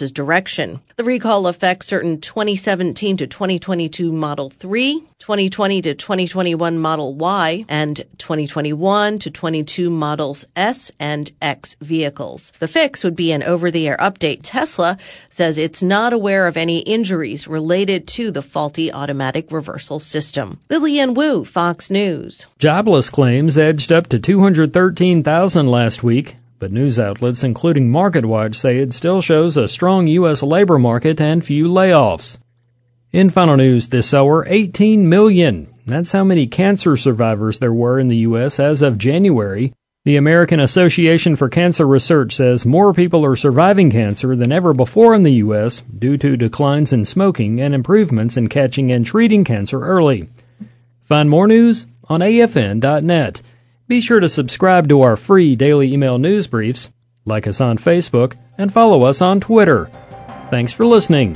Roberts' direction. The recall affects certain 2017 to 2022 Model 3, 2020 to 2021 Model Y, and 2021 to 22 Models S and X vehicles. The fix would be an over-the-air update. Tesla says it's not aware of any injuries related to the faulty automatic reversal system. Lillian Wu, Fox News. Jobless claims edged up to 213,000 last week, but news outlets including MarketWatch say it still shows a strong U.S. labor market and few layoffs. In final news this hour, 18 million. That's how many cancer survivors there were in the U.S. as of January. The American Association for Cancer Research says more people are surviving cancer than ever before in the U.S. due to declines in smoking and improvements in catching and treating cancer early. Find more news on afn.net. Be sure to subscribe to our free daily email news briefs, like us on Facebook, and follow us on Twitter. Thanks for listening.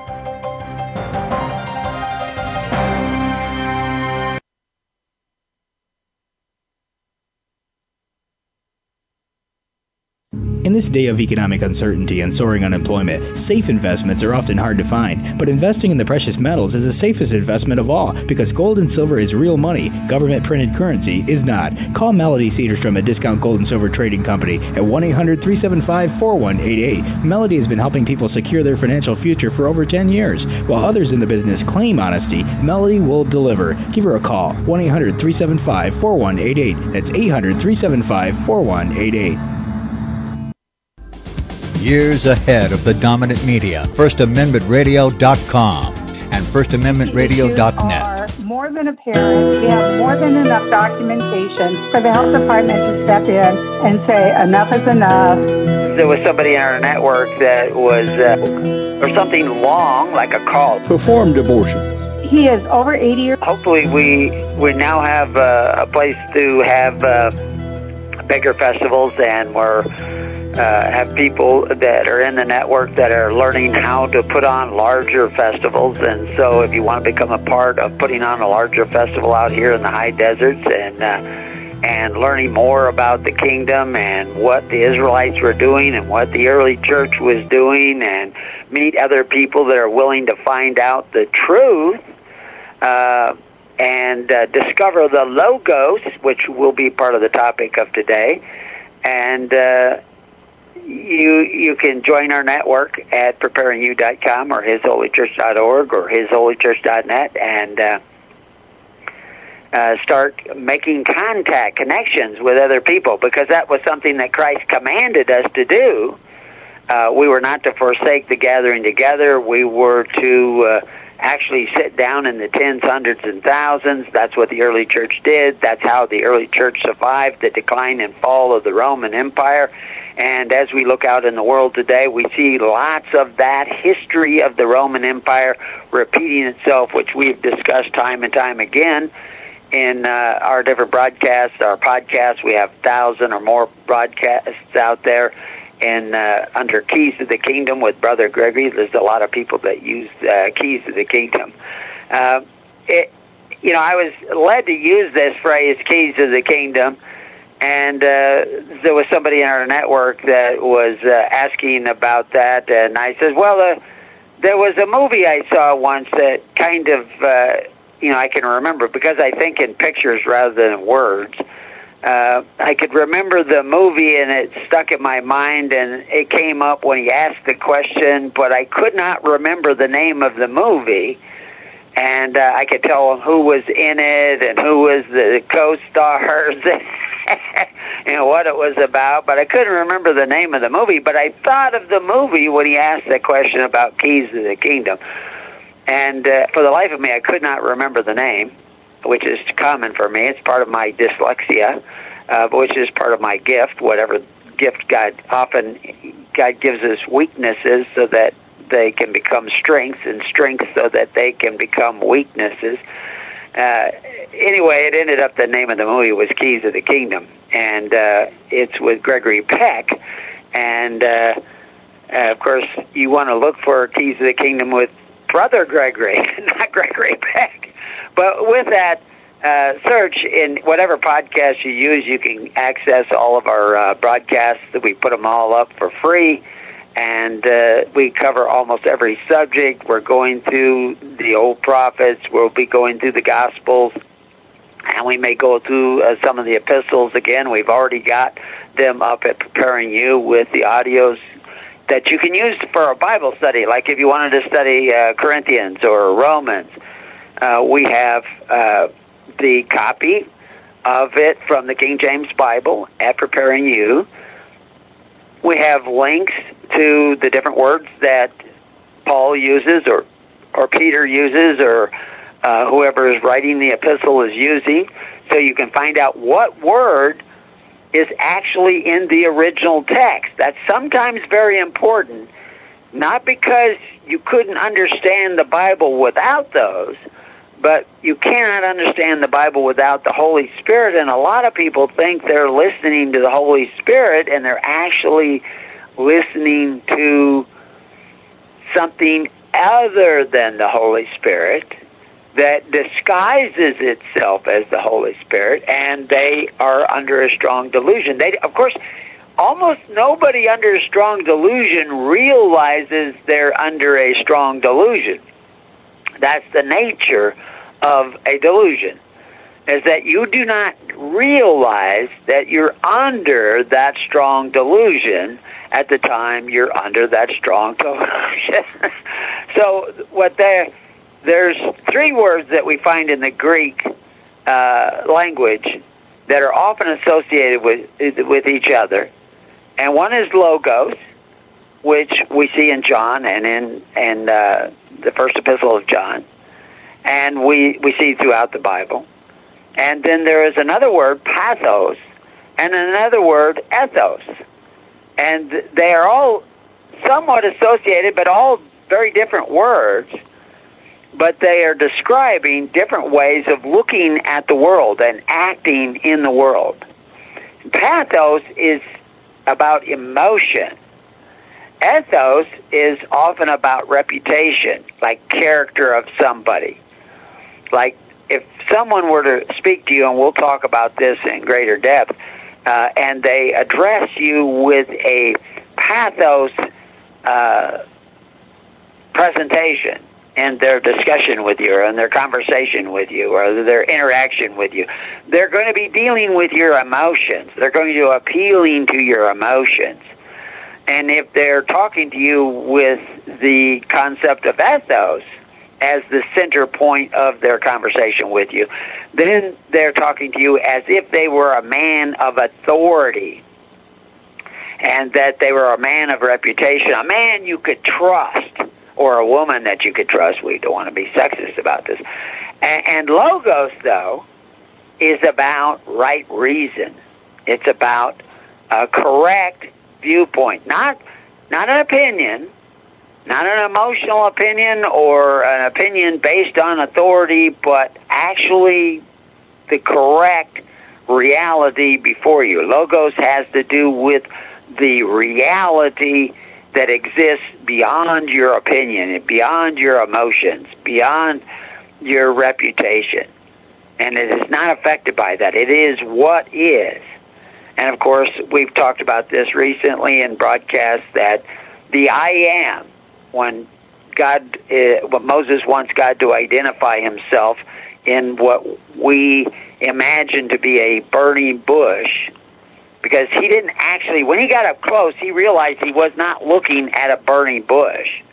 In this day of economic uncertainty and soaring unemployment, safe investments are often hard to find, but investing in the precious metals is the safest investment of all because gold and silver is real money. Government-printed currency is not. Call Melody Cedarstrom at Discount Gold and Silver Trading Company at 1-800-375-4188. Melody has been helping people secure their financial future for over 10 years. While others in the business claim honesty, Melody will deliver. Give her a call, 1-800-375-4188. That's 800-375-4188. Years ahead of the dominant media, FirstAmendmentRadio.com and FirstAmendmentRadio.net. Are more than apparent. We have more than enough documentation for the health department to step in and say enough is enough. There was somebody in our network that was, or something long, like a call. Performed abortion. He is over 80 years. Hopefully we now have a place to have bigger festivals, and we're have people that are in the network that are learning how to put on larger festivals. And so if you want to become a part of putting on a larger festival out here in the high deserts and learning more about the kingdom and what the Israelites were doing and what the early church was doing, and meet other people that are willing to find out the truth, and discover the Logos, which will be part of the topic of today. And you can join our network at preparingyou.com or hisholychurch.org or hisholychurch.net and start making connections with other people, because that was something that Christ commanded us to do. We were not to forsake the gathering together. We were to actually sit down in the tens, hundreds, and thousands. That's what the early church did. That's how the early church survived the decline and fall of the Roman Empire. And as we look out in the world today, we see lots of that history of the Roman Empire repeating itself, which we've discussed time and time again in our different broadcasts, our podcasts. We have 1,000 or more broadcasts out there. And under Keys to the Kingdom with Brother Gregory, there's a lot of people that use Keys to the Kingdom. I was led to use this phrase, Keys to the Kingdom, and there was somebody in our network that was asking about that, and I said, well, there was a movie I saw once that kind of, I can remember, because I think in pictures rather than words. I could remember the movie, and it stuck in my mind, and it came up when he asked the question, but I could not remember the name of the movie, and I could tell him who was in it and who was the co-stars and what it was about, but I couldn't remember the name of the movie. But I thought of the movie when he asked the question about Keys to the Kingdom, and for the life of me, I could not remember the name, which is common for me. It's part of my dyslexia, which is part of my gift. Whatever gift God gives us weaknesses so that they can become strengths, and strengths so that they can become weaknesses. Anyway, it ended up the name of the movie was Keys of the Kingdom, and it's with Gregory Peck. And, of course, you want to look for Keys of the Kingdom with Brother Gregory, not Gregory Peck. But with that, search in whatever podcast you use. You can access all of our broadcasts. We put them all up for free. and we cover almost every subject. We're going through the old prophets. We'll be going through the Gospels, and we may go through some of the epistles again. We've already got them up at Preparing You with the audios that you can use for a Bible study, like if you wanted to study Corinthians or Romans. We have the copy of it from the King James Bible at Preparing You. We have links to the different words that Paul uses or Peter uses or whoever is writing the epistle is using, so you can find out what word is actually in the original text. That's sometimes very important, not because you couldn't understand the Bible without those, but you cannot understand the Bible without the Holy Spirit, and a lot of people think they're listening to the Holy Spirit, and they're actually listening to something other than the Holy Spirit that disguises itself as the Holy Spirit, and they are under a strong delusion. Of course, almost nobody under a strong delusion realizes they're under a strong delusion. That's the nature of a delusion, is that you do not realize that you're under that strong delusion at the time you're under that strong delusion. So there's three words that we find in the Greek language that are often associated with each other, and one is logos, which we see in John and in the first epistle of John, and we see throughout the Bible. And then there is another word, pathos, and another word, ethos. And they are all somewhat associated, but all very different words, but they are describing different ways of looking at the world and acting in the world. Pathos is about emotion. Ethos is often about reputation, like character of somebody. Like if someone were to speak to you, and we'll talk about this in greater depth, and they address you with a pathos presentation in their discussion with you, or in their conversation with you, or their interaction with you, they're going to be dealing with your emotions. They're going to be appealing to your emotions. And if they're talking to you with the concept of ethos as the center point of their conversation with you, then they're talking to you as if they were a man of authority, and that they were a man of reputation, a man you could trust, or a woman that you could trust. We don't want to be sexist about this. And logos, though, is about right reason. It's about a correct viewpoint, not an opinion, not an emotional opinion or an opinion based on authority, but actually the correct reality before you. Logos has to do with the reality that exists beyond your opinion, beyond your emotions, beyond your reputation. And it is not affected by that. It is what is. And, of course, we've talked about this recently in broadcasts, that the I am, when Moses wants God to identify himself in what we imagine to be a burning bush, because he didn't actually, when he got up close, he realized he was not looking at a burning bush.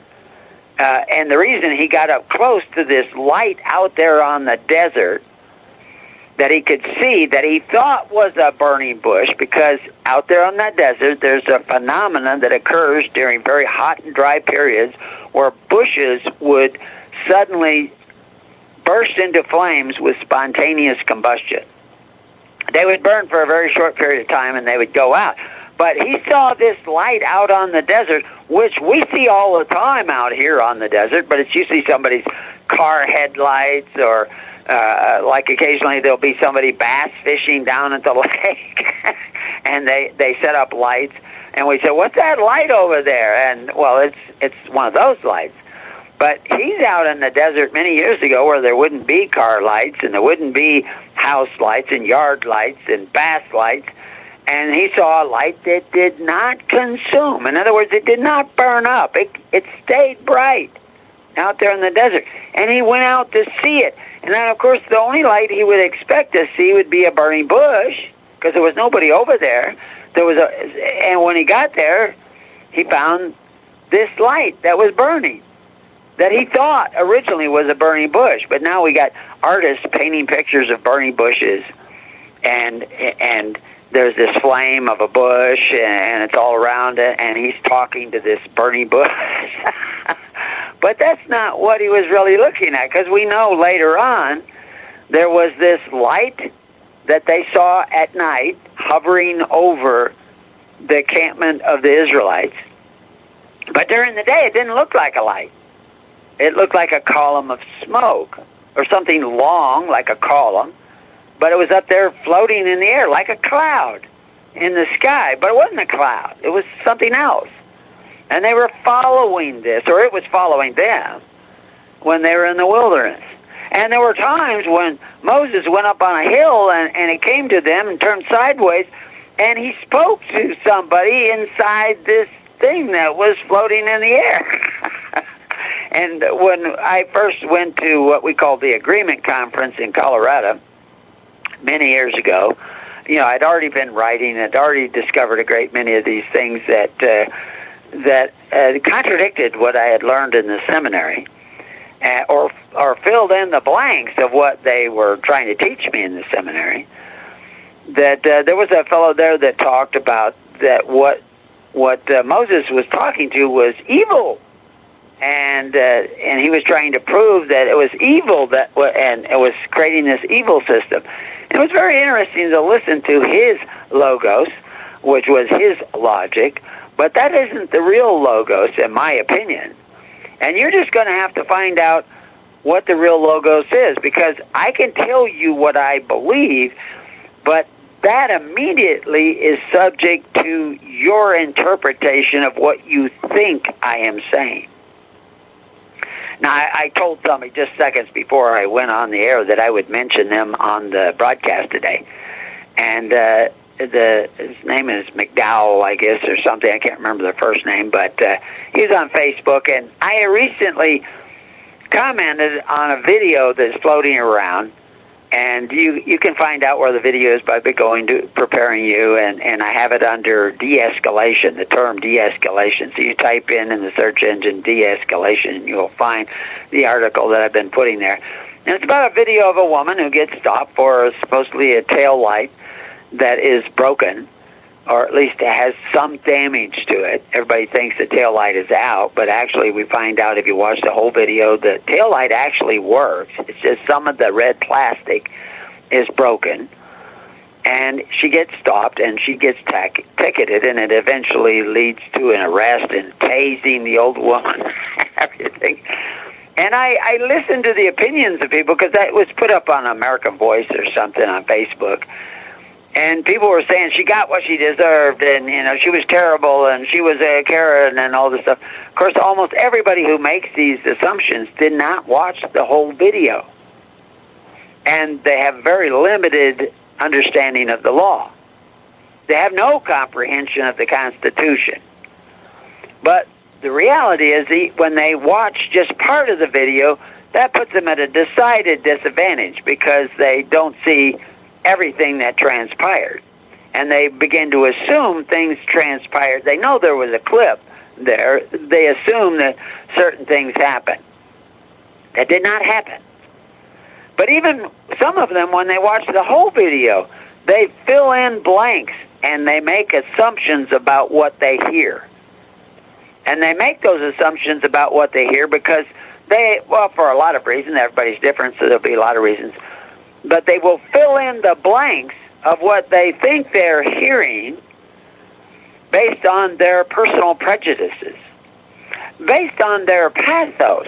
And the reason he got up close to this light out there on the desert that he could see, that he thought was a burning bush, because out there on that desert, there's a phenomenon that occurs during very hot and dry periods where bushes would suddenly burst into flames with spontaneous combustion. They would burn for a very short period of time, and they would go out. But he saw this light out on the desert, which we see all the time out here on the desert, but it's usually somebody's car headlights, or like occasionally there'll be somebody bass fishing down at the lake, and they set up lights, and we say, what's that light over there? And, well, it's one of those lights. But he's out in the desert many years ago where there wouldn't be car lights, and there wouldn't be house lights and yard lights and bass lights, And he saw a light that did not consume. In other words, it did not burn up. It stayed bright out there in the desert. And he went out to see it. And then, of course, the only light he would expect to see would be a burning bush, because there was nobody over there. And when he got there, he found this light that was burning, that he thought originally was a burning bush. But now we got artists painting pictures of burning bushes, and there's this flame of a bush, and it's all around it, and he's talking to this burning bush. But that's not what he was really looking at, because we know later on there was this light that they saw at night hovering over the encampment of the Israelites. But during the day, it didn't look like a light. It looked like a column of smoke, or something long like a column, but it was up there floating in the air like a cloud in the sky. But it wasn't a cloud. It was something else. And they were following this, or it was following them, when they were in the wilderness. And there were times when Moses went up on a hill, and it came to them and turned sideways, and he spoke to somebody inside this thing that was floating in the air. And when I first went to what we called the Agreement Conference in Colorado many years ago, I'd already been writing. I'd already discovered a great many of these things that contradicted what I had learned in the seminary, or filled in the blanks of what they were trying to teach me in the seminary. That there was a fellow there that talked about that what Moses was talking to was evil, and he was trying to prove that it was evil, and it was creating this evil system. It was very interesting to listen to his logos, which was his logic, but that isn't the real logos, in my opinion. And you're just going to have to find out what the real logos is, because I can tell you what I believe, but that immediately is subject to your interpretation of what you think I am saying. Now, I told somebody just seconds before I went on the air that I would mention them on the broadcast today. And his name is McDowell, I guess, or something. I can't remember the first name, but he's on Facebook. And I recently commented on a video that's floating around. And you can find out where the video is by going to Preparing You, and I have it under de-escalation, the term de-escalation. So you type in the search engine de-escalation, and you'll find the article that I've been putting there. And it's about a video of a woman who gets stopped for supposedly a tail light that is broken, or at least it has some damage to it. Everybody thinks the tail light is out, but actually we find out if you watch the whole video, the tail light actually works. It's just some of the red plastic is broken. And she gets stopped, and she gets ticketed, and it eventually leads to an arrest and tasing the old woman, everything. And I listened to the opinions of people, because that was put up on American Voice or something on Facebook. And people were saying she got what she deserved, and she was terrible, and she was a Karen, and all this stuff. Of course, almost everybody who makes these assumptions did not watch the whole video, and they have very limited understanding of the law. They have no comprehension of the Constitution. But the reality is, when they watch just part of the video, that puts them at a decided disadvantage, because they don't see everything that transpired. And they begin to assume things transpired. They know there was a clip there. They assume that certain things happened. That did not happen. But even some of them, when they watch the whole video, they fill in blanks, and they make assumptions about what they hear. And they make those assumptions about what they hear because for a lot of reasons, everybody's different, so there'll be a lot of reasons, but they will fill in the blanks of what they think they're hearing based on their personal prejudices, based on their pathos,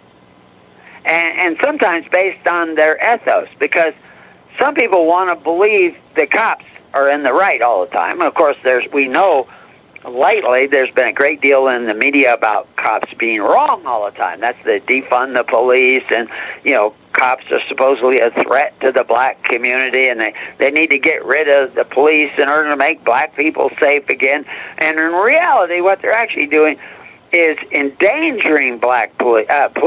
and sometimes based on their ethos, because some people want to believe the cops are in the right all the time. Of course, we know lately there's been a great deal in the media about cops being wrong all the time. That's the defund the police, and cops are supposedly a threat to the black community, and they need to get rid of the police in order to make black people safe again. And in reality, what they're actually doing is endangering black police.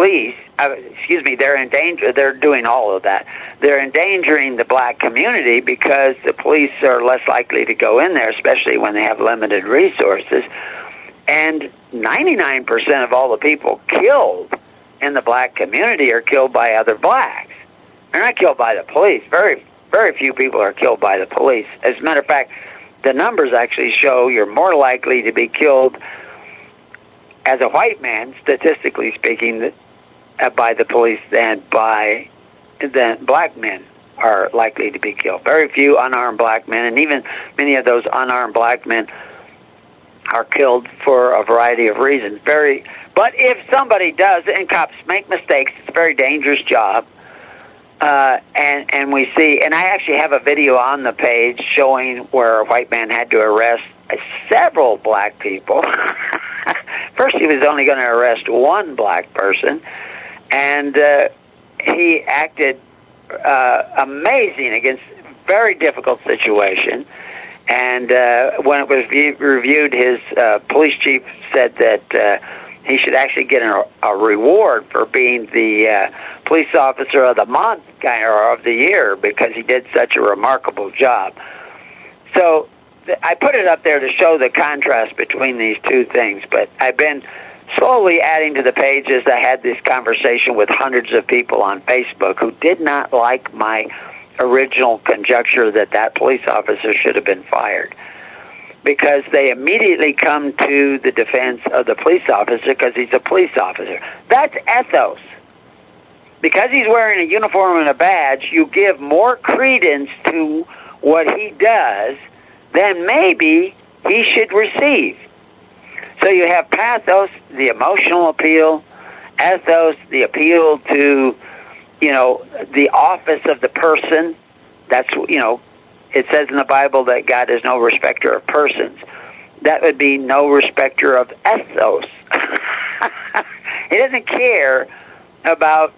They're doing all of that. They're endangering the black community because the police are less likely to go in there, especially when they have limited resources. And 99% of all the people killed in the black community are killed by other blacks. They're not killed by the police. Very, very few people are killed by the police. As a matter of fact, the numbers actually show you're more likely to be killed as a white man, statistically speaking, by the police than black men are likely to be killed. Very few unarmed black men, and even many of those unarmed black men are killed for a variety of reasons. But if somebody does, and cops make mistakes, it's a very dangerous job. And we see, and I actually have a video on the page showing where a white man had to arrest several black people. First, he was only going to arrest one black person, and he acted amazing against a very difficult situation. And when it was reviewed, his police chief said that he should actually get a reward for being the police officer of the month or of the year because he did such a remarkable job. So I put it up there to show the contrast between these two things, but I've been slowly adding to the page as I had this conversation with hundreds of people on Facebook who did not like my original conjecture that police officer should have been fired, because they immediately come to the defense of the police officer because he's a police officer. That's ethos. Because he's wearing a uniform and a badge, you give more credence to what he does than maybe he should receive. So you have pathos, the emotional appeal, ethos, the appeal to, the office of the person. That's, it says in the Bible that God is no respecter of persons. That would be no respecter of ethos. He doesn't care about,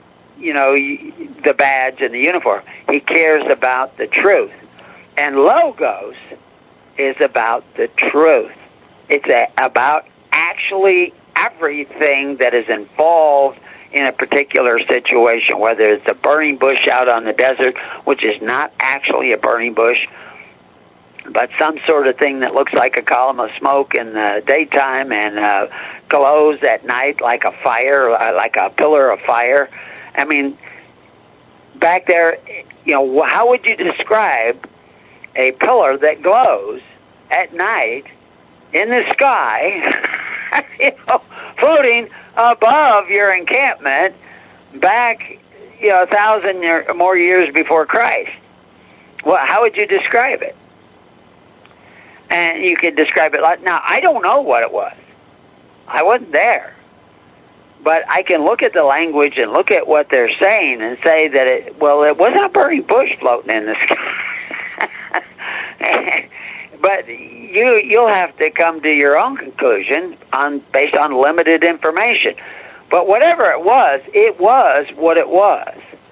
the badge and the uniform. He cares about the truth. And logos is about the truth. It's about actually everything that is involved in a particular situation, whether it's a burning bush out on the desert, which is not actually a burning bush, but some sort of thing that looks like a column of smoke in the daytime and glows at night like a fire, like a pillar of fire. I mean, back there, how would you describe a pillar that glows at night in the sky, floating above your encampment back, 1,000 or more years before Christ? Well, how would you describe it? And you could describe it like, now, I don't know what it was. I wasn't there. But I can look at the language and look at what they're saying and say that it wasn't a burning bush floating in the sky. But you'll have to come to your own conclusion based on limited information. But whatever it was what it was.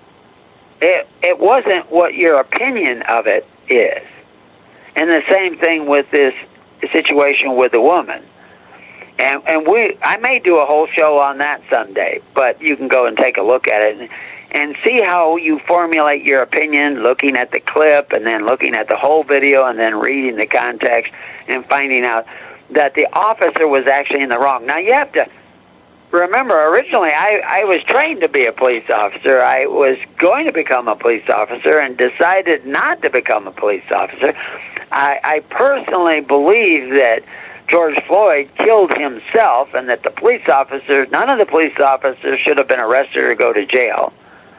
It wasn't what your opinion of it is. And the same thing with this situation with the woman. And I may do a whole show on that someday, but you can go and take a look at it and see how you formulate your opinion, looking at the clip and then looking at the whole video and then reading the context and finding out that the officer was actually in the wrong. Now, you have to remember, originally I was trained to be a police officer. I was going to become a police officer and decided not to become a police officer. I personally believe that George Floyd killed himself and that none of the police officers should have been arrested or go to jail.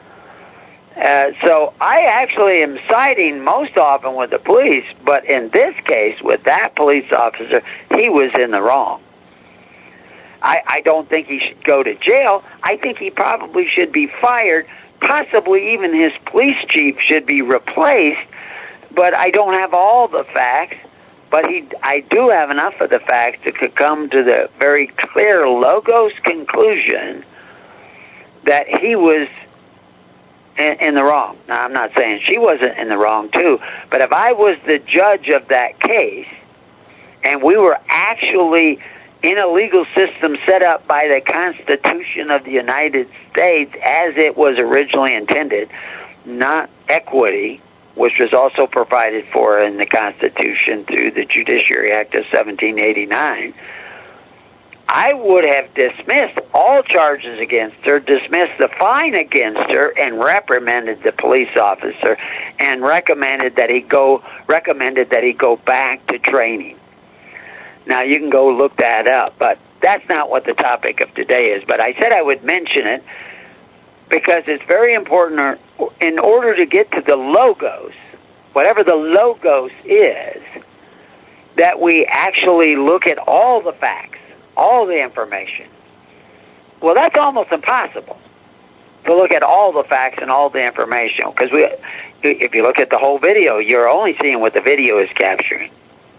So I actually am siding most often with the police, but in this case, with that police officer, he was in the wrong. I don't think he should go to jail. I think he probably should be fired. Possibly even his police chief should be replaced, but I don't have all the facts. But I do have enough of the facts to come to the very clear logos conclusion that he was in the wrong. Now, I'm not saying she wasn't in the wrong, too, but if I was the judge of that case, and we were actually in a legal system set up by the Constitution of the United States as it was originally intended, not equity, which was also provided for in the Constitution through the Judiciary Act of 1789, I would have dismissed all charges against her, dismissed the fine against her, and reprimanded the police officer, and recommended that he go back to training. Now, you can go look that up, but that's not what the topic of today is. But I said I would mention it because it's very important in order to get to the logos, whatever the logos is, that we actually look at all the facts, all the information. Well, that's almost impossible to look at all the facts and all the information, because if you look at the whole video, you're only seeing what the video is capturing.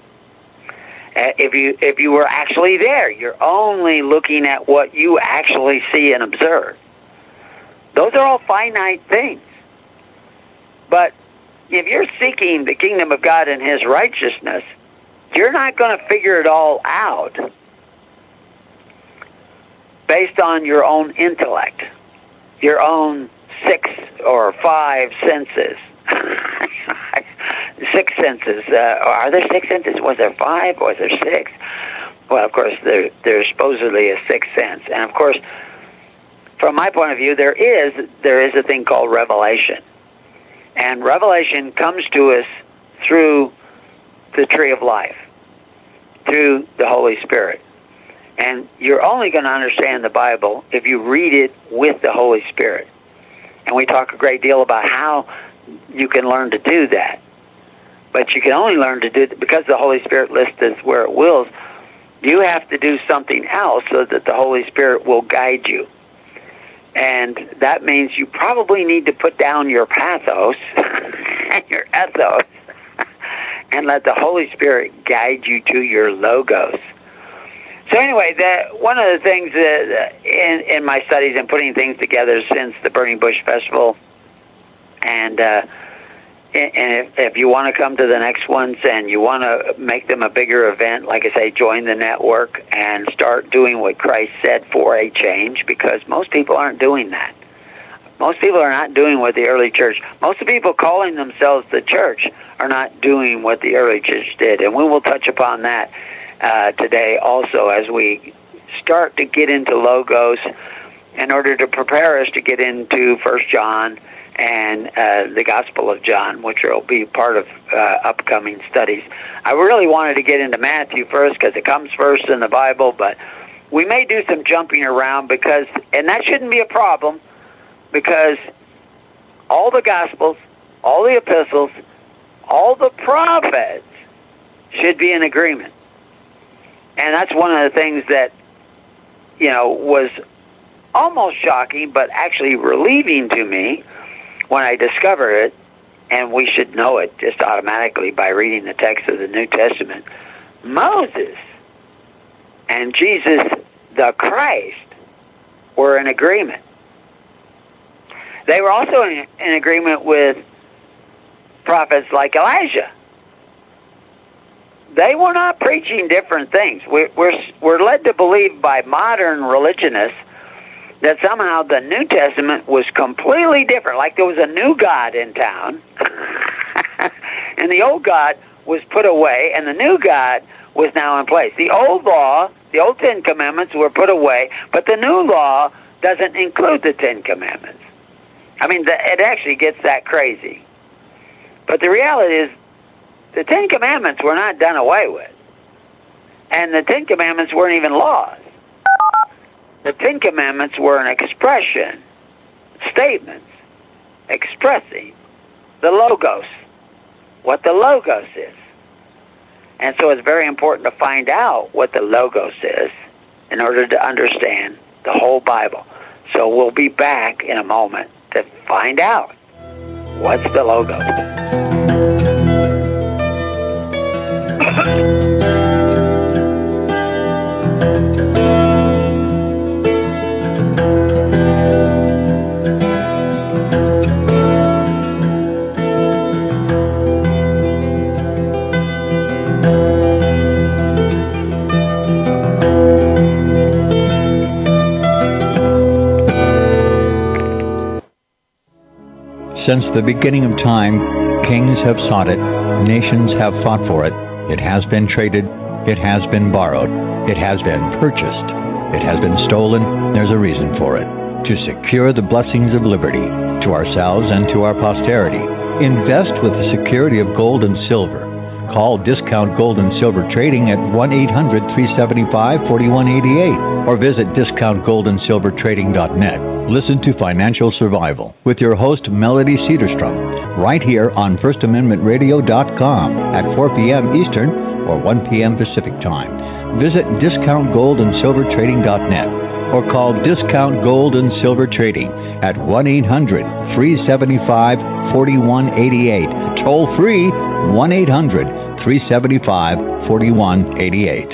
If you were actually there, you're only looking at what you actually see and observe. Those are all finite things. But if you're seeking the kingdom of God and His righteousness, you're not going to figure it all out based on your own intellect, your own 6 or 5 senses. 6 senses. Are there 6 senses? Was there 5? Was there 6? Well, of course, there's supposedly a 6th sense. And, of course, from my point of view, there is a thing called revelation. And revelation comes to us through the tree of life, through the Holy Spirit. And you're only going to understand the Bible if you read it with the Holy Spirit. And we talk a great deal about how you can learn to do that. But you can only learn to do it because the Holy Spirit lists us where it wills. You have to do something else so that the Holy Spirit will guide you. And that means you probably need to put down your pathos and your ethos and let the Holy Spirit guide you to your logos. So anyway, one of the things in my studies and putting things together since the Burning Bush Festival, and if you want to come to the next ones and you want to make them a bigger event, like I say, join the network and start doing what Christ said for a change, because most people aren't doing that. Most people are not doing what the early church, most of the people calling themselves the church are not doing what the early church did. And we will touch upon that today also as we start to get into logos in order to prepare us to get into 1 John and the Gospel of John, which will be part of upcoming studies. I really wanted to get into Matthew first because it comes first in the Bible, but we may do some jumping around and that shouldn't be a problem, because all the Gospels, all the epistles, all the prophets should be in agreement. And that's one of the things that, was almost shocking, but actually relieving to me when I discovered it, and we should know it just automatically by reading the text of the New Testament. Moses and Jesus the Christ were in agreement. They were also in agreement with prophets like Elijah. They were not preaching different things. We're led to believe by modern religionists that somehow the New Testament was completely different, like there was a new God in town, and the old God was put away, and the new God was now in place. The old law, the old 10 Commandments were put away, but the new law doesn't include the 10 Commandments. I mean, it actually gets that crazy. But the reality is, the 10 Commandments were not done away with. And the 10 Commandments weren't even laws. The 10 Commandments were an expression, statements, expressing the Logos, what the Logos is. And so it's very important to find out what the Logos is in order to understand the whole Bible. So we'll be back in a moment to find out what's the Logos. Since the beginning of time, kings have sought it, nations have fought for it. It has been traded, it has been borrowed, it has been purchased, it has been stolen. There's a reason for it. To secure the blessings of liberty to ourselves and to our posterity. Invest with the security of gold and silver. Call Discount Gold and Silver Trading at 1-800-375-4188 or visit discountgoldandsilvertrading.net. Listen to Financial Survival with your host, Melody Cedarstrom, right here on FirstAmendmentRadio.com at 4 p.m. Eastern or 1 p.m. Pacific Time. Visit discountgoldandsilvertrading.net or call Discount Gold and Silver Trading at 1-800-375-4188. Toll free, 1-800-375-4188.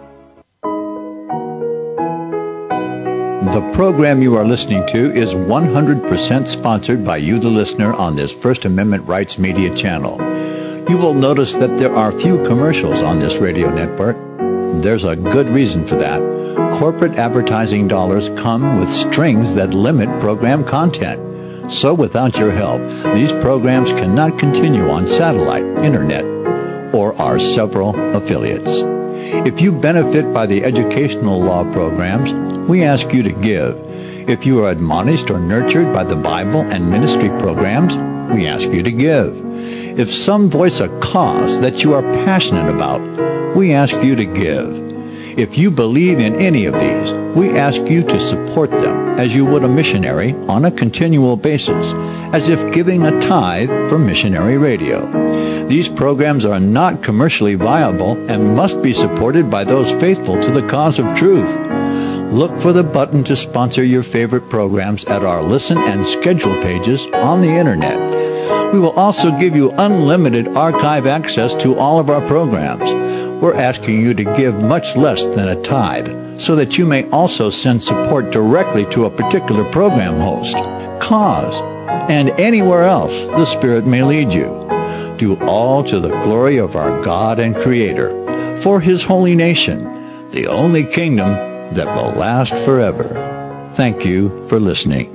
The program you are listening to is 100% sponsored by you, the listener, on this First Amendment Rights Media channel. You will notice that there are few commercials on this radio network. There's a good reason for that. Corporate advertising dollars come with strings that limit program content. So without your help, these programs cannot continue on satellite, internet, or our several affiliates. If you benefit by the educational law programs, we ask you to give. If you are admonished or nurtured by the Bible and ministry programs, we ask you to give. If some voice a cause that you are passionate about, we ask you to give. If you believe in any of these, we ask you to support them as you would a missionary on a continual basis, as if giving a tithe for missionary radio. These programs are not commercially viable and must be supported by those faithful to the cause of truth. Look for the button to sponsor your favorite programs at our listen and schedule pages on the internet. We will also give you unlimited archive access to all of our programs. We're asking you to give much less than a tithe so that you may also send support directly to a particular program host, cause, and anywhere else the Spirit may lead you. Do all to the glory of our God and Creator, for His holy nation, the only kingdom that will last forever. Thank you for listening.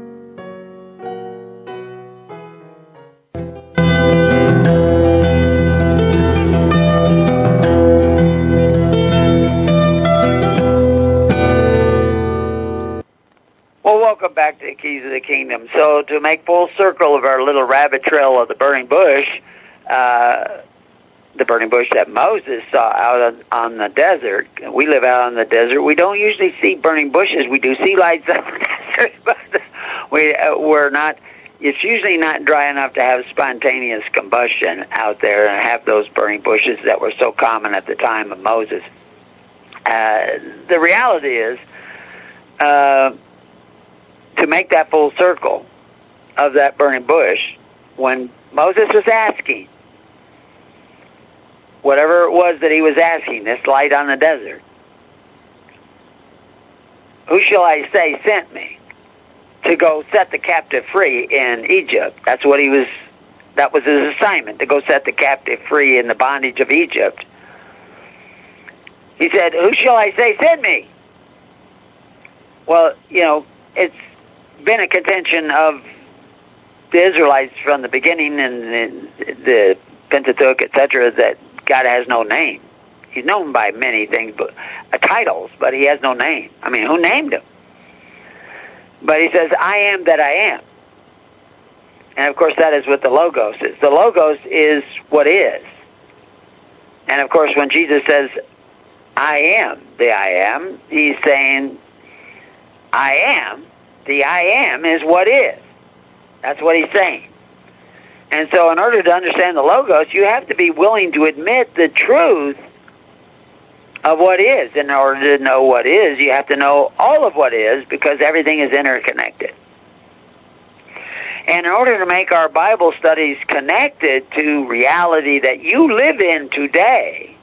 Well, welcome back to the Keys of the Kingdom. So to make full circle of our little rabbit trail of the burning bush that Moses saw out on the desert. We live out on the desert. We don't usually see burning bushes. We do see lights on the desert, but we're not. It's usually not dry enough to have spontaneous combustion out there and have those burning bushes that were so common at the time of Moses. The reality is, to make that full circle of that burning bush, when Moses was asking, whatever it was that he was asking, this light on the desert, who shall I say sent me to go set the captive free in Egypt? That was his assignment, to go set the captive free in the bondage of Egypt. He said, who shall I say sent me? Well, it's been a contention of the Israelites from the beginning and the Pentateuch, etc., that God has no name. He's known by many things, but titles, but he has no name. I mean, who named him? But he says, I am that I am. And of course, that is what the Logos is. The Logos is what is. And of course, when Jesus says, I am the I am, he's saying, I am, the I am is what is. That's what he's saying. And so in order to understand the Logos, you have to be willing to admit the truth of what is. In order to know what is, you have to know all of what is, because everything is interconnected. And in order to make our Bible studies connected to reality that you live in today,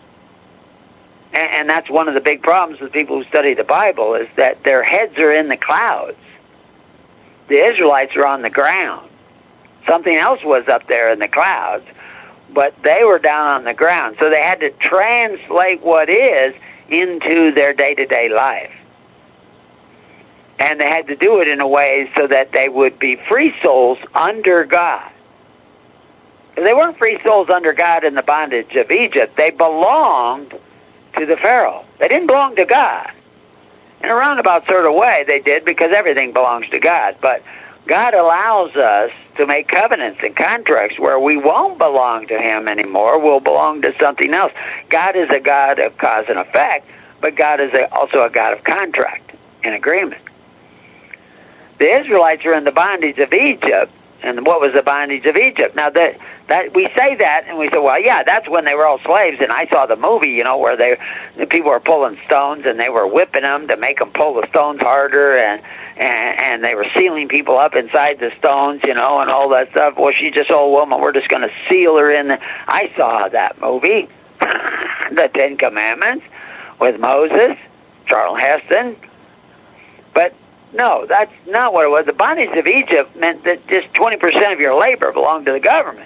and that's one of the big problems with people who study the Bible, is that their heads are in the clouds. The Israelites are on the ground. Something else was up there in the clouds, but they were down on the ground. So they had to translate what is into their day-to-day life. And they had to do it in a way so that they would be free souls under God. They weren't free souls under God in the bondage of Egypt. They belonged to the Pharaoh. They didn't belong to God. In a roundabout sort of way, they did, because everything belongs to God. But God allows us to make covenants and contracts where we won't belong to Him anymore. We'll belong to something else. God is a God of cause and effect, but God is also a God of contract and agreement. The Israelites were in the bondage of Egypt. And what was the bondage of Egypt? Now, that we say that, and we say, well, yeah, that's when they were all slaves. And I saw the movie, where the people were pulling stones, and they were whipping them to make them pull the stones harder, and they were sealing people up inside the stones, and all that stuff. Well, she's just an old woman. We're just going to seal her in. I saw that movie, The Ten Commandments, with Moses, Charlton Heston. But no, that's not what it was. The bondage of Egypt meant that just 20% of your labor belonged to the government.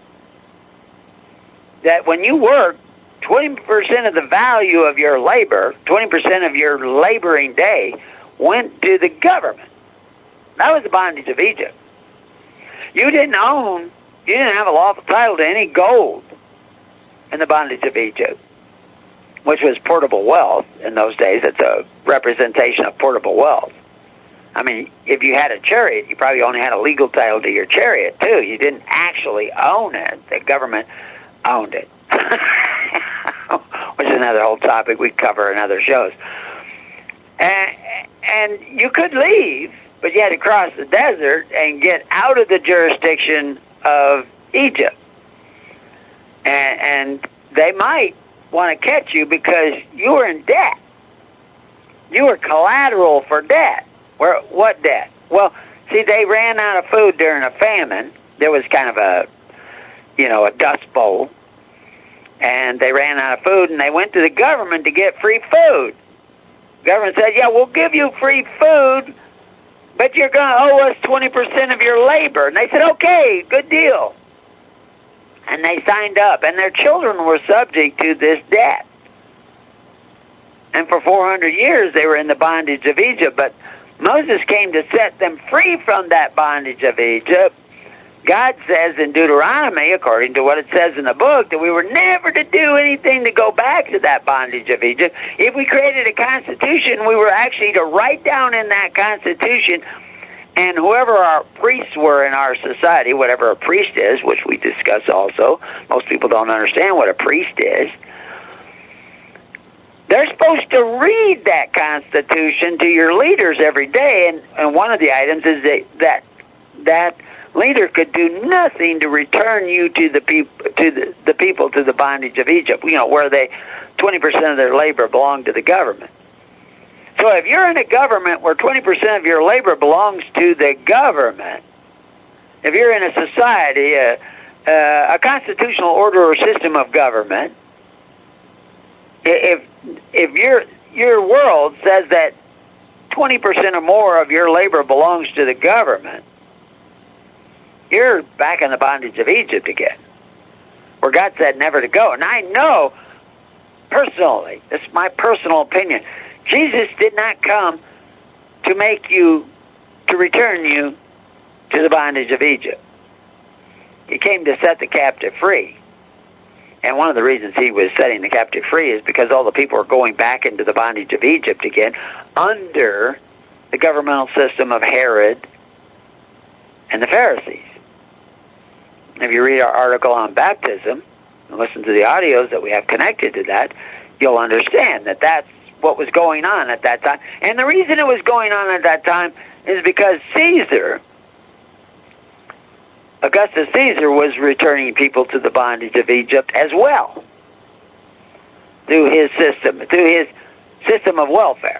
That when you work, 20% of the value of your labor, 20% of your laboring day, went to the government. That was the bondage of Egypt. You didn't have a lawful title to any gold in the bondage of Egypt, which was portable wealth in those days. It's a representation of portable wealth. I mean, if you had a chariot, you probably only had a legal title to your chariot, too. You didn't actually own it. The government owned it, which is another whole topic we cover in other shows. And you could leave, but you had to cross the desert and get out of the jurisdiction of Egypt. And they might want to catch you because you were in debt. You were collateral for debt. What debt? Well, see, they ran out of food during a famine. There was kind of a dust bowl. And they ran out of food, and they went to the government to get free food. The government said, yeah, we'll give you free food, but you're going to owe us 20% of your labor. And they said, okay, good deal. And they signed up, and their children were subject to this debt. And for 400 years, they were in the bondage of Egypt, but Moses came to set them free from that bondage of Egypt. God says in Deuteronomy, according to what it says in the book, that we were never to do anything to go back to that bondage of Egypt. If we created a constitution, we were actually to write down in that constitution, and whoever our priests were in our society, whatever a priest is, which we discuss also, most people don't understand what a priest is, they're supposed to read that Constitution to your leaders every day, and one of the items is that leader could do nothing to return you to the people to the bondage of Egypt. Where 20% of their labor belonged to the government. So if you're in a government where 20% of your labor belongs to the government, if you're in a society, a constitutional order or system of government, if your world says that 20% or more of your labor belongs to the government, you're back in the bondage of Egypt again, where God said never to go. And I know, personally, this is my personal opinion, Jesus did not come to return you to the bondage of Egypt. He came to set the captive free. And one of the reasons he was setting the captive free is because all the people are going back into the bondage of Egypt again under the governmental system of Herod and the Pharisees. If you read our article on baptism and listen to the audios that we have connected to that, you'll understand that that's what was going on at that time. And the reason it was going on at that time is because Augustus Caesar was returning people to the bondage of Egypt as well through his system of welfare,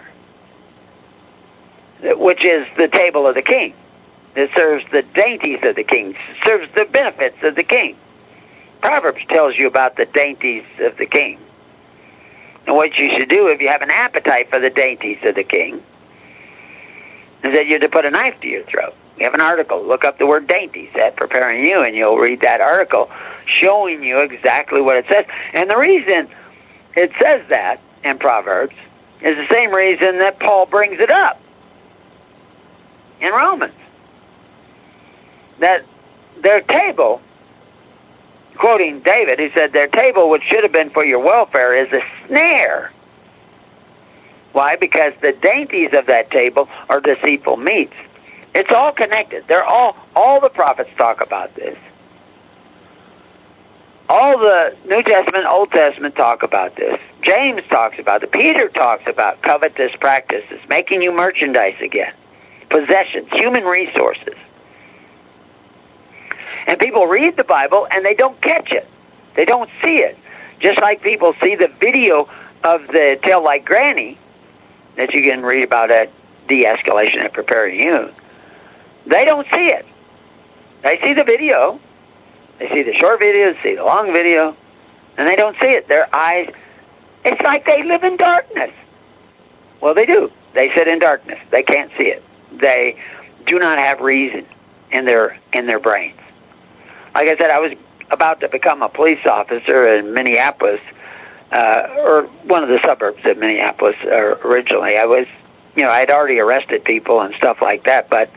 which is the table of the king. It serves the dainties of the king, serves the benefits of the king. Proverbs tells you about the dainties of the king. And what you should do if you have an appetite for the dainties of the king is that you're to put a knife to your throat. We have an article. Look up the word dainties at Preparing You, and you'll read that article showing you exactly what it says. And the reason it says that in Proverbs is the same reason that Paul brings it up Romans. That their table, quoting David, he said, their table, which should have been for your welfare, is a snare. Why? Because the dainties of that table are deceitful meats. It's all connected. They're all the prophets talk about this. All the New Testament, Old Testament talk about this. James talks about it. Peter talks about covetous practices, making you merchandise again, possessions, human resources. And people read the Bible and they don't catch it. They don't see it. Just like people see the video of the Tell Like Granny that you can read about at De-Escalation and Preparing You. They don't see it. They see the video. They see the short video, they see the long video, and they don't see it. Their eyes, it's like they live in darkness. Well, they do. They sit in darkness. They can't see it. They do not have reason in their brains. Like I said, I was about to become a police officer in Minneapolis, or one of the suburbs of Minneapolis originally. I'd already arrested people and stuff like that, but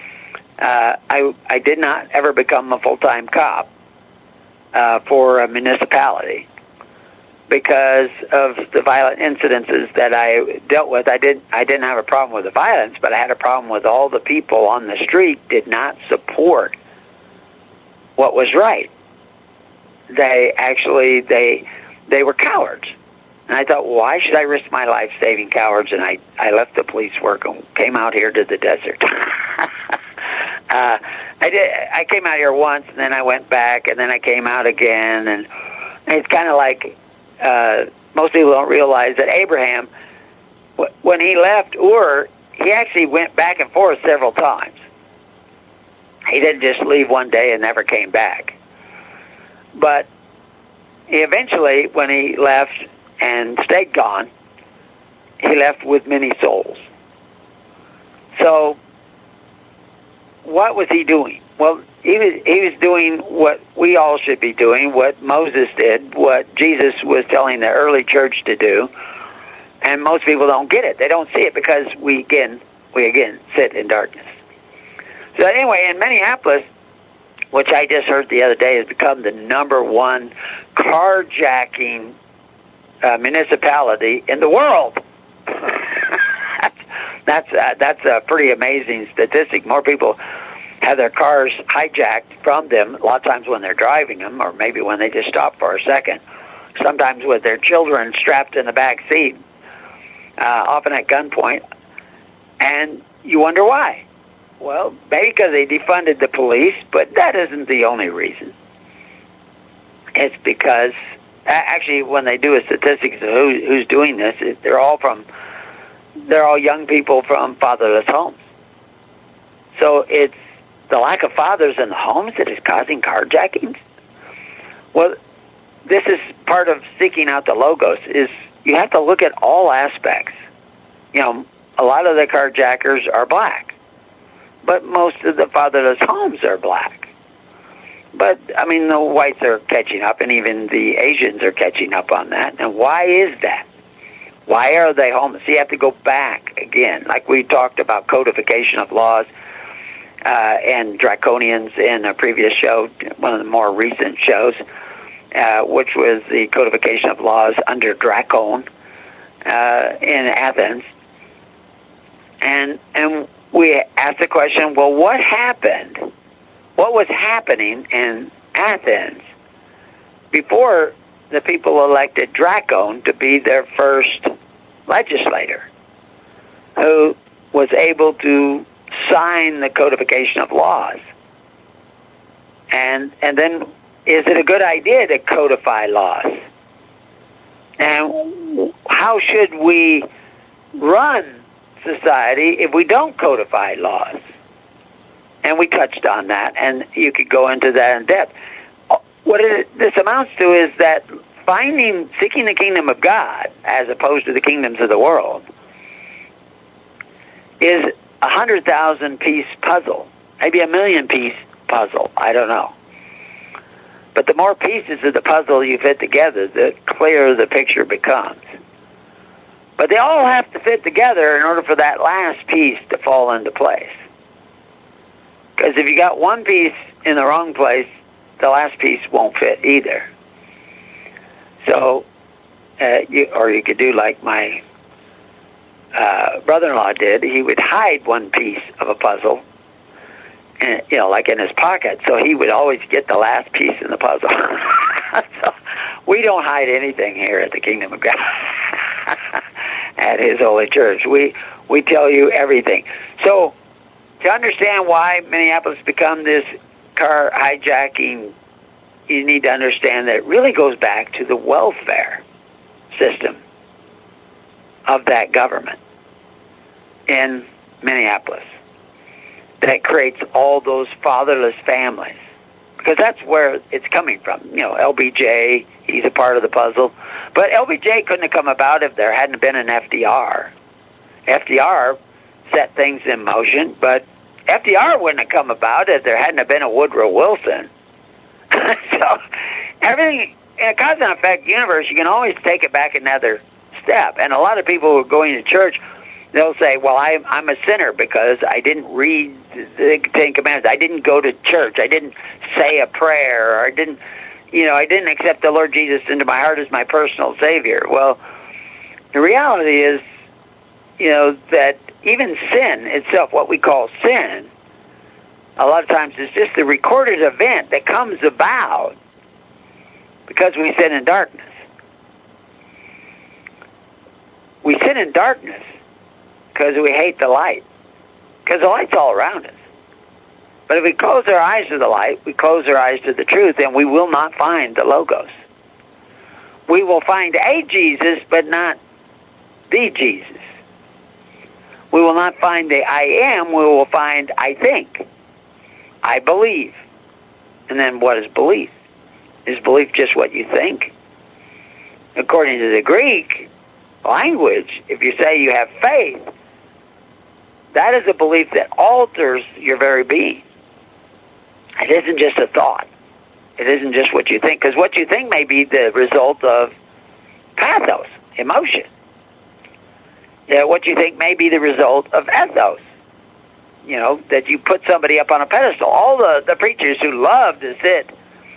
I did not ever become a full-time cop for a municipality because of the violent incidences that I dealt with. I didn't have a problem with the violence, but I had a problem with all the people on the street did not support what was right. They were cowards. And I thought, why should I risk my life saving cowards? And I left the police work and came out here to the desert. I came out here once, and then I went back, and then I came out again. And it's kind of like most people don't realize that Abraham, when he left Ur, he actually went back and forth several times. He didn't just leave one day and never came back. But eventually, when he left and stayed gone, he left with many souls. So what was he doing? Well, he was doing what we all should be doing, what Moses did, what Jesus was telling the early church to do, and most people don't get it. They don't see it because we again sit in darkness. So anyway, in Minneapolis, which I just heard the other day has become the #1 carjacking municipality in the world. That's a pretty amazing statistic. More people have their cars hijacked from them, a lot of times when they're driving them, or maybe when they just stop for a second, sometimes with their children strapped in the back seat, often at gunpoint. And you wonder why. Well, maybe because they defunded the police, but that isn't the only reason. It's because, actually, when they do a statistics of who's doing this, they're all young people from fatherless homes. So it's the lack of fathers in the homes that is causing carjackings. Well, this is part of seeking out the Logos, is you have to look at all aspects. You know, a lot of the carjackers are black, but most of the fatherless homes are black. But, I mean, the whites are catching up, and even the Asians are catching up on that. And why is that? Why are they homeless? You have to go back again. Like we talked about codification of laws and draconians in a previous show, one of the more recent shows, which was the codification of laws under Dracon in Athens. And we asked the question, well, what happened? What was happening in Athens before the people elected Dracon to be their first legislator, who was able to sign the codification of laws? And then, is it a good idea to codify laws? And how should we run society if we don't codify laws? And we touched on that, and you could go into that in depth. What this amounts to is that seeking the kingdom of God as opposed to the kingdoms of the world is 100,000-piece puzzle, maybe a 1,000,000-piece puzzle. I don't know. But the more pieces of the puzzle you fit together, the clearer the picture becomes. But they all have to fit together in order for that last piece to fall into place. Because if you got one piece in the wrong place, the last piece won't fit either. So, you could do like my brother-in-law did. He would hide one piece of a puzzle, and, like in his pocket. So he would always get the last piece in the puzzle. So we don't hide anything here at the Kingdom of God, at His Holy Church. We tell you everything. So to understand why Minneapolis become this car hijacking, you need to understand that it really goes back to the welfare system of that government in Minneapolis that creates all those fatherless families. Because that's where it's coming from. LBJ, he's a part of the puzzle. But LBJ couldn't have come about if there hadn't been an FDR. FDR set things in motion, but FDR wouldn't have come about if there hadn't have been a Woodrow Wilson. So everything in a cause and effect universe, you can always take it back another step. And a lot of people who are going to church, they'll say, well, I'm a sinner because I didn't read the Ten Commandments. I didn't go to church. I didn't say a prayer. Or I didn't accept the Lord Jesus into my heart as my personal Savior. Well, the reality is, that even sin itself, what we call sin, a lot of times it's just the recorded event that comes about because we sin in darkness. We sin in darkness because we hate the light, because the light's all around us. But if we close our eyes to the light, we close our eyes to the truth, and we will not find the Logos. We will find a Jesus, but not the Jesus. We will not find the I am, we will find I think, I believe. And then what is belief? Is belief just what you think? According to the Greek language, if you say you have faith, that is a belief that alters your very being. It isn't just a thought. It isn't just what you think, because what you think may be the result of pathos, emotion. What you think may be the result of ethos. That you put somebody up on a pedestal. All the preachers who love to sit,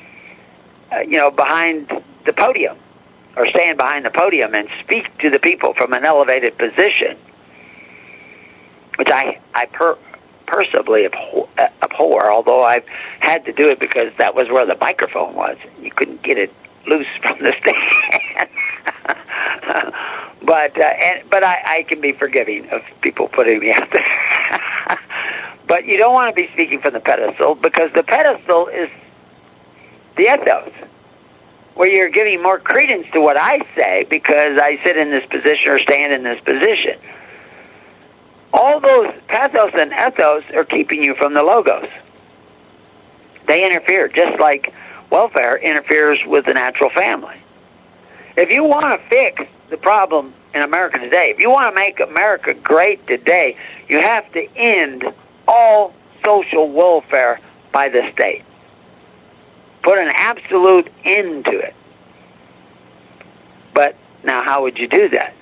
behind the podium or stand behind the podium and speak to the people from an elevated position, which I personally abhor, although I've had to do it because that was where the microphone was. You couldn't get it loose from the stand. But I can be forgiving of people putting me out there. But you don't want to be speaking from the pedestal, because the pedestal is the ethos, where you're giving more credence to what I say because I sit in this position or stand in this position. All those pathos and ethos are keeping you from the Logos. They interfere, just like welfare interferes with the natural family. If you want to fix the problem in America today, if you want to make America great today, you have to end all social welfare by the state. Put an absolute end to it. But now, how would you do that?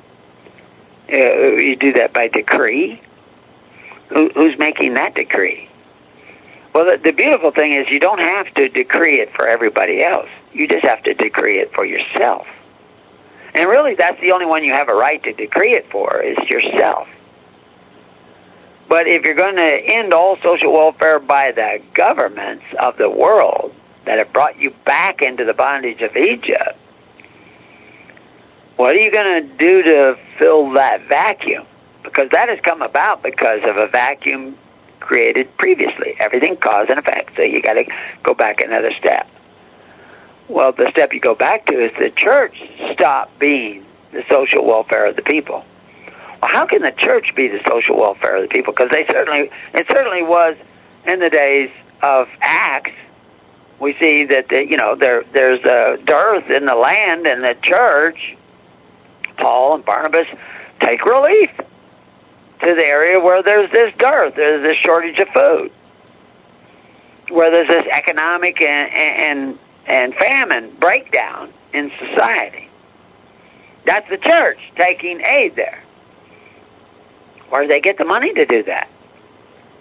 You do that by decree. Who's making that decree? Well, the beautiful thing is you don't have to decree it for everybody else. You just have to decree it for yourself. And really, that's the only one you have a right to decree it for, is yourself. But if you're going to end all social welfare by the governments of the world that have brought you back into the bondage of Egypt, what are you going to do to fill that vacuum? Because that has come about because of a vacuum created previously. Everything cause and effect. So you got to go back another step. Well, the step you go back to is the church stopped being the social welfare of the people. Well, how can the church be the social welfare of the people? Because it certainly was in the days of Acts. We see that there's a dearth in the land, and the church, Paul and Barnabas, take relief to the area where there's this dearth, there's this shortage of food, where there's this economic and famine breakdown in society. That's the church taking aid there. Where do they get the money to do that?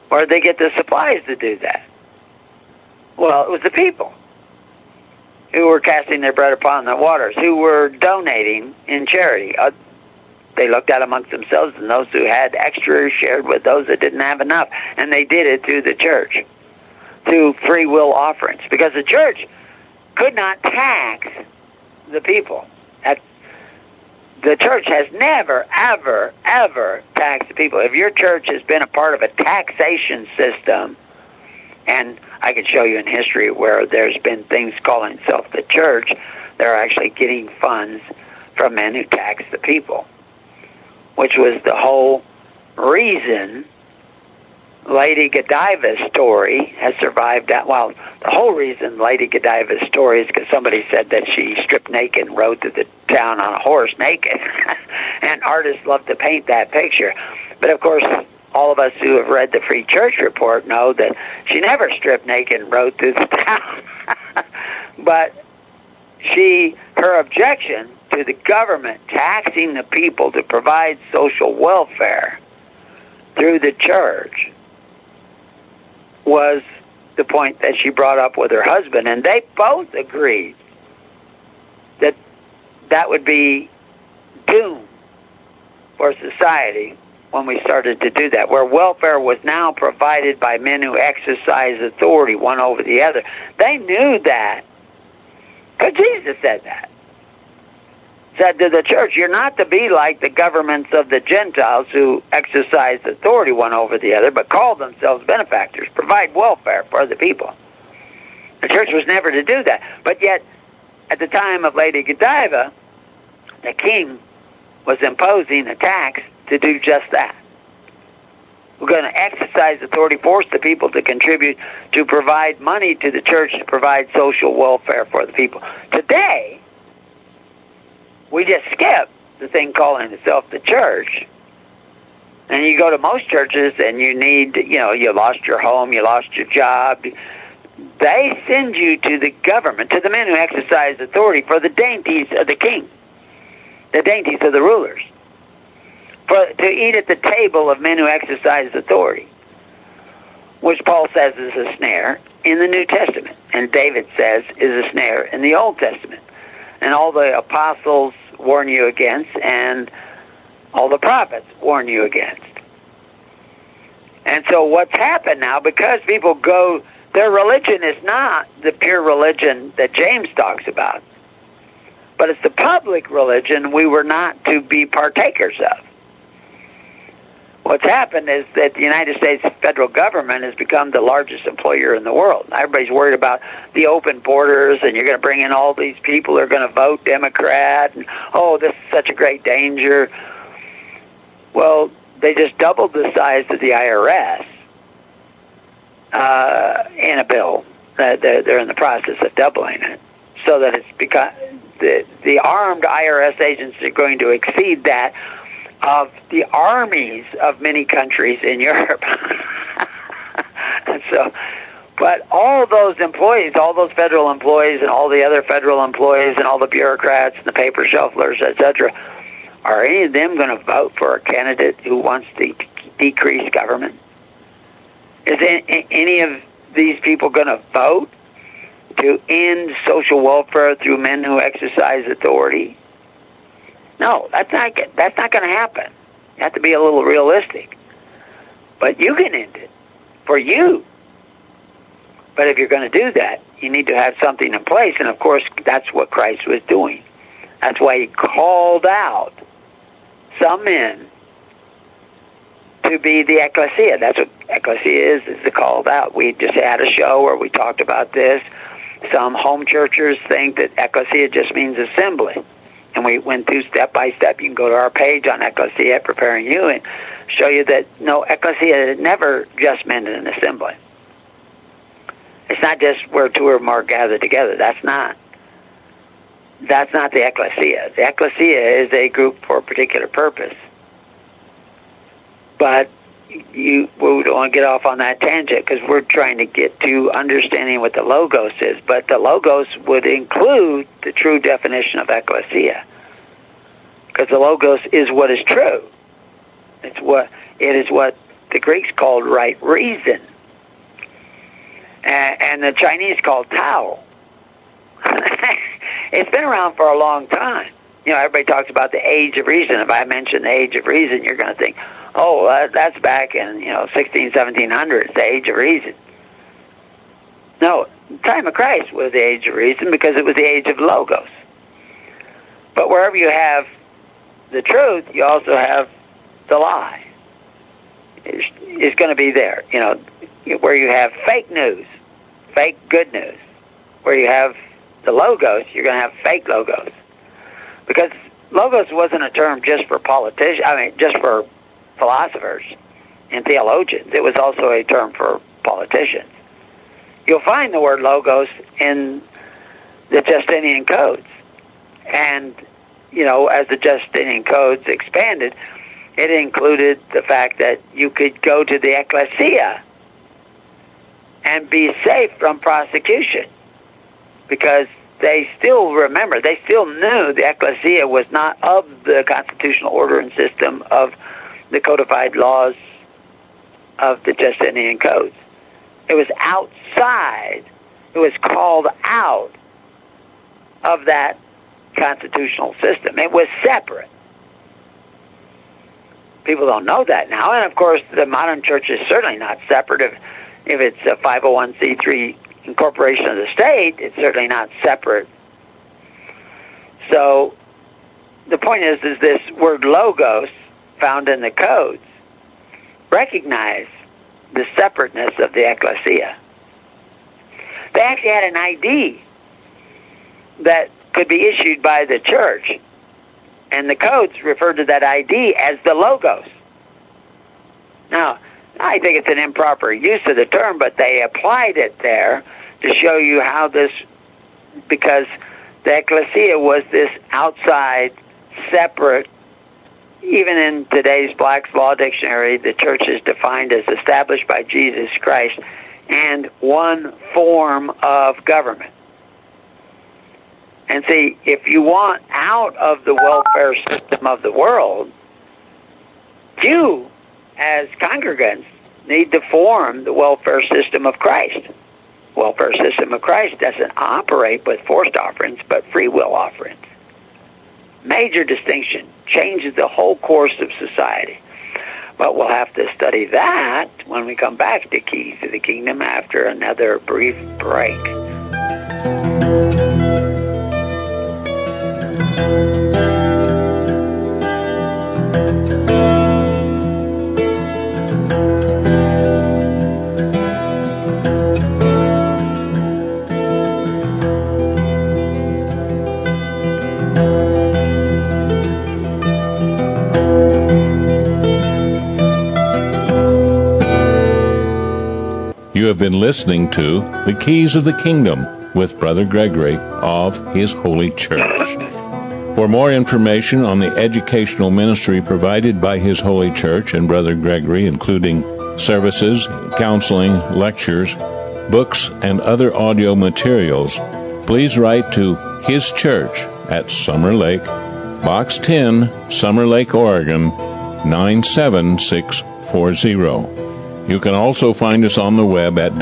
Where did they get the supplies to do that? Well, it was the people who were casting their bread upon the waters, who were donating in charity. They looked out amongst themselves, and those who had extra shared with those that didn't have enough. And they did it through the church, through free will offerings, because the church could not tax the people. The church has never, ever, ever taxed the people. If your church has been a part of a taxation system, and I can show you in history where there's been things calling itself the church, they're actually getting funds from men who tax the people, which was the whole reason Lady Godiva's story has survived that. Well, the whole reason Lady Godiva's story is because somebody said that she stripped naked and rode through the town on a horse naked. And artists love to paint that picture. But, of course, all of us who have read the Free Church Report know that she never stripped naked and rode through the town. But her objection to the government taxing the people to provide social welfare through the church was the point that she brought up with her husband, and they both agreed that that would be doom for society when we started to do that, where welfare was now provided by men who exercise authority one over the other. They knew that, because Jesus said that. Said to the church, you're not to be like the governments of the Gentiles who exercise authority one over the other, but call themselves benefactors, provide welfare for the people. The church was never to do that. But yet, at the time of Lady Godiva, the king was imposing a tax to do just that. We're going to exercise authority, force the people to contribute, to provide money to the church, to provide social welfare for the people. Today, we just skip the thing calling itself the church. And you go to most churches and you need, you lost your home, you lost your job. They send you to the government, to the men who exercise authority for the dainties of the king, the dainties of the rulers, to eat at the table of men who exercise authority, which Paul says is a snare in the New Testament, and David says is a snare in the Old Testament. And all the apostles warn you against, and all the prophets warn you against. And so what's happened now, because people go, their religion is not the pure religion that James talks about, but it's the public religion we were not to be partakers of. What's happened is that the United States federal government has become the largest employer in the world. Everybody's worried about the open borders, and you're going to bring in all these people who are going to vote Democrat, and, this is such a great danger. Well, they just doubled the size of the IRS in a bill. They're in the process of doubling it, so that it's because the armed IRS agents are going to exceed that of the armies of many countries in Europe. And so, but all those employees, all those federal employees and all the other federal employees and all the bureaucrats and the paper shufflers, etc., are any of them going to vote for a candidate who wants to decrease government? Is any of these people going to vote to end social welfare through men who exercise authority? No, that's not going to happen. You have to be a little realistic. But you can end it for you. But if you're going to do that, you need to have something in place. And, of course, that's what Christ was doing. That's why he called out some men to be the ecclesia. That's what ecclesia is the called out. We just had a show where we talked about this. Some home churchers think that ecclesia just means assembly. And we went through step by step. You can go to our page on Ecclesia, Preparing You, and show you that, no, Ecclesia never just meant an assembly. It's not just where two or more gather together. That's not the Ecclesia. The Ecclesia is a group for a particular purpose. But we don't want to get off on that tangent because we're trying to get to understanding what the Logos is. But the Logos would include the true definition of ecclesia, because the Logos is what is true. It is what the Greeks called right reason, and the Chinese called Tao. It's been around for a long time. Everybody talks about the age of reason. If I mention the age of reason, you're going to think, oh, that's back in 1700s, the age of reason. No, the time of Christ was the age of reason because it was the age of Logos. But wherever you have the truth, you also have the lie. It's going to be there. Where you have fake news, fake good news. Where you have the Logos, you're going to have fake Logos. Because Logos wasn't a term just for just for philosophers and theologians. It was also a term for politicians. You'll find the word Logos in the Justinian Codes. And, as the Justinian Codes expanded, it included the fact that you could go to the ecclesia and be safe from prosecution. Because they still knew the ecclesia was not of the constitutional order and system of the codified laws of the Justinian Codes. It was outside. It was called out of that constitutional system. It was separate. People don't know that now. And, of course, the modern church is certainly not separate. If it's a 501c3 incorporation of the state, it's certainly not separate. So the point is this word Logos found in the codes recognize the separateness of the ecclesia. They actually had an ID that could be issued by the church, and the codes referred to that ID as the Logos. Now, I think it's an improper use of the term, but they applied it there to show you how this, because the ecclesia was this outside, separate. Even in today's Black's Law Dictionary, the church is defined as established by Jesus Christ and one form of government. And see, if you want out of the welfare system of the world, you, as congregants, need to form the welfare system of Christ. Welfare system of Christ doesn't operate with forced offerings, but free will offerings. Major distinction. Changes the whole course of society. But we'll have to study that when we come back to Keys to the Kingdom after another brief break. You have been listening to The Keys of the Kingdom with Brother Gregory of His Holy Church. For more information on the educational ministry provided by His Holy Church and Brother Gregory, including services, counseling, lectures, books, and other audio materials, please write to His Church at Summer Lake, Box 10, Summer Lake, Oregon, 97640. You can also find us on the web at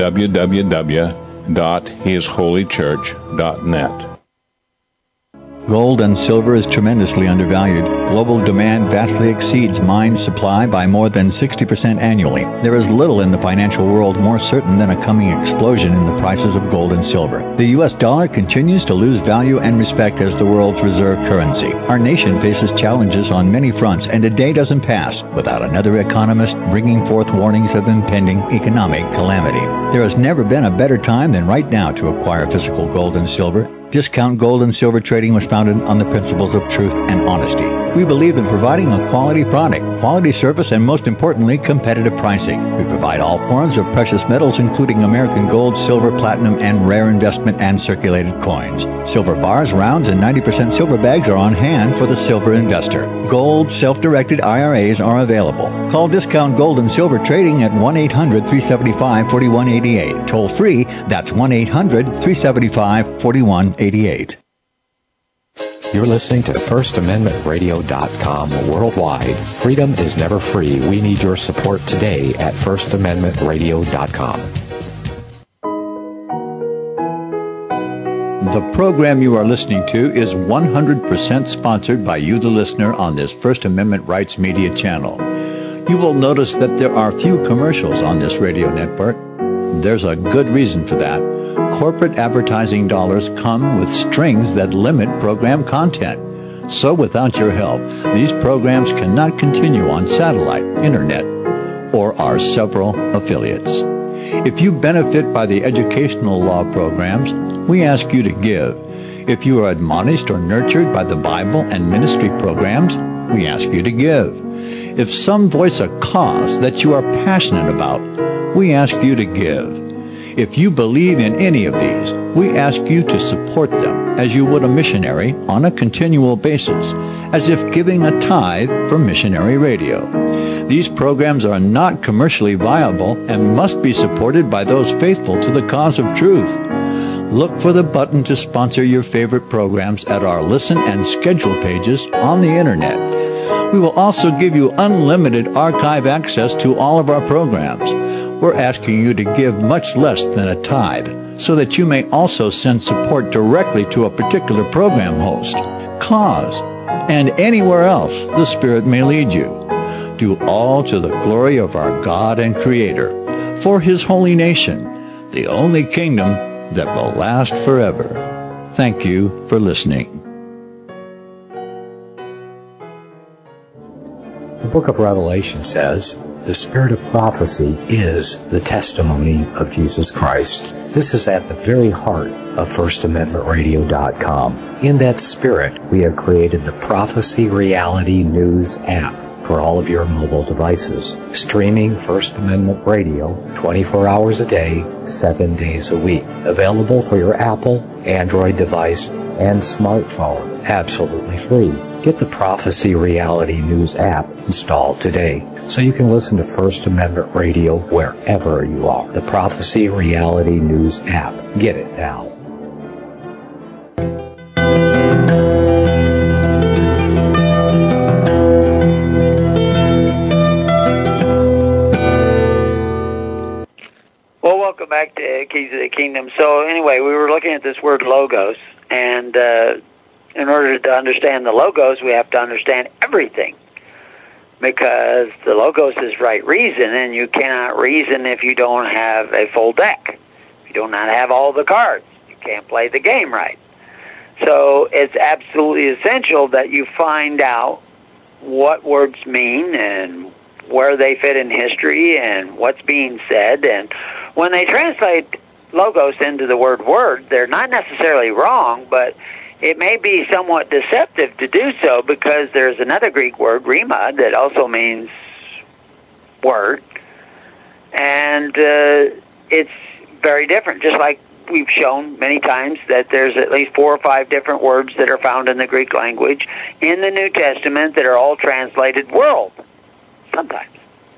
www.hisholychurch.net. Gold and silver is tremendously undervalued. Global demand vastly exceeds mine supply by more than 60% annually. There is little in the financial world more certain than a coming explosion in the prices of gold and silver. The U.S. dollar continues to lose value and respect as the world's reserve currency. Our nation faces challenges on many fronts, and a day doesn't pass without another economist bringing forth warnings of impending economic calamity. There has never been a better time than right now to acquire physical gold and silver. Discount Gold and Silver Trading was founded on the principles of truth and honesty. We believe in providing a quality product, quality service, and most importantly, competitive pricing. We provide all forms of precious metals, including American gold, silver, platinum, and rare investment and circulated coins. Silver bars, rounds, and 90% silver bags are on hand for the silver investor. Gold self-directed IRAs are available. Call Discount Gold and Silver Trading at 1-800-375-4188. Toll free, that's 1-800-375-4188. You're listening to FirstAmendmentRadio.com worldwide. Freedom is never free. We need your support today at FirstAmendmentRadio.com. The program you are listening to is 100% sponsored by you, the listener, on this First Amendment Rights Media channel. You will notice that there are few commercials on this radio network. There's a good reason for that. Corporate advertising dollars come with strings that limit program content. So without your help, these programs cannot continue on satellite, internet, or our several affiliates. If you benefit by the educational law programs, we ask you to give. If you are admonished or nurtured by the Bible and ministry programs, we ask you to give. If some voice a cause that you are passionate about, we ask you to give. If you believe in any of these, we ask you to support them as you would a missionary on a continual basis, as if giving a tithe for missionary radio. These programs are not commercially viable and must be supported by those faithful to the cause of truth. Look for the button to sponsor your favorite programs at our listen and schedule pages on the internet. We will also give you unlimited archive access to all of our programs. We're asking you to give much less than a tithe so that you may also send support directly to a particular program host, cause, and anywhere else the Spirit may lead you. Do all to the glory of our God and Creator, for His holy nation, the only kingdom that will last forever. Thank you for listening. The book of Revelation says, the spirit of prophecy is the testimony of Jesus Christ. This is at the very heart of FirstAmendmentRadio.com. In that spirit, we have created the Prophecy Reality News app for all of your mobile devices, streaming First Amendment Radio 24 hours a day, 7 days a week. Available for your Apple, Android device, and smartphone, absolutely free. Get the Prophecy Reality News app installed today so you can listen to First Amendment Radio wherever you are. The Prophecy Reality News app. Get it now. Well, welcome back to Keys of the Kingdom. So anyway, we were looking at this word logos, and in order to understand the logos, we have to understand everything, because the logos is right reason, and you cannot reason if you don't have a full deck. If you do not have all the cards, you can't play the game right. So it's absolutely essential that you find out what words mean and where they fit in history and what's being said. And when they translate logos into the word, they're not necessarily wrong, but it may be somewhat deceptive to do so, because there's another Greek word, rhema, that also means word, and it's very different. Just like we've shown many times that there's at least 4 or 5 different words that are found in the Greek language in the New Testament that are all translated world, sometimes,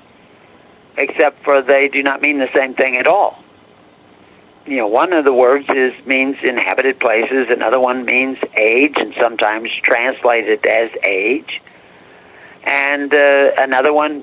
except for they do not mean the same thing at all. You know, one of the words means inhabited places, another one means age, and sometimes translated as age. And another one,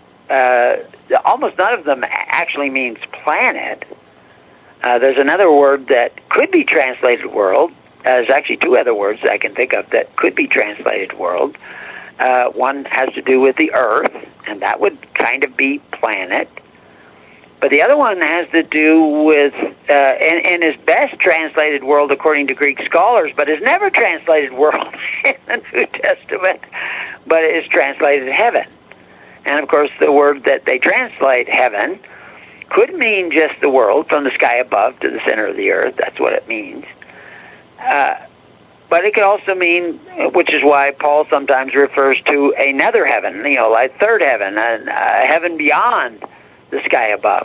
almost none of them actually means planet. There's another word that could be translated world. There's actually 2 other words that I can think of that could be translated world. One has to do with the earth, and that would kind of be planet. But the other one has to do with, and is best translated world according to Greek scholars, but is never translated world in the New Testament, but it is translated heaven. And of course, the word that they translate heaven could mean just the world, from the sky above to the center of the earth. That's what it means. But it could also mean, which is why Paul sometimes refers to another heaven, you know, like third heaven, a heaven beyond the sky above,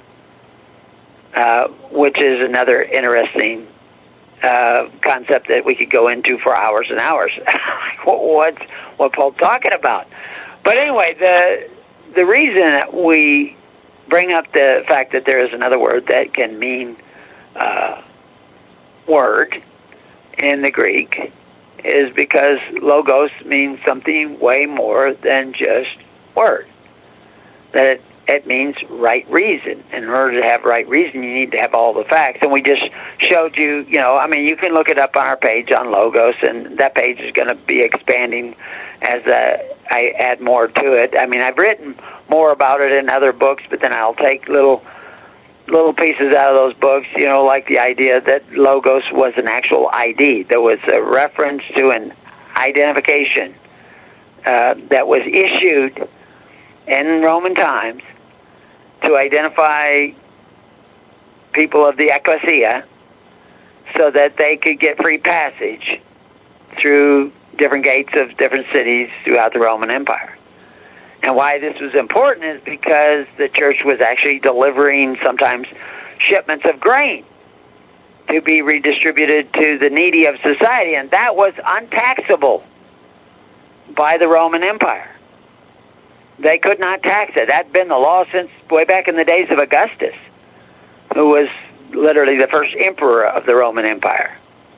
which is another interesting concept that we could go into for hours and hours. What's Paul talking about? But anyway, the reason that we bring up the fact that there is another word that can mean word in the Greek is because logos means something way more than just word. That it means right reason. In order to have right reason, you need to have all the facts. And we just showed you, you can look it up on our page on logos, and that page is going to be expanding as I add more to it. I mean, I've written more about it in other books, but then I'll take little pieces out of those books, like the idea that logos was an actual ID. There was a reference to an identification that was issued in Roman times to identify people of the ecclesia so that they could get free passage through different gates of different cities throughout the Roman Empire. And why this was important is because the church was actually delivering sometimes shipments of grain to be redistributed to the needy of society, and that was untaxable by the Roman Empire. They could not tax it. That had been the law since way back in the days of Augustus, who was literally the first emperor of the Roman Empire.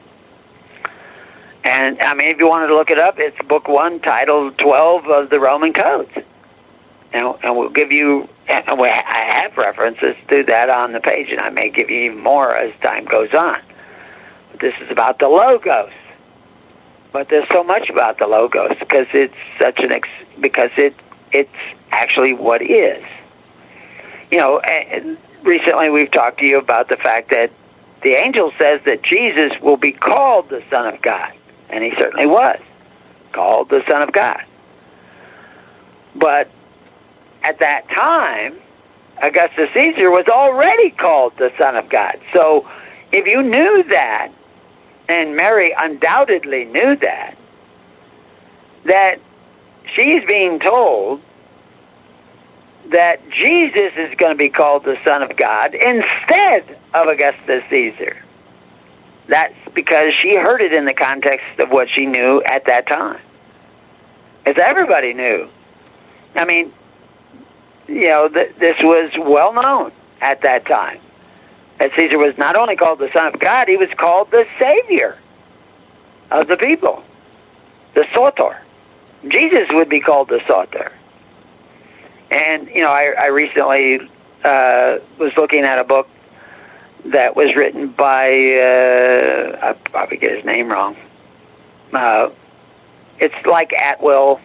And, if you wanted to look it up, it's Book 1, Title 12 of the Roman Codes. And we'll give you, I have references to that on the page, and I may give you even more as time goes on. But this is about the logos. But there's so much about the logos because it's such because it's actually what is. Recently we've talked to you about the fact that the angel says that Jesus will be called the Son of God. And he certainly was called the Son of God. But at that time, Augustus Caesar was already called the Son of God. So if you knew that, and Mary undoubtedly knew that she's being told that Jesus is going to be called the Son of God instead of Augustus Caesar. That's because she heard it in the context of what she knew at that time. As everybody knew. This was well known at that time. That Caesar was not only called the Son of God, he was called the Savior of the people. The Soter. Jesus would be called the Soter. And, I recently was looking at a book that was written by, I'll probably get his name wrong. It's like Atwill,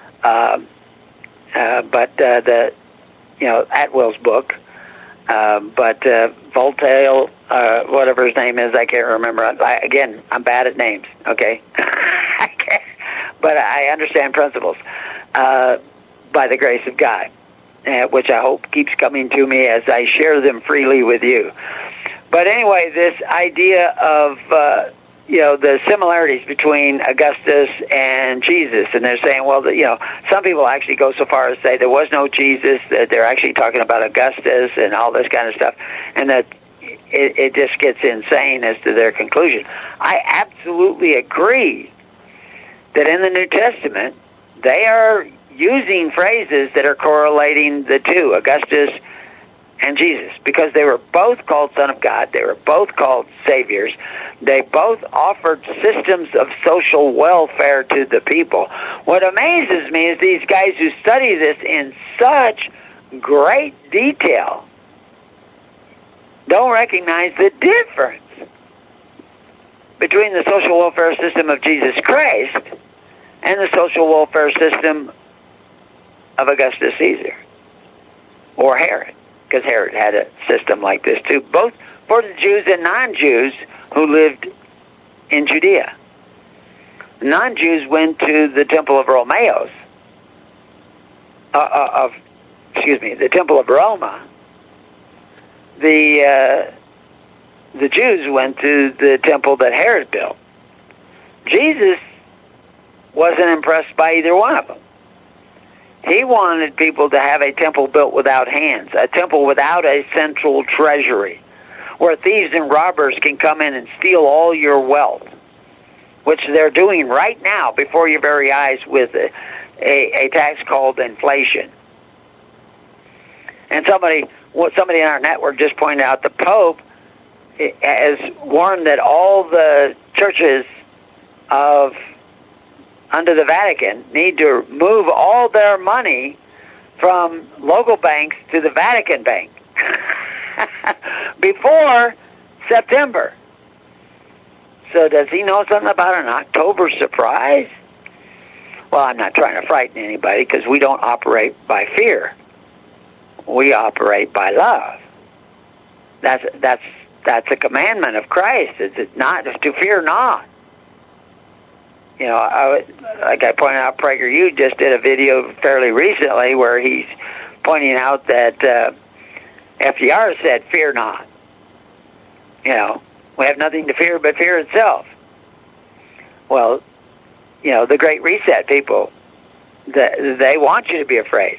but Atwill's book. But Voltaire, whatever his name is, I can't remember. I'm bad at names, okay? But I understand principles by the grace of God, which I hope keeps coming to me as I share them freely with you. But anyway, this idea of, the similarities between Augustus and Jesus, and they're saying, well, some people actually go so far as say there was no Jesus, that they're actually talking about Augustus and all this kind of stuff, and that it just gets insane as to their conclusion. I absolutely agree that in the New Testament, they are using phrases that are correlating the two, Augustus and Jesus, because they were both called Son of God, they were both called Saviors, they both offered systems of social welfare to the people. What amazes me is these guys who study this in such great detail don't recognize the difference between the social welfare system of Jesus Christ and the social welfare system of Augustus Caesar or Herod. Because Herod had a system like this too, both for the Jews and non-Jews who lived in Judea. Non-Jews went to the temple of Romeos, the temple of Roma. The Jews went to the temple that Herod built. Jesus wasn't impressed by either one of them. He wanted people to have a temple built without hands, a temple without a central treasury, where thieves and robbers can come in and steal all your wealth, which they're doing right now before your very eyes with a tax called inflation. And somebody in our network just pointed out the Pope has warned that all the churches under the Vatican need to move all their money from local banks to the Vatican Bank before September. So does he know something about an October surprise? Well, I'm not trying to frighten anybody because we don't operate by fear. We operate by love. That's a commandment of Christ. It's not to fear not. You know, like I pointed out, PragerU just did a video fairly recently where he's pointing out that FDR said, "Fear not." You know, we have nothing to fear but fear itself. Well, you know, the Great Reset people, they want you to be afraid.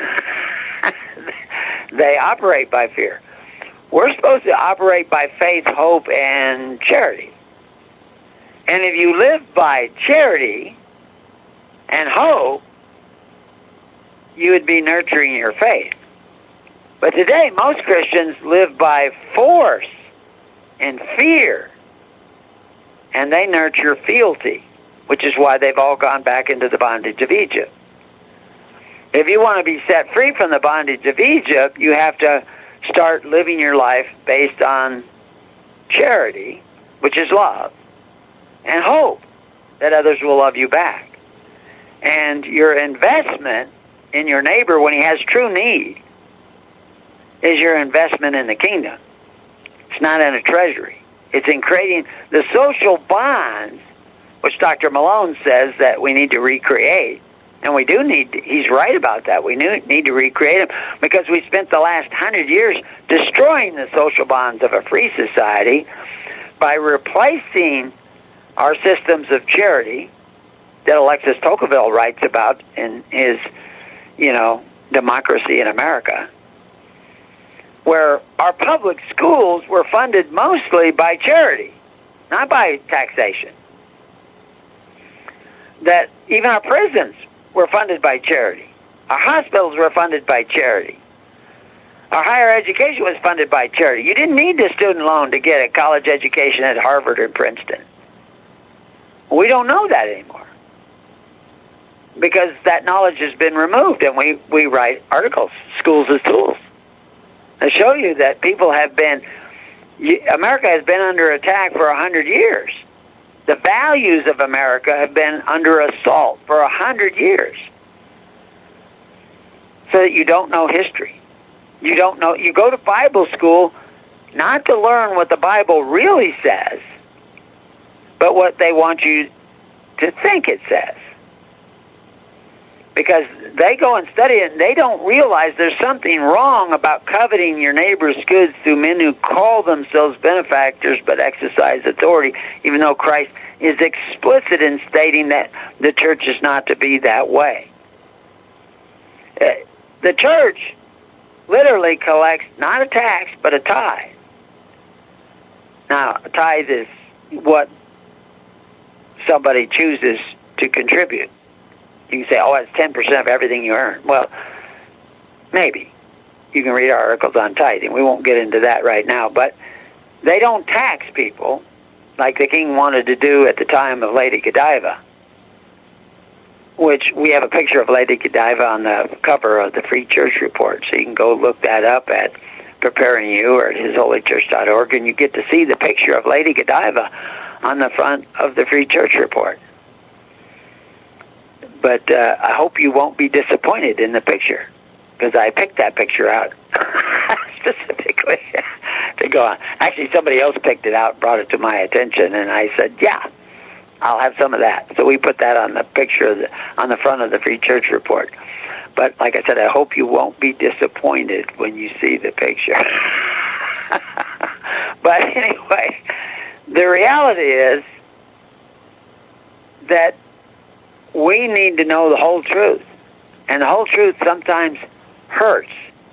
They operate by fear. We're supposed to operate by faith, hope, and charity. And if you live by charity and hope, you would be nurturing your faith. But today, most Christians live by force and fear, and they nurture fealty, which is why they've all gone back into the bondage of Egypt. If you want to be set free from the bondage of Egypt, you have to start living your life based on charity, which is love, and hope that others will love you back. And your investment in your neighbor when he has true need is your investment in the kingdom. It's not in a treasury. It's in creating the social bonds, which Dr. Malone says that we need to recreate. And we do need to, he's right about that. We need to recreate them because we spent the last 100 years destroying the social bonds of a free society by replacing our systems of charity that Alexis Tocqueville writes about in his, Democracy in America, where our public schools were funded mostly by charity, not by taxation. That even our prisons were funded by charity. Our hospitals were funded by charity. Our higher education was funded by charity. You didn't need the student loan to get a college education at Harvard or Princeton. We don't know that anymore because that knowledge has been removed, and we write articles, Schools as Tools, to show you that people have been, America has been under attack for 100 years. The values of America have been under assault for 100 years. So that you don't know history. You don't know. You go to Bible school not to learn what the Bible really says, but what they want you to think it says. Because they go and study it, and they don't realize there's something wrong about coveting your neighbor's goods through men who call themselves benefactors but exercise authority, even though Christ is explicit in stating that the church is not to be that way. The church literally collects not a tax, but a tithe. Now, a tithe is what somebody chooses to contribute. You can say, it's 10% of everything you earn. Well, maybe. You can read our articles on tithing. We won't get into that right now. But they don't tax people like the king wanted to do at the time of Lady Godiva, which we have a picture of Lady Godiva on the cover of the Free Church Report. So you can go look that up at Preparing You or at hisholychurch.org, and you get to see the picture of Lady Godiva on the front of the Free Church Report. But I hope you won't be disappointed in the picture, because I picked that picture out specifically to go on. Actually, somebody else picked it out and brought it to my attention, and I said, yeah, I'll have some of that. So we put that on the picture on the front of the Free Church Report. But like I said, I hope you won't be disappointed when you see the picture. But anyway, the reality is that we need to know the whole truth. And the whole truth sometimes hurts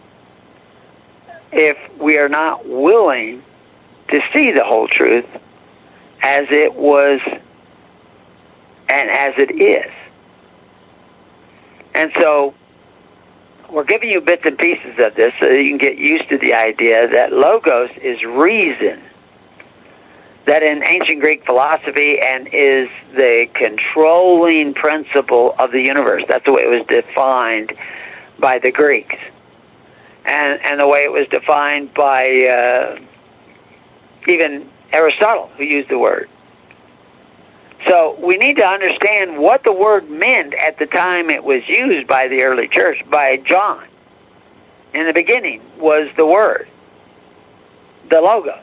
if we are not willing to see the whole truth as it was and as it is. And so we're giving you bits and pieces of this so that you can get used to the idea that logos is reason. that in ancient Greek philosophy and is the controlling principle of the universe. That's the way it was defined by the Greeks. And the way it was defined by even Aristotle, who used the word. So we need to understand what the word meant at the time it was used by the early church, by John. In the beginning was the Word, the Logos.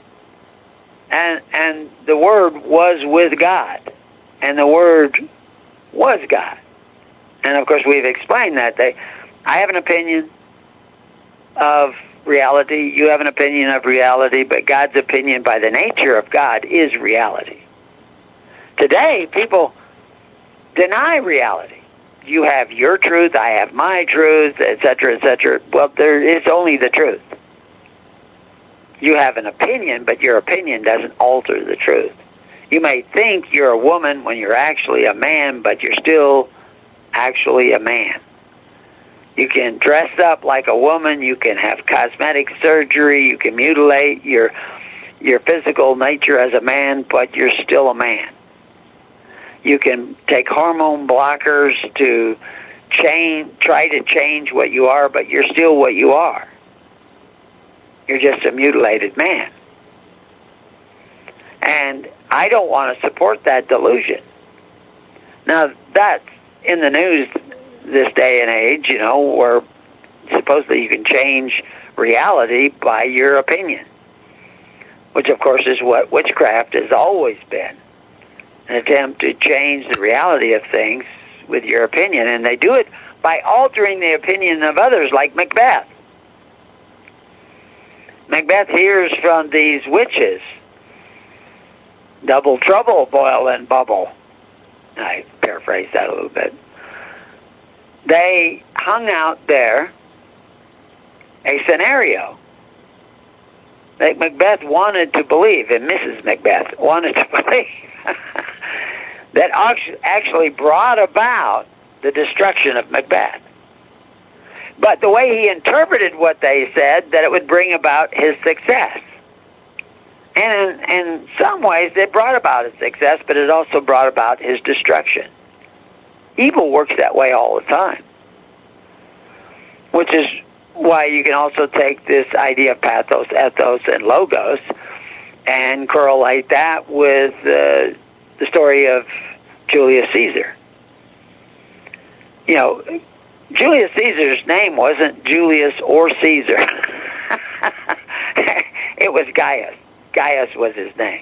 And the Word was with God. And the Word was God. And, of course, we've explained that. I have an opinion of reality. You have an opinion of reality. But God's opinion by the nature of God is reality. Today, people deny reality. You have your truth, I have my truth, etc., etc. Well, there is only the truth. You have an opinion, but your opinion doesn't alter the truth. You may think you're a woman when you're actually a man, but you're still actually a man. You can dress up like a woman, you can have cosmetic surgery, you can mutilate your physical nature as a man, but you're still a man. You can take hormone blockers to try to change what you are, but you're still what you are. You're just a mutilated man. And I don't want to support that delusion. Now, that's in the news this day and age, where supposedly you can change reality by your opinion, which, of course, is what witchcraft has always been. An attempt to change the reality of things with your opinion. And they do it by altering the opinion of others, like Macbeth. Macbeth hears from these witches, double trouble, boil and bubble. I paraphrase that a little bit. They hung out there a scenario that Macbeth wanted to believe, and Mrs. Macbeth wanted to believe, that actually brought about the destruction of Macbeth. But the way he interpreted what they said, that it would bring about his success. And in some ways, it brought about his success, but it also brought about his destruction. Evil works that way all the time. Which is why you can also take this idea of pathos, ethos, and logos and correlate that with the story of Julius Caesar. Julius Caesar's name wasn't Julius or Caesar. It was Gaius. Gaius was his name.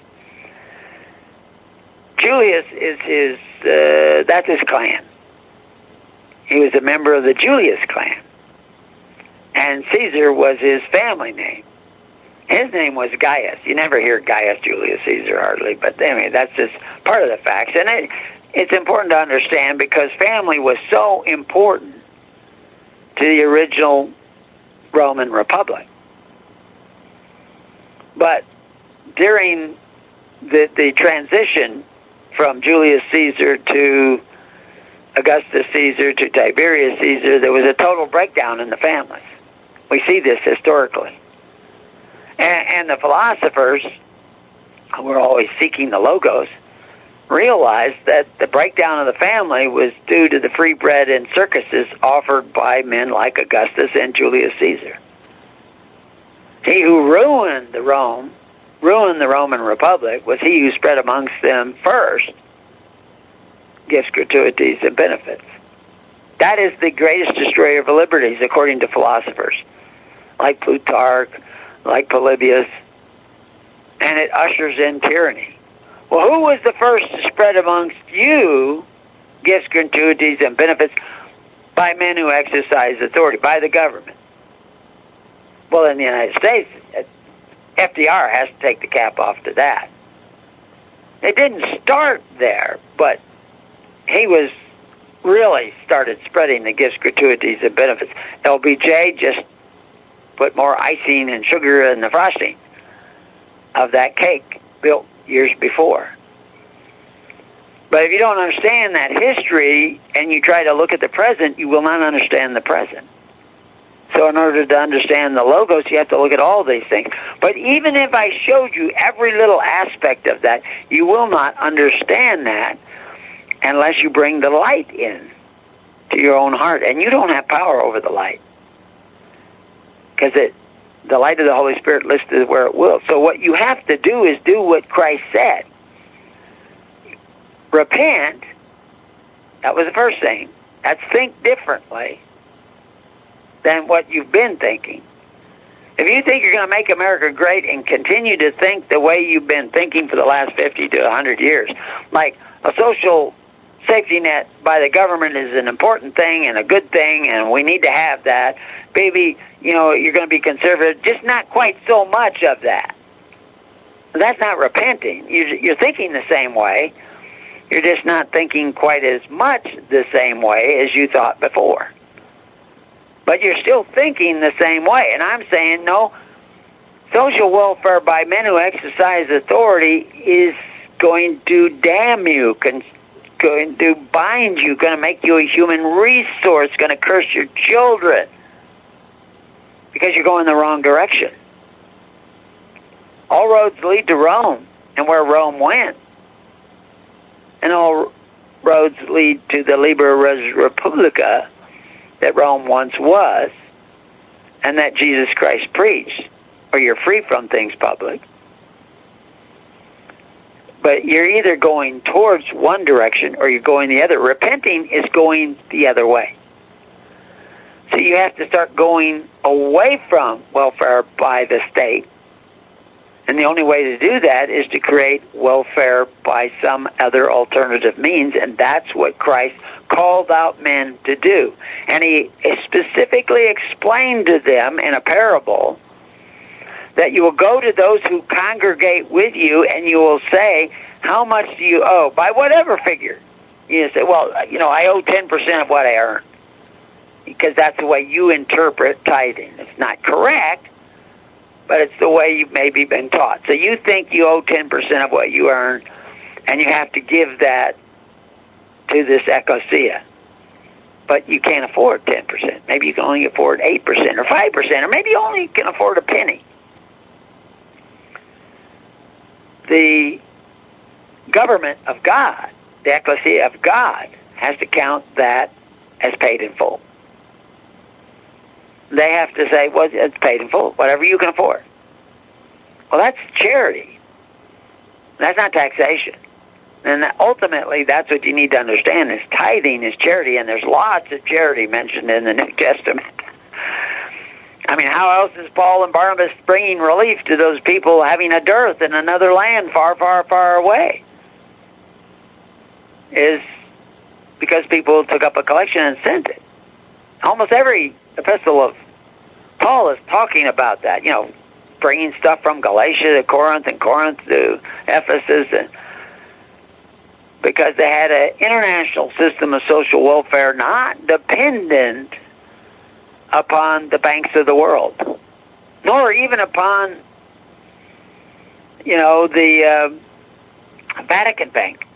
Julius is that's his clan. He was a member of the Julius clan. And Caesar was his family name. His name was Gaius. You never hear Gaius Julius Caesar hardly, but anyway, that's just part of the facts. And it's important to understand because family was so important to the original Roman Republic. But during the transition from Julius Caesar to Augustus Caesar to Tiberius Caesar, there was a total breakdown in the families. We see this historically. And the philosophers, who were always seeking the logos, realized that the breakdown of the family was due to the free bread and circuses offered by men like Augustus and Julius Caesar. He who ruined the Roman Republic, was he who spread amongst them first gifts, gratuities, and benefits. That is the greatest destroyer of liberties, according to philosophers, like Plutarch, like Polybius, and it ushers in tyranny. Well, who was the first to spread amongst you gifts, gratuities, and benefits? By men who exercise authority, by the government. Well, in the United States, FDR has to take the cap off to that. It didn't start there, but he was really started spreading the gifts, gratuities, and benefits. LBJ just put more icing and sugar in the frosting of that cake built years before. But if you don't understand that history and you try to look at the present, you will not understand the present. So in order to understand the Logos, you have to look at all these things. But even if I showed you every little aspect of that, you will not understand that unless you bring the light in to your own heart. And you don't have power over the light, because the light of the Holy Spirit listed where it will. So what you have to do is do what Christ said. Repent. That was the first thing. That's think differently than what you've been thinking. If you think you're going to make America great and continue to think the way you've been thinking for the last 50 to 100 years, like a social safety net by the government is an important thing and a good thing, and we need to have that, maybe, you're going to be conservative, just not quite so much of that. That's not repenting. You're thinking the same way. You're just not thinking quite as much the same way as you thought before. But you're still thinking the same way. And I'm saying, no, social welfare by men who exercise authority is going to damn you, going to bind you, going to make you a human resource, going to curse your children, because you're going the wrong direction. All roads lead to Rome, and where Rome went. And all roads lead to the Liber Res Republica that Rome once was, and that Jesus Christ preached, or you're free from things public. But you're either going towards one direction or you're going the other. Repenting is going the other way. So you have to start going away from welfare by the state. And the only way to do that is to create welfare by some other alternative means, and that's what Christ called out men to do. And he specifically explained to them in a parable that you will go to those who congregate with you and you will say, how much do you owe? By whatever figure. You say, well, I owe 10% of what I earn, because that's the way you interpret tithing. It's not correct, but it's the way you've maybe been taught. So you think you owe 10% of what you earn, and you have to give that to this ecclesia. But you can't afford 10%. Maybe you can only afford 8% or 5%, or maybe you only can afford a penny. The government of God, the ecclesia of God, has to count that as paid in full. They have to say, well, it's paid in full, whatever you can afford. Well, that's charity. That's not taxation. And ultimately, that's what you need to understand, is tithing is charity, and there's lots of charity mentioned in the New Testament. I mean, how else is Paul and Barnabas bringing relief to those people having a dearth in another land far, far, far away? Is because people took up a collection and sent it. Almost every epistle of Paul is talking about that, bringing stuff from Galatia to Corinth and Corinth to Ephesus, and because they had an international system of social welfare not dependent upon the banks of the world, nor even upon, the Vatican Bank.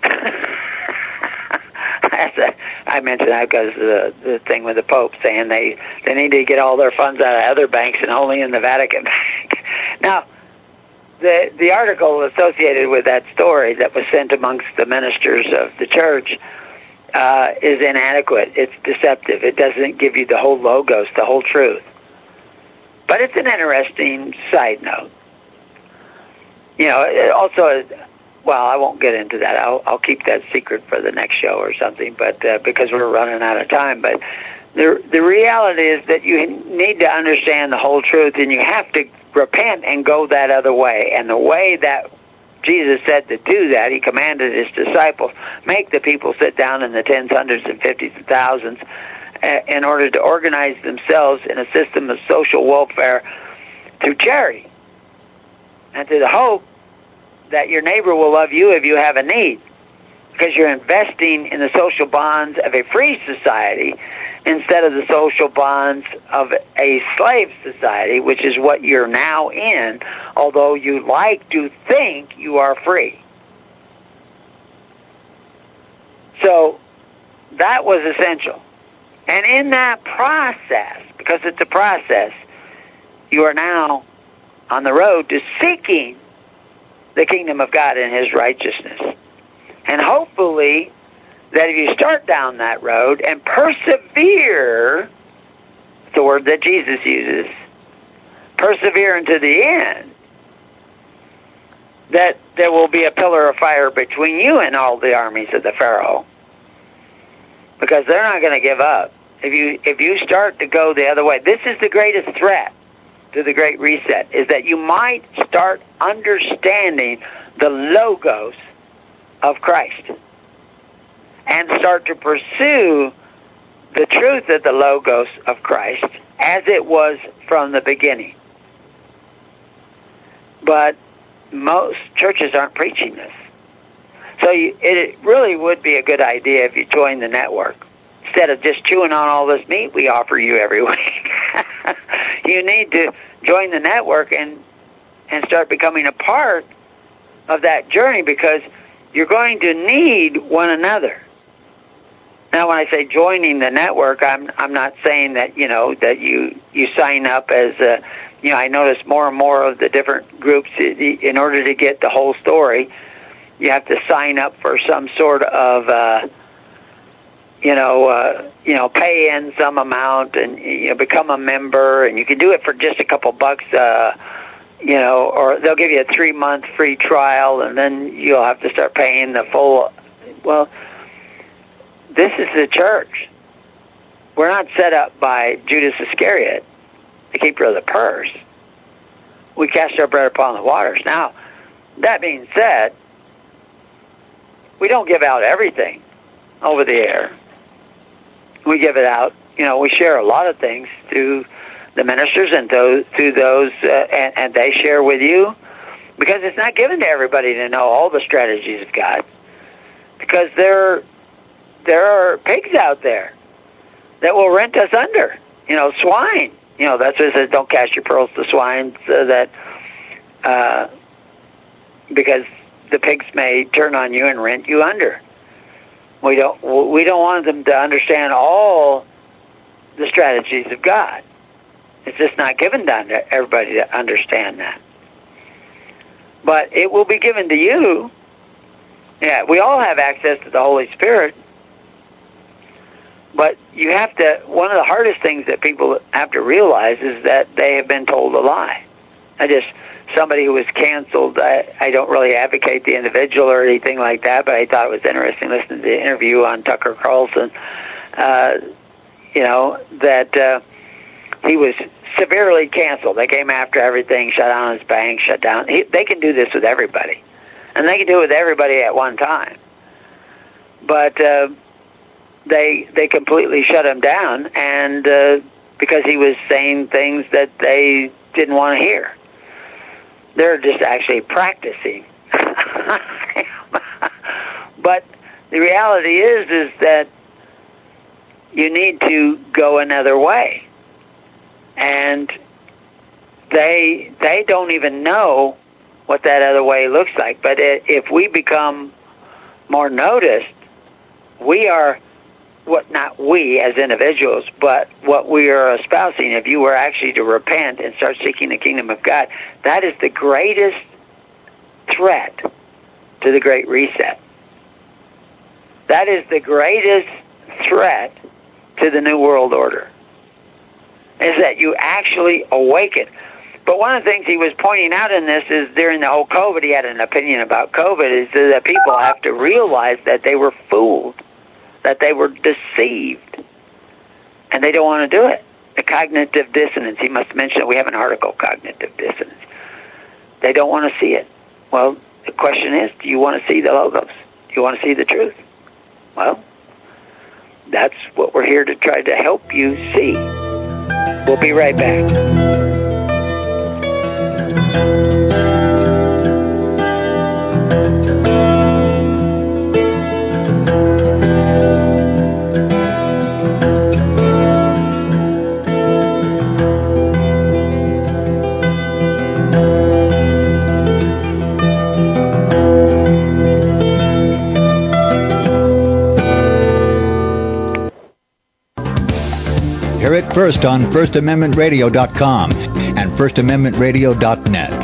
I mentioned that because the thing with the Pope saying they need to get all their funds out of other banks and only in the Vatican Bank. Now, the article associated with that story that was sent amongst the ministers of the church is inadequate. It's deceptive. It doesn't give you the whole logos, the whole truth. But it's an interesting side note. Also, well, I won't get into that. I'll keep that secret for the next show or something, but because we're running out of time. But the reality is that you need to understand the whole truth, and you have to repent and go that other way. And the way that Jesus said to do that, he commanded his disciples, make the people sit down in the tens, hundreds, and fifties, and thousands in order to organize themselves in a system of social welfare through charity, and to the hope that your neighbor will love you if you have a need, because you're investing in the social bonds of a free society instead of the social bonds of a slave society, which is what you're now in, although you like to think you are free. So that was essential. And in that process, because it's a process, you are now on the road to seeking the kingdom of God and His righteousness. And hopefully that if you start down that road and persevere, the word that Jesus uses, persevere unto the end, that there will be a pillar of fire between you and all the armies of the Pharaoh. Because they're not going to give up. If you start to go the other way, this is the greatest threat to the Great Reset, is that you might start understanding the logos of Christ and start to pursue the truth of the logos of Christ as it was from the beginning. But most churches aren't preaching this. So it really would be a good idea if you join the network. Instead of just chewing on all this meat we offer you every week. You need to join the network and start becoming a part of that journey, because you're going to need one another. Now, when I say joining the network, I'm not saying that, that you sign up as I notice more and more of the different groups, in order to get the whole story, you have to sign up for some sort of pay in some amount and become a member, and you can do it for just a couple bucks, or they'll give you a 3-month free trial, and then you'll have to start paying the full. Well, this is the church. We're not set up by Judas Iscariot, the keeper of the purse. We cast our bread upon the waters. Now, that being said, we don't give out everything over the air. We give it out. We share a lot of things to the ministers and to those, and they share with you, because it's not given to everybody to know all the strategies of God. Because there are pigs out there that will rent us under. Swine. That's what it says. Don't cast your pearls to swine, so that because the pigs may turn on you and rent you under. We don't want them to understand all the strategies of God. It's just not given to everybody to understand that. But it will be given to you. Yeah, we all have access to the Holy Spirit. But you have to, one of the hardest things that people have to realize is that they have been told a lie. Somebody who was canceled, I don't really advocate the individual or anything like that, but I thought it was interesting listening to the interview on Tucker Carlson, that he was severely canceled. They came after everything, shut down his bank, shut down. They can do this with everybody. And they can do it with everybody at one time. But they completely shut him down, and because he was saying things that they didn't want to hear. They're just actually practicing. But the reality is that you need to go another way. And they don't even know what that other way looks like. But if we become more noticed, we are, not we as individuals, but what we are espousing, if you were actually to repent and start seeking the kingdom of God, that is the greatest threat to the Great Reset. That is the greatest threat to the New World Order, is that you actually awaken. But one of the things he was pointing out in this is during the whole COVID, he had an opinion about COVID, is that people have to realize that they were fooled, that they were deceived, and they don't want to do it. The cognitive dissonance, he must mention, we have an article, cognitive dissonance. They don't want to see it. Well, the question is, do you want to see the logos? Do you want to see the truth? Well, that's what we're here to try to help you see. We'll be right back. first on FirstAmendmentRadio.com and FirstAmendmentRadio.net.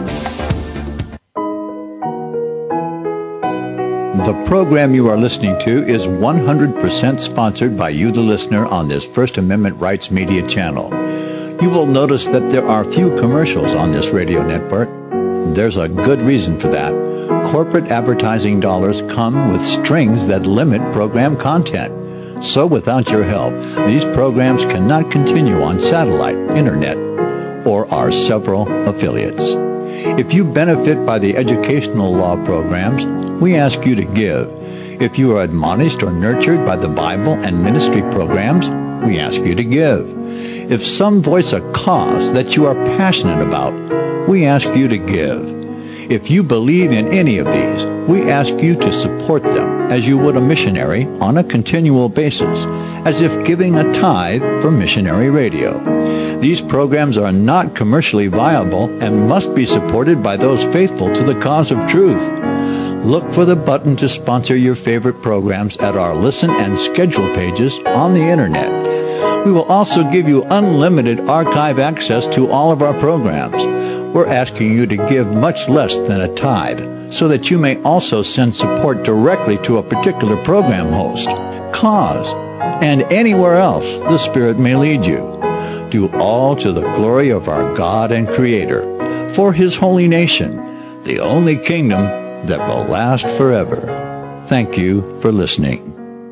The program you are listening to is 100% sponsored by you, the listener, on this First Amendment Rights Media channel. You will notice that there are few commercials on this radio network. There's a good reason for that. Corporate advertising dollars come with strings that limit program content. So without your help, these programs cannot continue on satellite, internet, or our several affiliates. If you benefit by the educational law programs, we ask you to give. If you are admonished or nurtured by the Bible and ministry programs, we ask you to give. If some voice a cause that you are passionate about, we ask you to give. If you believe in any of these, we ask you to support them as you would a missionary on a continual basis, as if giving a tithe for missionary radio. These programs are not commercially viable and must be supported by those faithful to the cause of truth. Look for the button to sponsor your favorite programs at our listen and schedule pages on the internet. We will also give you unlimited archive access to all of our programs. We're asking you to give much less than a tithe so that you may also send support directly to a particular program host, cause, and anywhere else the Spirit may lead you. Do all to the glory of our God and Creator, for His holy nation, the only kingdom that will last forever. Thank you for listening.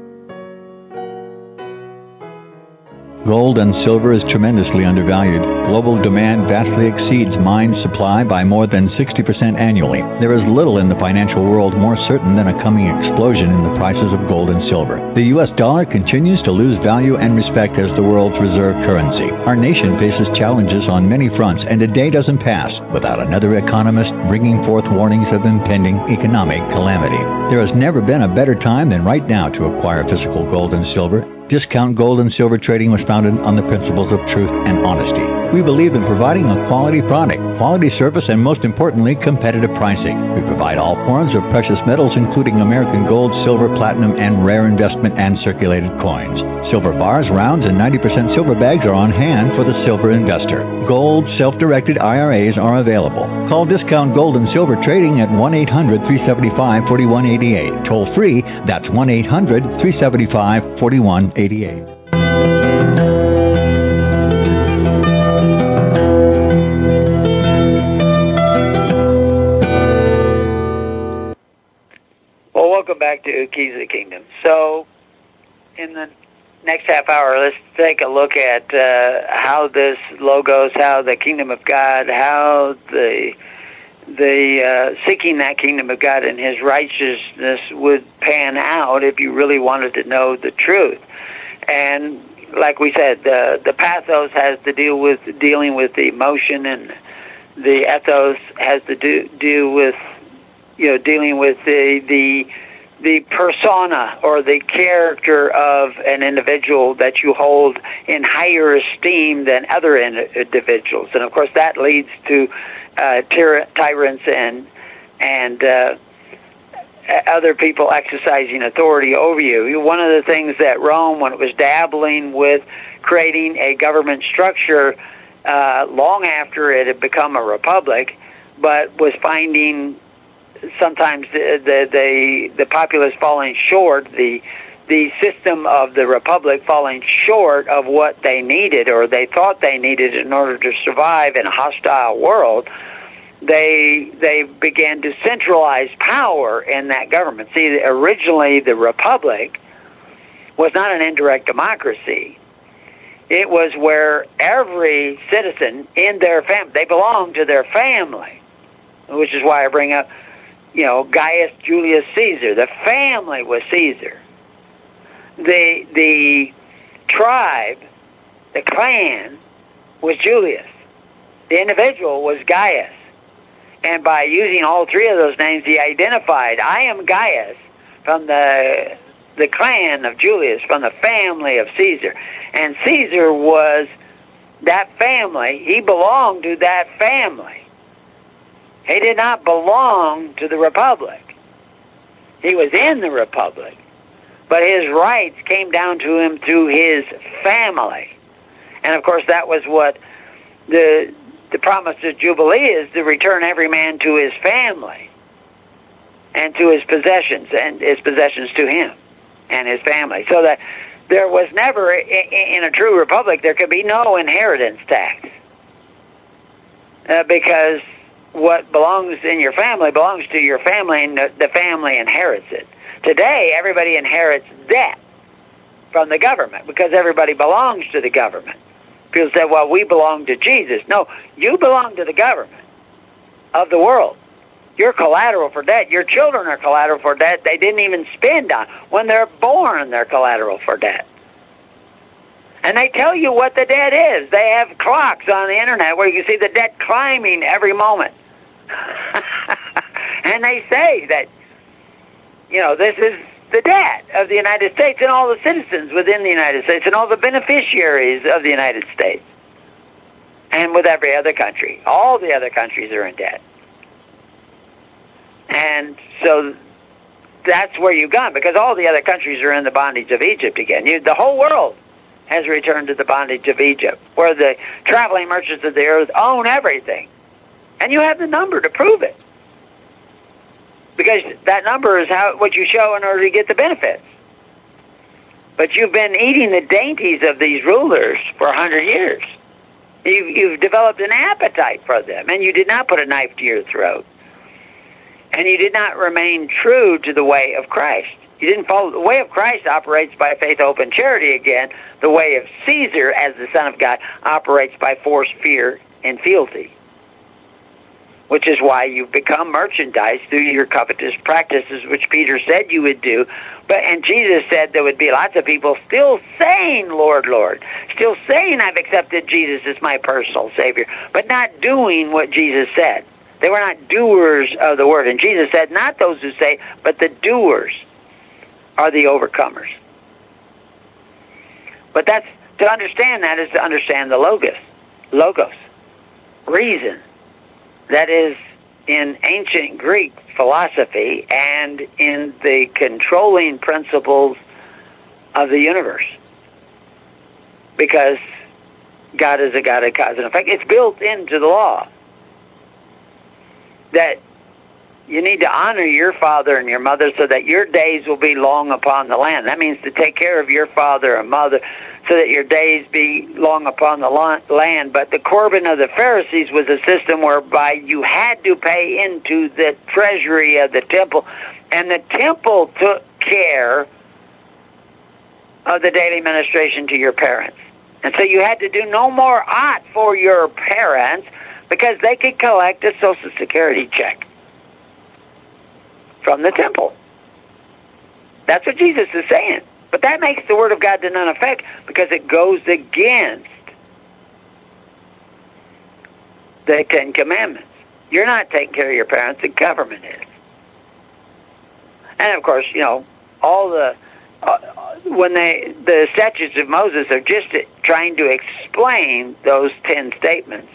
Gold and silver is tremendously undervalued. Global demand vastly exceeds mine supply by more than 60% annually. There is little in the financial world more certain than a coming explosion in the prices of gold and silver. The U.S. dollar continues to lose value and respect as the world's reserve currency. Our nation faces challenges on many fronts, and a day doesn't pass without another economist bringing forth warnings of impending economic calamity. There has never been a better time than right now to acquire physical gold and silver. Discount Gold and Silver Trading was founded on the principles of truth and honesty. We believe in providing a quality product, quality service, and most importantly, competitive pricing. We provide all forms of precious metals, including American gold, silver, platinum, and rare investment and circulated coins. Silver bars, rounds, and 90% silver bags are on hand for the silver investor. Gold self-directed IRAs are available. Call Discount Gold and Silver Trading at 1-800-375-4188. Toll free, that's 1-800-375-4188. Well, welcome back to Keys of the Kingdom. So, in the next half hour, let's take a look at how this logos, how the kingdom of God, how the seeking that kingdom of God and His righteousness would pan out if you really wanted to know the truth. And like we said, the pathos has to deal with dealing with the emotion, and the ethos has to do with dealing with the persona or the character of an individual that you hold in higher esteem than other individuals. And of course that leads to tyrants and other people exercising authority over you. One of the things that Rome, when it was dabbling with creating a government structure long after it had become a republic, but was finding sometimes the populace falling short, the system of the republic falling short of what they needed or they thought they needed in order to survive in a hostile world, they began to centralize power in that government. See, originally the republic was not an indirect democracy. It was where every citizen in their family, they belonged to their family, which is why I bring up Gaius Julius Caesar. The family was Caesar. The tribe, the clan, was Julius. The individual was Gaius. And by using all three of those names, he identified, I am Gaius from the clan of Julius, from the family of Caesar. And Caesar was that family. He belonged to that family. He did not belong to the republic. He was in the republic, but his rights came down to him through his family. And, of course, that was what the promise of Jubilee is, to return every man to his family and to his possessions, and his possessions to him and his family. So that there was never, in a true republic, there could be no inheritance tax. Because what belongs in your family belongs to your family, and the family inherits it. Today, everybody inherits debt from the government because everybody belongs to the government. People say, well, we belong to Jesus. No, you belong to the government of the world. You're collateral for debt. Your children are collateral for debt they didn't even spend on. When they're born, they're collateral for debt. And they tell you what the debt is. They have clocks on the internet where you can see the debt climbing every moment. And they say that, this is the debt of the United States and all the citizens within the United States and all the beneficiaries of the United States. And with every other country. All the other countries are in debt. And so that's where you've gone, because all the other countries are in the bondage of Egypt again. The whole world has returned to the bondage of Egypt, where the traveling merchants of the earth own everything. And you have the number to prove it. Because that number is what you show in order to get the benefits. But you've been eating the dainties of these rulers for 100 years. You've developed an appetite for them, and you did not put a knife to your throat. And you did not remain true to the way of Christ. You didn't follow. The way of Christ operates by faith, hope, and charity again. The way of Caesar, as the Son of God, operates by force, fear, and fealty. Which is why you've become merchandise through your covetous practices, which Peter said you would do. And Jesus said there would be lots of people still saying, Lord, Lord. Still saying, I've accepted Jesus as my personal Savior. But not doing what Jesus said. They were not doers of the word. And Jesus said, not those who say, but the doers are the overcomers. But to understand that is to understand the logos, reason. That is in ancient Greek philosophy and in the controlling principles of the universe. Because God is a God of cause and effect. It's built into the law that you need to honor your father and your mother so that your days will be long upon the land. That means to take care of your father and mother so that your days be long upon the land. But the Corban of the Pharisees was a system whereby you had to pay into the treasury of the temple, and the temple took care of the daily ministration to your parents. And so you had to do no more ought for your parents because they could collect a Social Security check from the temple. That's what Jesus is saying. But that makes the Word of God to none effect because it goes against the Ten Commandments. You're not taking care of your parents, the government is. And of course, all the statutes of Moses are just trying to explain those 10 statements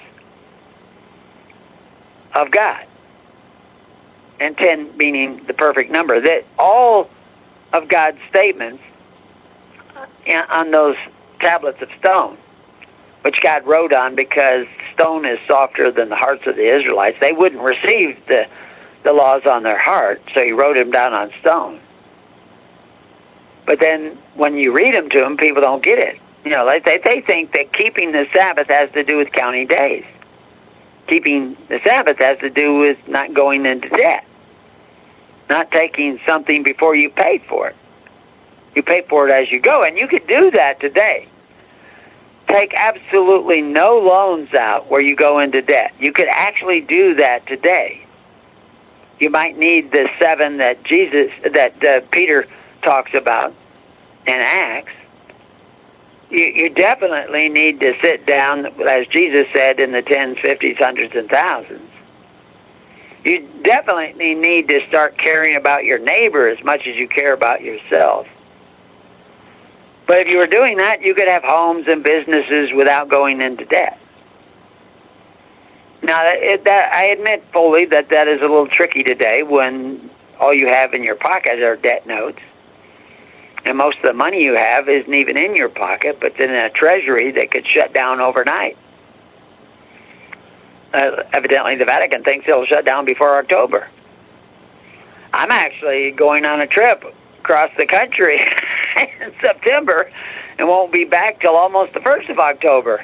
of God. And 10 meaning the perfect number. That all of God's statements on those tablets of stone, which God wrote on because stone is softer than the hearts of the Israelites. They wouldn't receive the laws on their heart, so he wrote them down on stone. But then when you read them to them, people don't get it. They think that keeping the Sabbath has to do with counting days. Keeping the Sabbath has to do with not going into debt. Not taking something before you paid for it. You pay for it as you go, and you could do that today. Take absolutely no loans out where you go into debt. You could actually do that today. You might need the 7 that Peter talks about in Acts. You definitely need to sit down, as Jesus said, in the 10s, 50s, hundreds, and thousands. You definitely need to start caring about your neighbor as much as you care about yourself. But if you were doing that, you could have homes and businesses without going into debt. Now, I admit fully that is a little tricky today when all you have in your pocket are debt notes. And most of the money you have isn't even in your pocket, but in a treasury that could shut down overnight. Evidently, the Vatican thinks it'll shut down before October. I'm actually going on a trip across the country in September and won't be back till almost the 1st of October.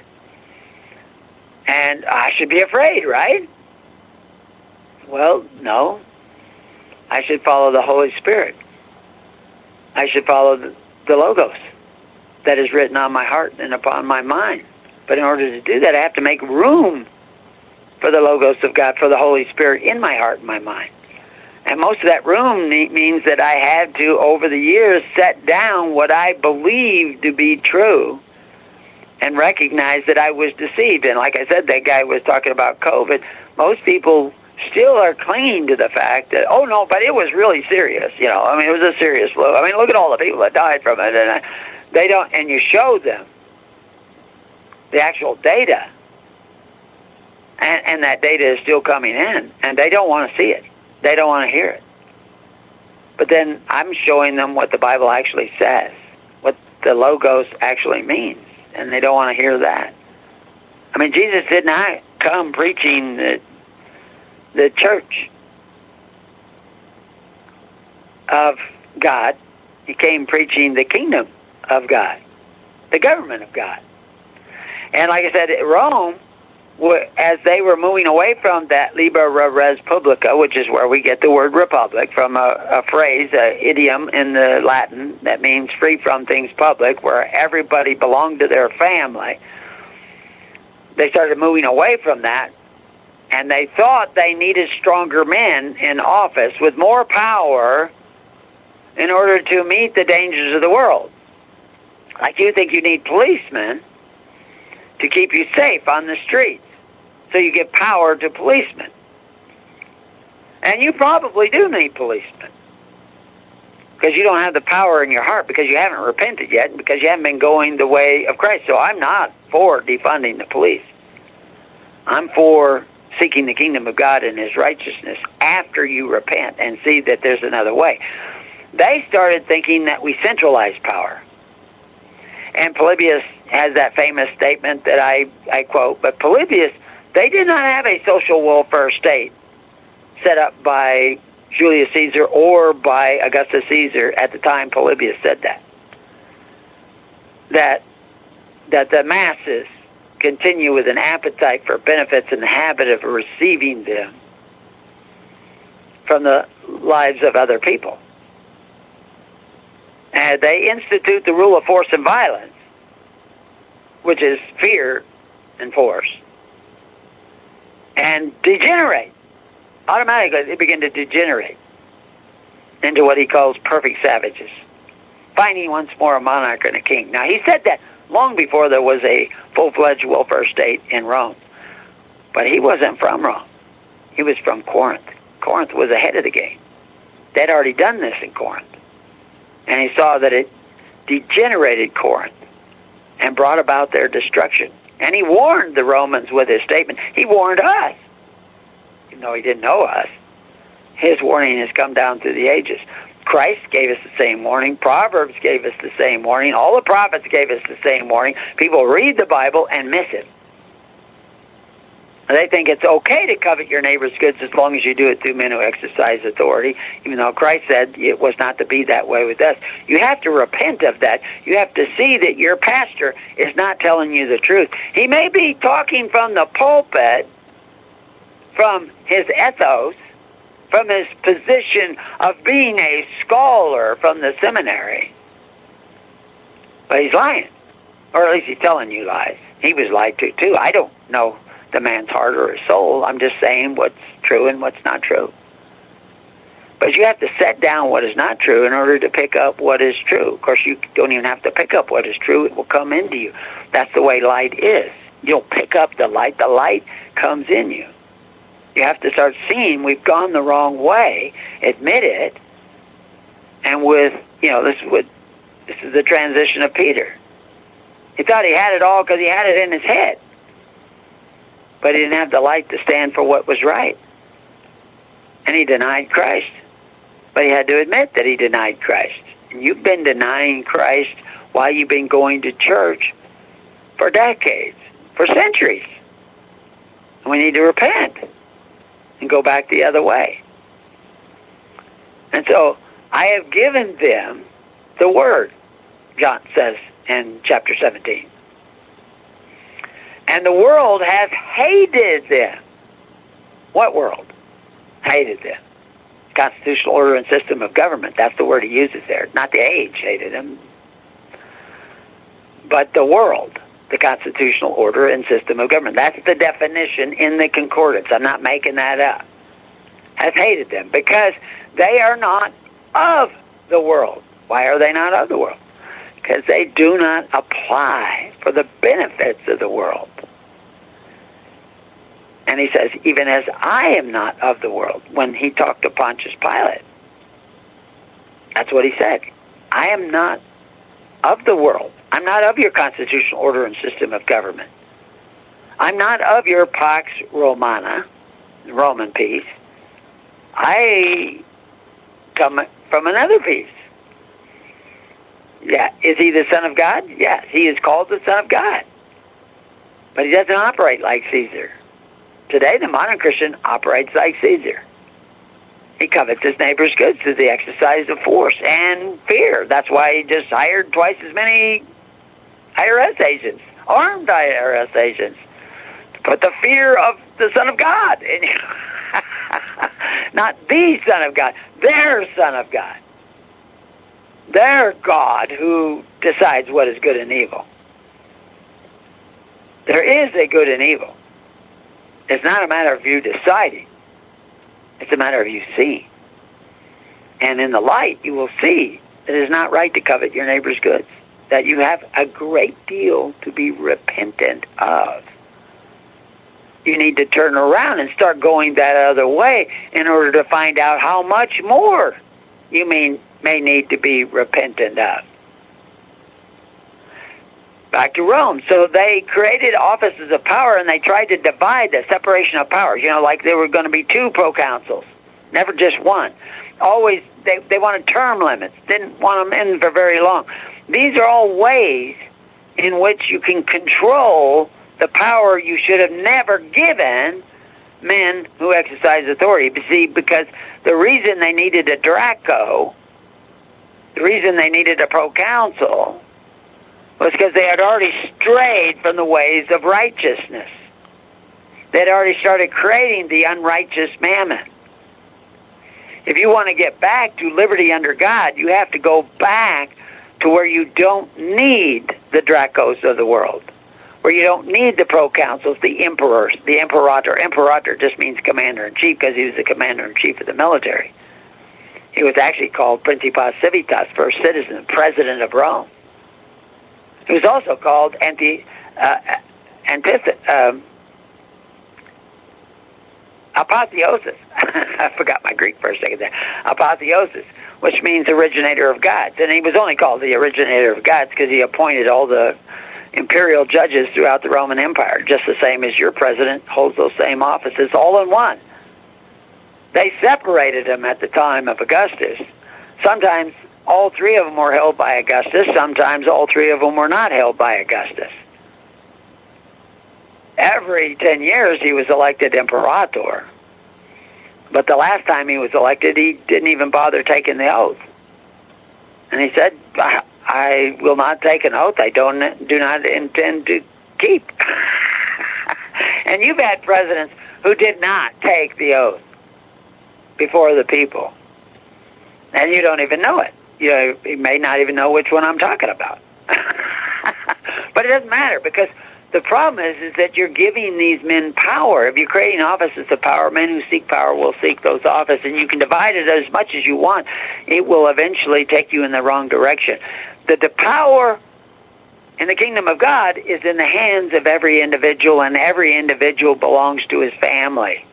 And I should be afraid, right? Well, no. I should follow the Holy Spirit. I should follow the Logos that is written on my heart and upon my mind. But in order to do that, I have to make room for the Logos of God, for the Holy Spirit in my heart and my mind. And most of that room means that I had to, over the years, set down what I believed to be true and recognize that I was deceived. And like I said, that guy was talking about COVID. Most people still are clinging to the fact that, oh, no, but it was really serious. You know, I mean, it was a serious flu. I mean, look at all the people that died from it. And they don't, and you show them the actual data, and that data is still coming in, and they don't want to see it. They don't want to hear it. But then I'm showing them what the Bible actually says, what the Logos actually means, and they don't want to hear that. I mean, Jesus did not come preaching the church of God. He came preaching the kingdom of God, the government of God. And like I said, Rome, as they were moving away from that Liber Res Publica, which is where we get the word republic from, a phrase, an idiom in the Latin that means free from things public, where everybody belonged to their family. They started moving away from that, and they thought they needed stronger men in office with more power in order to meet the dangers of the world. Like you think you need policemen to keep you safe on the streets, so you give power to policemen. And you probably do need policemen, because you don't have the power in your heart, because you haven't repented yet, and because you haven't been going the way of Christ. So I'm not for defunding the police. I'm for seeking the kingdom of God and His righteousness after you repent and see that there's another way. They started thinking that we centralize power. And Polybius has that famous statement that I quote, but Polybius, they did not have a social welfare state set up by Julius Caesar or by Augustus Caesar at the time Polybius said that. That the masses continue with an appetite for benefits and the habit of receiving them from the lives of other people. And they institute the rule of force and violence, which is fear and force, and degenerate. Automatically, they begin to degenerate into what he calls perfect savages, finding once more a monarch and a king. Now, he said that long before there was a full-fledged welfare state in Rome. But he wasn't from Rome. He was from Corinth. Corinth was ahead of the game. They'd already done this in Corinth. And he saw that it degenerated Corinth and brought about their destruction. And he warned the Romans with his statement. He warned us. Even though he didn't know us, his warning has come down through the ages. Christ gave us the same warning. Proverbs gave us the same warning. All the prophets gave us the same warning. People read the Bible and miss it. They think it's okay to covet your neighbor's goods as long as you do it through men who exercise authority, even though Christ said it was not to be that way with us. You have to repent of that. You have to see that your pastor is not telling you the truth. He may be talking from the pulpit, from his ethos, from his position of being a scholar from the seminary, but he's lying, or at least he's telling you lies. He was lied to, too. I don't know the man's heart or his soul. I'm just saying what's true and what's not true. But you have to set down what is not true in order to pick up what is true. Of course, you don't even have to pick up what is true. It will come into you. That's the way light is. You'll pick up the light. The light comes in you. You have to start seeing we've gone the wrong way, admit it, and this is the transition of Peter. He thought he had it all because he had it in his head. But he didn't have the light to stand for what was right. And he denied Christ. But he had to admit that he denied Christ. And you've been denying Christ while you've been going to church for decades, for centuries. And we need to repent and go back the other way. And so I have given them the word, John says in chapter 17. And the world has hated them. What world? Hated them. Constitutional order and system of government. That's the word he uses there. Not the age hated them, but the world, the constitutional order and system of government. That's the definition in the concordance. I'm not making that up. Has hated them because they are not of the world. Why are they not of the world? Because they do not apply for the benefits of the world. And he says, even as I am not of the world, when he talked to Pontius Pilate. That's what he said. I am not of the world. I'm not of your constitutional order and system of government. I'm not of your Pax Romana, Roman peace. I come from another peace. Yeah, is he the Son of God? Yes, he is called the Son of God. But he doesn't operate like Caesar. Today, the modern Christian operates like Caesar. He covets his neighbor's goods through the exercise of force and fear. That's why he just hired twice as many IRS agents, armed IRS agents, to put the fear of the Son of God in you. Not the Son of God, their Son of God. Their God who decides what is good and evil. There is a good and evil. It's not a matter of you deciding. It's a matter of you seeing. And in the light, you will see that it is not right to covet your neighbor's goods, that you have a great deal to be repentant of. You need to turn around and start going that other way in order to find out how much more you may need to be repentant of. Back to Rome. So they created offices of power, and they tried to divide the separation of powers. You know, like there were going to be two proconsuls, never just one. Always, they wanted term limits, didn't want them in for very long. These are all ways in which you can control the power you should have never given men who exercise authority. You see, because the reason they needed a Draco, the reason they needed a proconsul, was because they had already strayed from the ways of righteousness. They had already started creating the unrighteous mammon. If you want to get back to liberty under God, you have to go back to where you don't need the Dracos of the world, where you don't need the proconsuls, the emperors, the imperator. Imperator just means commander-in-chief because he was the commander-in-chief of the military. He was actually called Principes Civitas, first citizen, president of Rome. He was also called apotheosis. I forgot my Greek for a second there. Apotheosis, which means originator of gods. And he was only called the originator of gods because he appointed all the imperial judges throughout the Roman Empire, just the same as your president holds those same offices all in one. They separated them at the time of Augustus. Sometimes all three of them were held by Augustus. Sometimes all three of them were not held by Augustus. Every 10 years he was elected imperator. But the last time he was elected, he didn't even bother taking the oath. And he said, I will not take an oath I do not intend to keep. And you've had presidents who did not take the oath before the people. And you don't even know it. You may not even know which one I'm talking about. But it doesn't matter, because the problem is that you're giving these men power. If you're creating offices of power, men who seek power will seek those offices, and you can divide it as much as you want. It will eventually take you in the wrong direction. The power in the kingdom of God is in the hands of every individual, and every individual belongs to his family.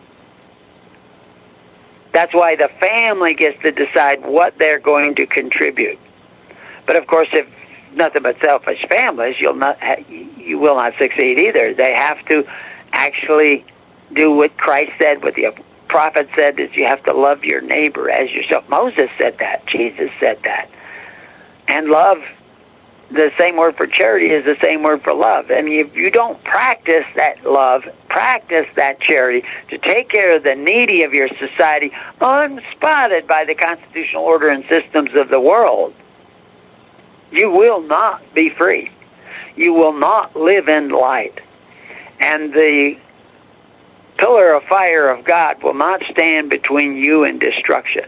That's why the family gets to decide what they're going to contribute. But of course, if nothing but selfish families, you will not succeed either. They have to actually do what Christ said, what the prophet said, is you have to love your neighbor as yourself. Moses said that. Jesus said that. And love, the same word for charity is the same word for love. I mean, if you don't practice that love, practice that charity to take care of the needy of your society, unspotted by the constitutional order and systems of the world, you will not be free. You will not live in light. And the pillar of fire of God will not stand between you and destruction.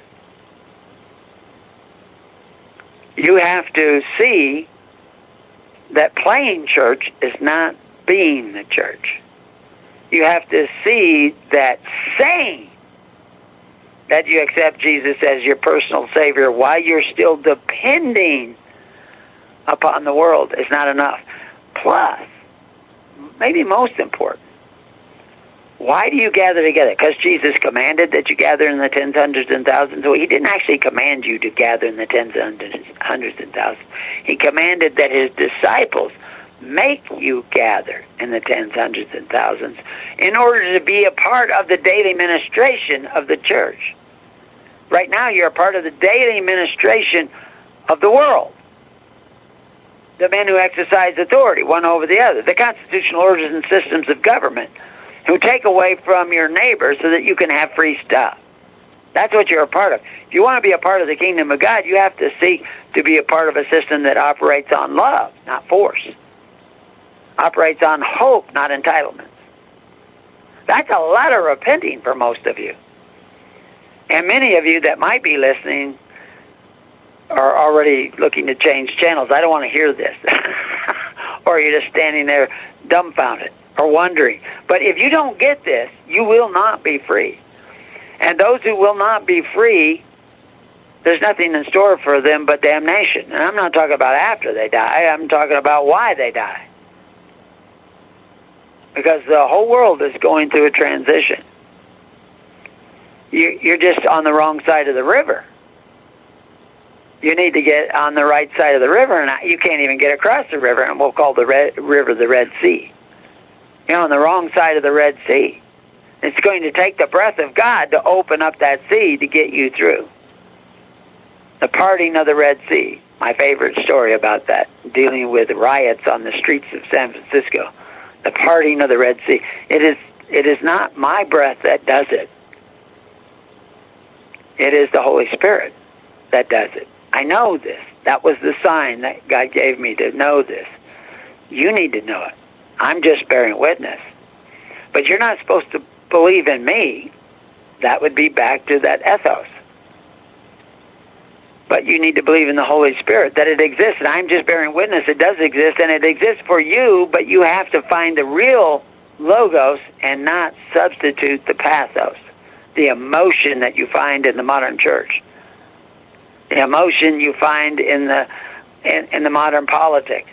You have to see that playing church is not being the church. You have to see that saying that you accept Jesus as your personal Savior while you're still depending upon the world is not enough. Plus, maybe most important, why do you gather together? Because Jesus commanded that you gather in the tens, hundreds, and thousands. So he didn't actually command you to gather in the tens, hundreds, and thousands. He commanded that his disciples make you gather in the tens, hundreds, and thousands in order to be a part of the daily ministration of the church. Right now, you're a part of the daily ministration of the world. The men who exercise authority, one over the other. The constitutional orders and systems of government who take away from your neighbor so that you can have free stuff. That's what you're a part of. If you want to be a part of the kingdom of God, you have to seek to be a part of a system that operates on love, not force. Operates on hope, not entitlements. That's a lot of repenting for most of you. And many of you that might be listening are already looking to change channels. I don't want to hear this. Or you're just standing there dumbfounded or wondering. But if you don't get this, you will not be free. And those who will not be free, there's nothing in store for them but damnation. And I'm not talking about after they die. I'm talking about why they die. Because the whole world is going through a transition. You're just on the wrong side of the river. You need to get on the right side of the river, and you can't even get across the river, and we'll call the river the Red Sea. You're on the wrong side of the Red Sea. It's going to take the breath of God to open up that sea to get you through. The parting of the Red Sea. My favorite story about that, dealing with riots on the streets of San Francisco. The parting of the Red Sea. It is not my breath that does it. It is the Holy Spirit that does it. I know this. That was the sign that God gave me to know this. You need to know it. I'm just bearing witness. But you're not supposed to believe in me. That would be back to that ethos. But you need to believe in the Holy Spirit, that it exists. And I'm just bearing witness. It does exist, and it exists for you, but you have to find the real logos and not substitute the pathos, the emotion that you find in the modern church, the emotion you find in the modern politics.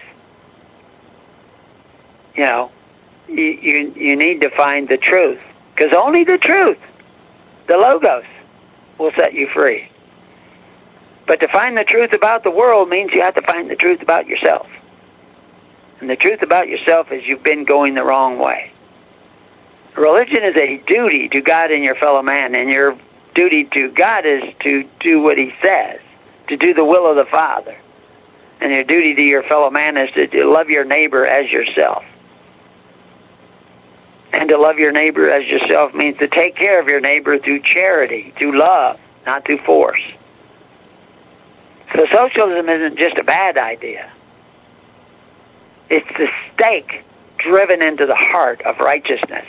You know, you need to find the truth, because only the truth, the logos, will set you free. But to find the truth about the world means you have to find the truth about yourself. And the truth about yourself is you've been going the wrong way. Religion is a duty to God and your fellow man, and your duty to God is to do what he says, to do the will of the Father. And your duty to your fellow man is to love your neighbor as yourself. And to love your neighbor as yourself means to take care of your neighbor through charity, through love, not through force. So socialism isn't just a bad idea. It's the stake driven into the heart of righteousness.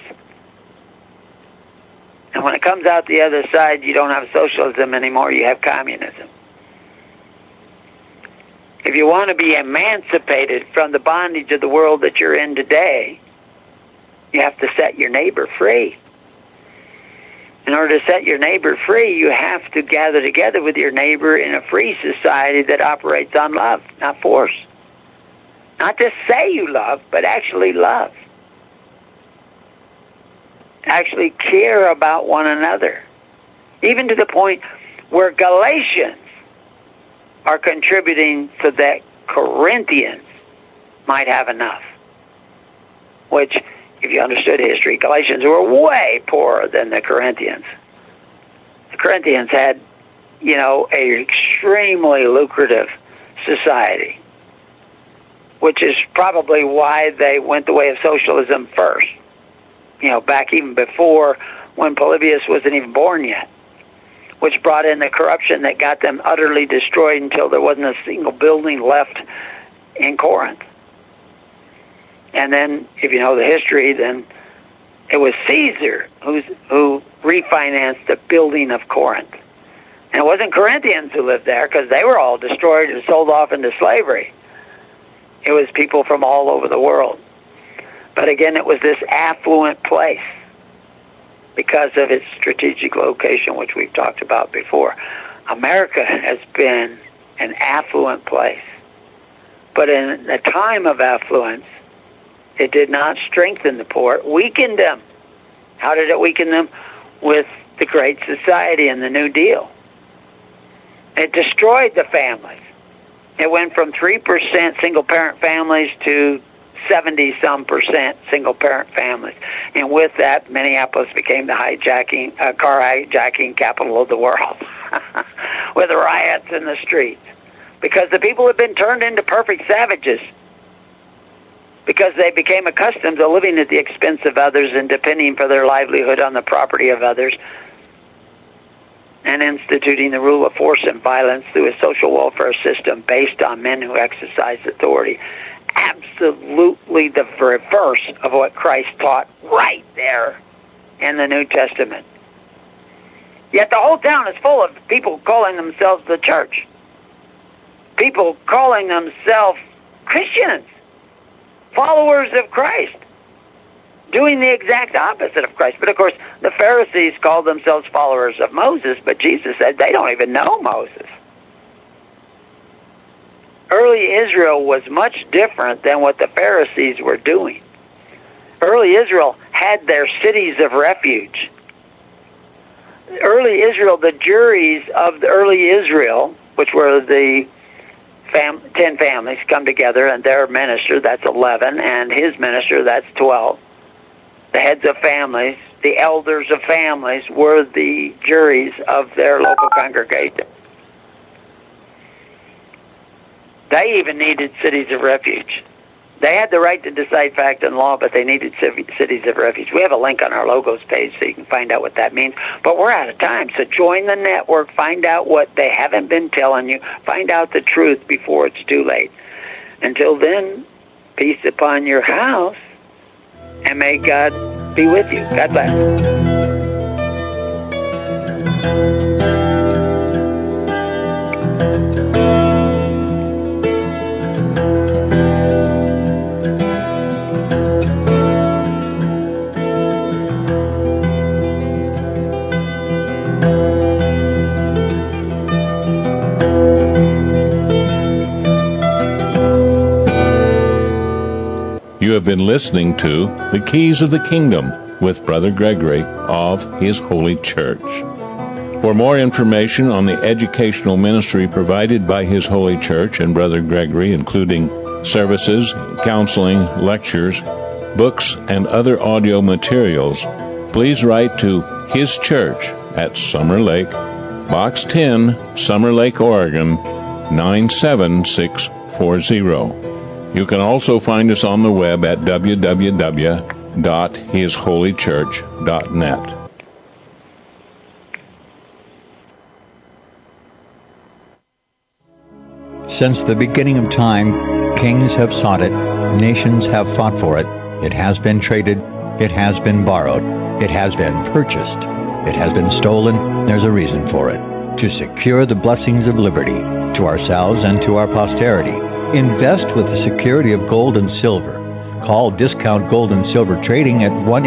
And when it comes out the other side, you don't have socialism anymore, you have communism. If you want to be emancipated from the bondage of the world that you're in today, you have to set your neighbor free. In order to set your neighbor free, you have to gather together with your neighbor in a free society that operates on love, not force. Not just say you love, but actually love. Actually care about one another. Even to the point where Galatians are contributing so that Corinthians might have enough. Which, if you understood history, Galatians were way poorer than the Corinthians. The Corinthians had, an extremely lucrative society, which is probably why they went the way of socialism first. Back even before when Polybius wasn't even born yet, which brought in the corruption that got them utterly destroyed until there wasn't a single building left in Corinth. And then, if you know the history, then it was Caesar who refinanced the building of Corinth. And it wasn't Corinthians who lived there, because they were all destroyed and sold off into slavery. It was people from all over the world. But again, it was this affluent place because of its strategic location, which we've talked about before. America has been an affluent place. But in a time of affluence, it did not strengthen the poor, it weakened them. How did it weaken them? With the Great Society and the New Deal. It destroyed the families. It went from 3% single-parent families to 70-some% single-parent families. And with that, Minneapolis became the car hijacking capital of the world, with riots in the streets. Because the people have been turned into perfect savages, because they became accustomed to living at the expense of others and depending for their livelihood on the property of others, and instituting the rule of force and violence through a social welfare system based on men who exercise authority. Absolutely the reverse of what Christ taught right there in the New Testament. Yet the whole town is full of people calling themselves the church. People calling themselves Christians, followers of Christ, doing the exact opposite of Christ. But of course, the Pharisees called themselves followers of Moses, but Jesus said they don't even know Moses. Early Israel was much different than what the Pharisees were doing. Early Israel had their cities of refuge. Early Israel, the juries of the early Israel, which were the 10 families, come together, and their minister, that's 11, and his minister, that's 12. The heads of families, the elders of families, were the juries of their local congregation. They even needed cities of refuge. They had the right to decide fact and law, but they needed cities of refuge. We have a link on our logos page so you can find out what that means. But we're out of time, so join the network. Find out what they haven't been telling you. Find out the truth before it's too late. Until then, peace upon your house, and may God be with you. God bless. You have been listening to The Keys of the Kingdom with Brother Gregory of His Holy Church. For more information on the educational ministry provided by His Holy Church and Brother Gregory, including services, counseling, lectures, books, and other audio materials, please write to His Church at Summer Lake, Box 10, Summer Lake, Oregon, 97640. You can also find us on the web at www.hisholychurch.net. Since the beginning of time, kings have sought it, nations have fought for it. It has been traded, it has been borrowed, it has been purchased, it has been stolen. There's a reason for it: to secure the blessings of liberty to ourselves and to our posterity. Invest with the security of gold and silver. Call Discount Gold and Silver Trading at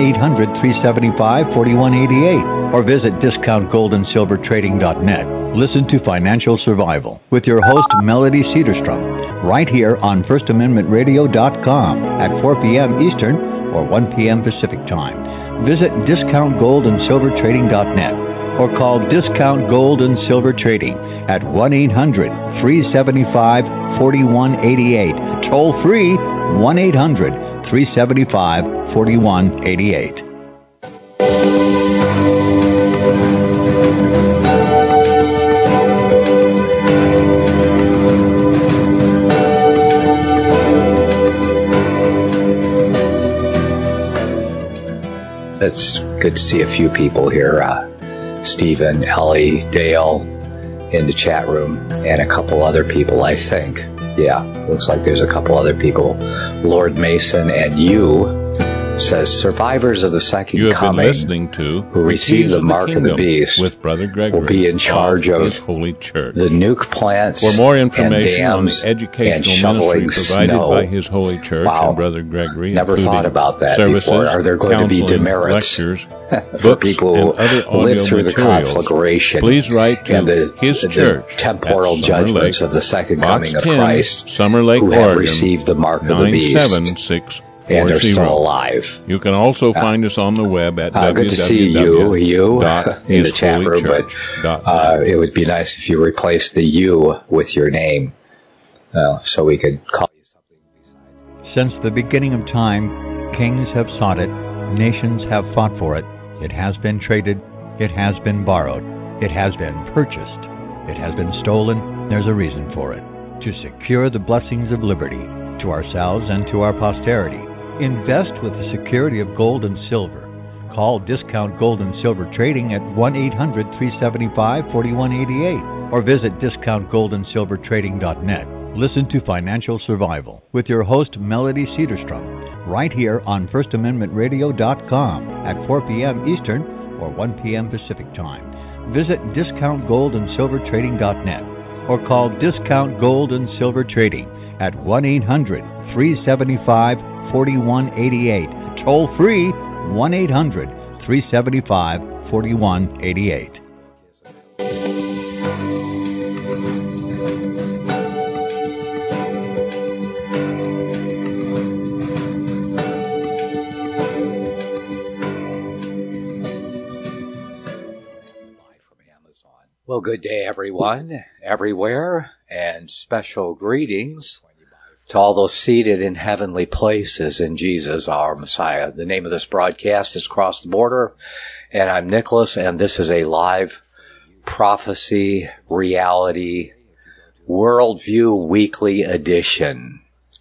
1-800-375-4188 or visit discountgoldandsilvertrading.net. Listen to Financial Survival with your host, Melody Cedarstrom, right here on FirstAmendmentRadio.com at 4 p.m. Eastern or 1 p.m. Pacific Time. Visit discountgoldandsilvertrading.net or call Discount Gold and Silver Trading at 1-800-375-4188. Toll free, 1-800-375-4188. Good to see a few people here. Stephen, Ellie, Dale in the chat room, and a couple other people, I think. Yeah, looks like there's a couple other people. Lord Mason and you says survivors of the second coming who receive the mark of the beast with Brother Gregory will be in charge of his holy church. The nuke plants For more information on the and educational ministry provided by his holy church and Brother Gregory, never thought about that services, before. Are there going to be demerits lectures, for people who live through the conflagration please write to and his church the temporal judgments of the second coming of 10, Christ, Summer Lake, who Oregon, have received the mark of the beast and are still alive? You can also find us on the web at good to see you in the chat room, but it would be nice if you replaced the you with your name, so we could call you something besides. Since the beginning of time, kings have sought it, nations have fought for it. It has been traded, it has been borrowed, it has been purchased, it has been stolen. There's a reason for it: to secure the blessings of liberty to ourselves and to our posterity. Invest with the security of gold and silver. Call Discount Gold and Silver Trading at 1-800-375-4188 or visit discountgoldandsilvertrading.net. Listen to Financial Survival with your host Melody Cedarstrom right here on FirstAmendmentRadio.com at 4 p.m. Eastern or 1 p.m. Pacific Time. Visit discountgoldandsilvertrading.net or call Discount Gold and Silver Trading at 1-800-375-4188. Toll free 1-800-375-4188. Well, good day, everyone, everywhere, and special greetings to all those seated in heavenly places in Jesus, our Messiah. The name of this broadcast is Cross the Border, and I'm Nicholas, and this is a live prophecy, reality, worldview weekly edition.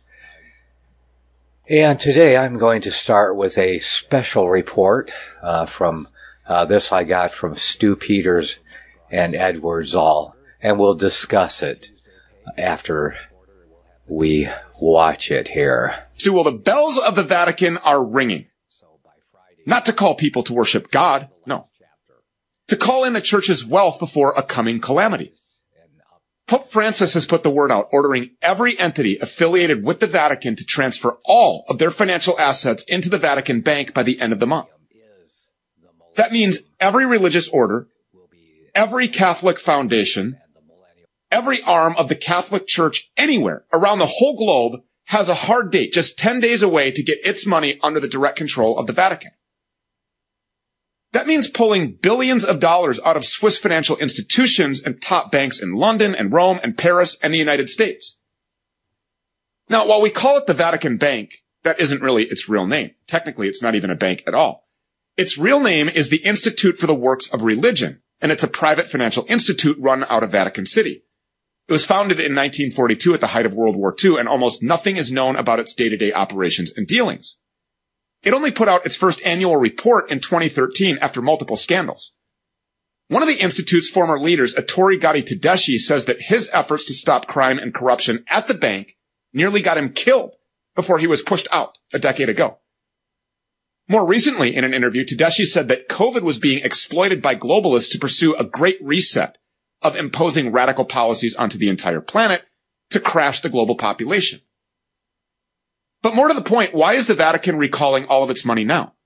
And today I'm going to start with a special report from this I got from Stu Peters and Edward Zoll, and we'll discuss it after we watch it here. Well, the bells of the Vatican are ringing. Not to call people to worship God, no. To call in the church's wealth before a coming calamity. Pope Francis has put the word out, ordering every entity affiliated with the Vatican to transfer all of their financial assets into the Vatican Bank by the end of the month. That means every religious order, every Catholic foundation, every arm of the Catholic Church anywhere around the whole globe has a hard date, just 10 days away, to get its money under the direct control of the Vatican. That means pulling billions of dollars out of Swiss financial institutions and top banks in London and Rome and Paris and the United States. Now, while we call it the Vatican Bank, that isn't really its real name. Technically, it's not even a bank at all. Its real name is the Institute for the Works of Religion, and it's a private financial institute run out of Vatican City. It was founded in 1942 at the height of World War II, and almost nothing is known about its day-to-day operations and dealings. It only put out its first annual report in 2013 after multiple scandals. One of the Institute's former leaders, Ettore Gotti Tedeschi, says that his efforts to stop crime and corruption at the bank nearly got him killed before he was pushed out a decade ago. More recently, in an interview, Tedeschi said that COVID was being exploited by globalists to pursue a great reset of imposing radical policies onto the entire planet to crash the global population. But more to the point, why is the Vatican recalling all of its money now?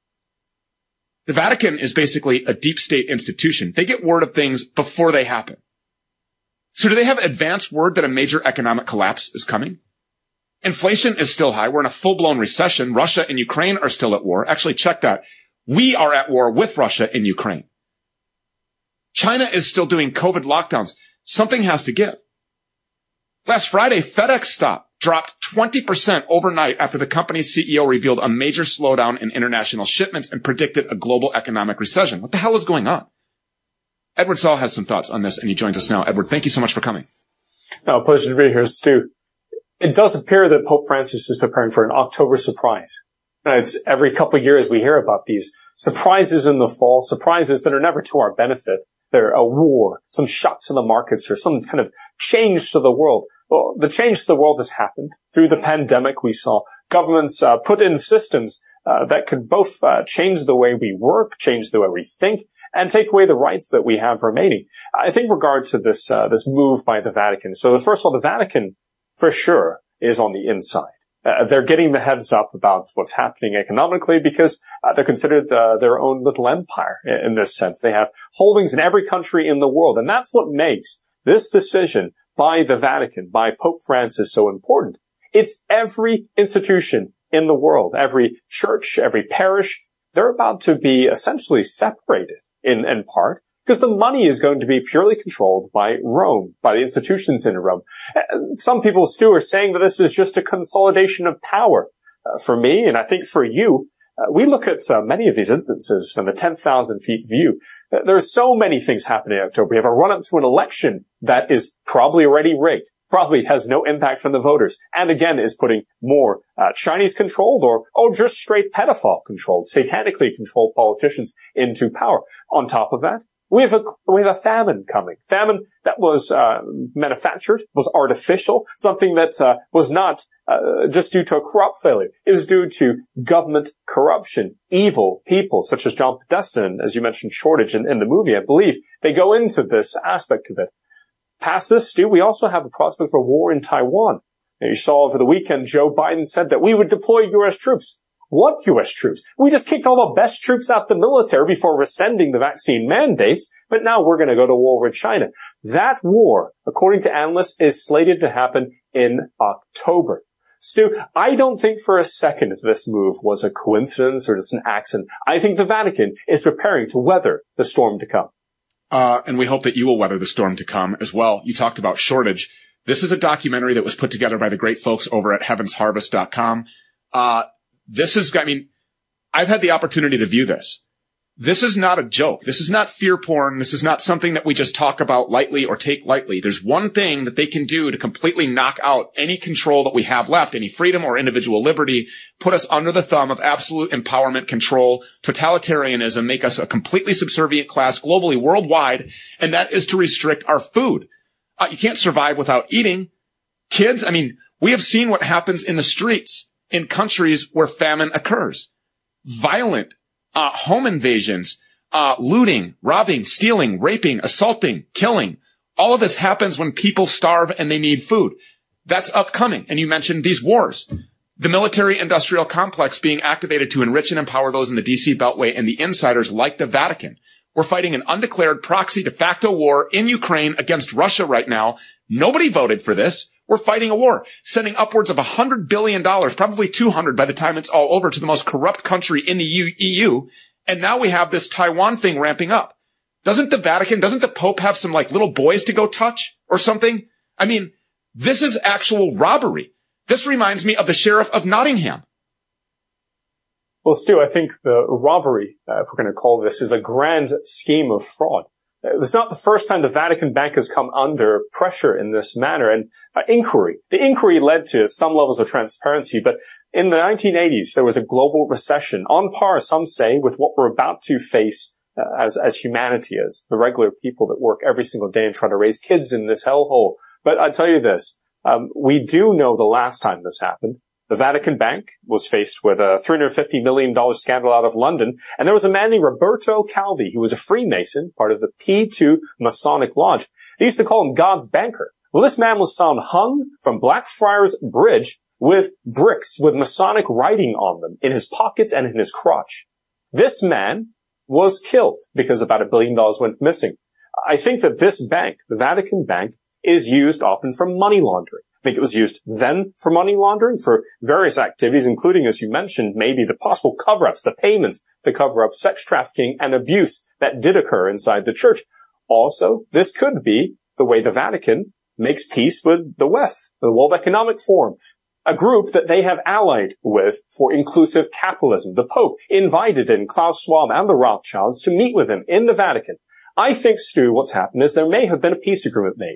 The Vatican is basically a deep state institution. They get word of things before they happen. So do they have advance word that a major economic collapse is coming? Inflation is still high. We're in a full-blown recession. Russia and Ukraine are still at war. Actually, check that. We are at war with Russia in Ukraine. China is still doing COVID lockdowns. Something has to give. Last Friday, FedEx stock dropped 20% overnight after the company's CEO revealed a major slowdown in international shipments and predicted a global economic recession. What the hell is going on? Edward Zoll has some thoughts on this, and he joins us now. Edward, thank you so much for coming. No, pleasure to be here, Stu. It does appear that Pope Francis is preparing for an October surprise. It's every couple of years we hear about these surprises in the fall, surprises that are never to our benefit. They're a war, some shock to the markets, or some kind of change to the world. Well, the change to the world has happened. Through the pandemic, we saw governments put in systems that could both change the way we work, change the way we think, and take away the rights that we have remaining. I think regard to this move by the Vatican. So first of all, the Vatican, for sure, is on the inside. They're getting the heads up about what's happening economically because they're considered their own little empire in this sense. They have holdings in every country in the world, and that's what makes this decision by the Vatican, by Pope Francis, so important. It's every institution in the world, every church, every parish, they're about to be essentially separated in part because the money is going to be purely controlled by Rome, by the institutions in Rome. Some people, Stu, are saying that this is just a consolidation of power. For me, and I think for you, we look at many of these instances from the 10,000 feet view. There are so many things happening in October. We have a run-up to an election that is probably already rigged, probably has no impact from the voters, and again is putting more Chinese-controlled or just straight pedophile-controlled, satanically controlled politicians into power. On top of that, we have a famine coming. Famine that was manufactured, was artificial, something that was not just due to a crop failure. It was due to government corruption, evil people such as John Podesta, and as you mentioned, Shortage in the movie, I believe. They go into this aspect of it. Past this, Stu, we also have a prospect for war in Taiwan. Now, you saw over the weekend, Joe Biden said that we would deploy U.S. troops. What U.S. troops? We just kicked all the best troops out the military before rescinding the vaccine mandates, but now we're going to go to war with China. That war, according to analysts, is slated to happen in October. Stu, I don't think for a second this move was a coincidence or just an accident. I think the Vatican is preparing to weather the storm to come. And we hope that you will weather the storm to come as well. You talked about Shortage. This is a documentary that was put together by the great folks over at heavensharvest.com. I've had the opportunity to view this. This is not a joke. This is not fear porn. This is not something that we just talk about lightly or take lightly. There's one thing that they can do to completely knock out any control that we have left, any freedom or individual liberty, put us under the thumb of absolute empowerment, control, totalitarianism, make us a completely subservient class globally, worldwide, and that is to restrict our food. You can't survive without eating. Kids, we have seen what happens in the streets in countries where famine occurs. Violent home invasions, looting, robbing, stealing, raping, assaulting, killing. All of this happens when people starve and they need food. That's upcoming. And you mentioned these wars. The military-industrial complex being activated to enrich and empower those in the D.C. Beltway and the insiders like the Vatican. We're fighting an undeclared proxy de facto war in Ukraine against Russia right now. Nobody voted for this. We're fighting a war, sending upwards of $100 billion, probably 200 by the time it's all over, to the most corrupt country in the EU. And now we have this Taiwan thing ramping up. Doesn't the Pope have some little boys to go touch or something? This is actual robbery. This reminds me of the Sheriff of Nottingham. Well, Stu, I think the robbery, if we're going to call this, is a grand scheme of fraud. It's not the first time the Vatican Bank has come under pressure in this manner, and inquiry. The inquiry led to some levels of transparency, but in the 1980s, there was a global recession on par, some say, with what we're about to face as humanity, as the regular people that work every single day and try to raise kids in this hellhole. But I tell you this, we do know the last time this happened, the Vatican Bank was faced with a $350 million scandal out of London, and there was a man named Roberto Calvi, who was a Freemason, part of the P2 Masonic Lodge. They used to call him God's banker. Well, this man was found hung from Blackfriars Bridge with bricks with Masonic writing on them in his pockets and in his crotch. This man was killed because about $1 billion went missing. I think that this bank, the Vatican Bank, is used often for money laundering. I think it was used then for money laundering, for various activities, including, as you mentioned, maybe the possible cover-ups, the payments to cover up sex trafficking and abuse that did occur inside the church. Also, this could be the way the Vatican makes peace with the West, the World Economic Forum, a group that they have allied with for inclusive capitalism. The Pope invited in Klaus Schwab and the Rothschilds to meet with him in the Vatican. I think, Stu, what's happened is there may have been a peace agreement made.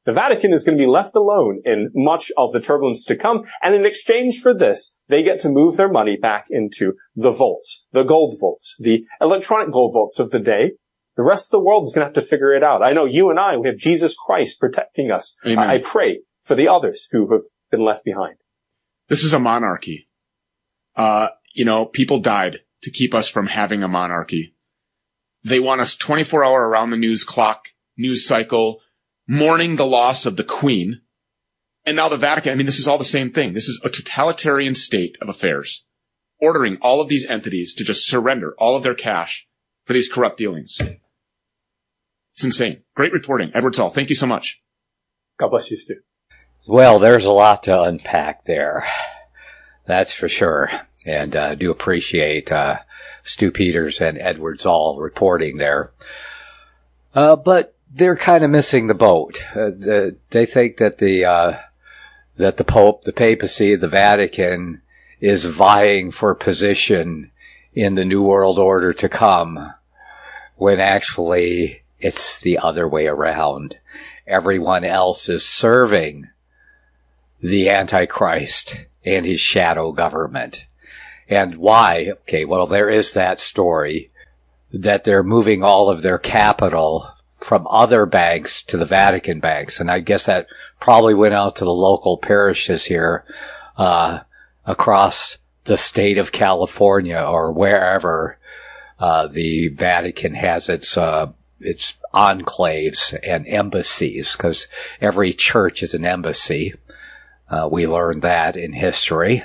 The Vatican is going to be left alone in much of the turbulence to come, and in exchange for this, they get to move their money back into the vaults, the gold vaults, the electronic gold vaults of the day. The rest of the world is going to have to figure it out. I know you and I, we have Jesus Christ protecting us. I pray for the others who have been left behind. This is a monarchy. People died to keep us from having a monarchy. They want us 24-hour around the news clock, news cycle, mourning the loss of the Queen. And now the Vatican, this is all the same thing. This is a totalitarian state of affairs, ordering all of these entities to just surrender all of their cash for these corrupt dealings. It's insane. Great reporting. Edward Saul, thank you so much. God bless you, Stu. Well, there's a lot to unpack there. That's for sure. And do appreciate Stu Peters and Edward Zoll reporting there. But they're kind of missing the boat. They think that the Pope, the papacy, the Vatican is vying for position in the New World Order to come, when actually it's the other way around. Everyone else is serving the Antichrist and his shadow government. And why? Okay, well, there is that story that they're moving all of their capital from other banks to the Vatican banks. And I guess that probably went out to the local parishes here, across the state of California or wherever, the Vatican has its enclaves and embassies, because every church is an embassy. We learned that in history.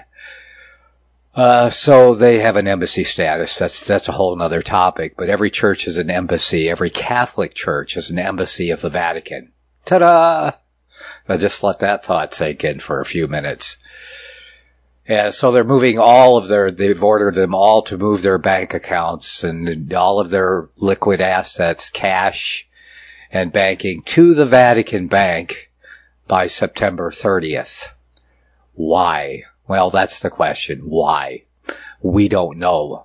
So they have an embassy status. That's a whole nother topic, but every church is an embassy. Every Catholic church is an embassy of the Vatican. Ta-da! I just let that thought sink in for a few minutes. Yeah, so they're moving they've ordered them all to move their bank accounts and all of their liquid assets, cash and banking, to the Vatican Bank by September 30th. Why? Well, that's the question. Why? We don't know.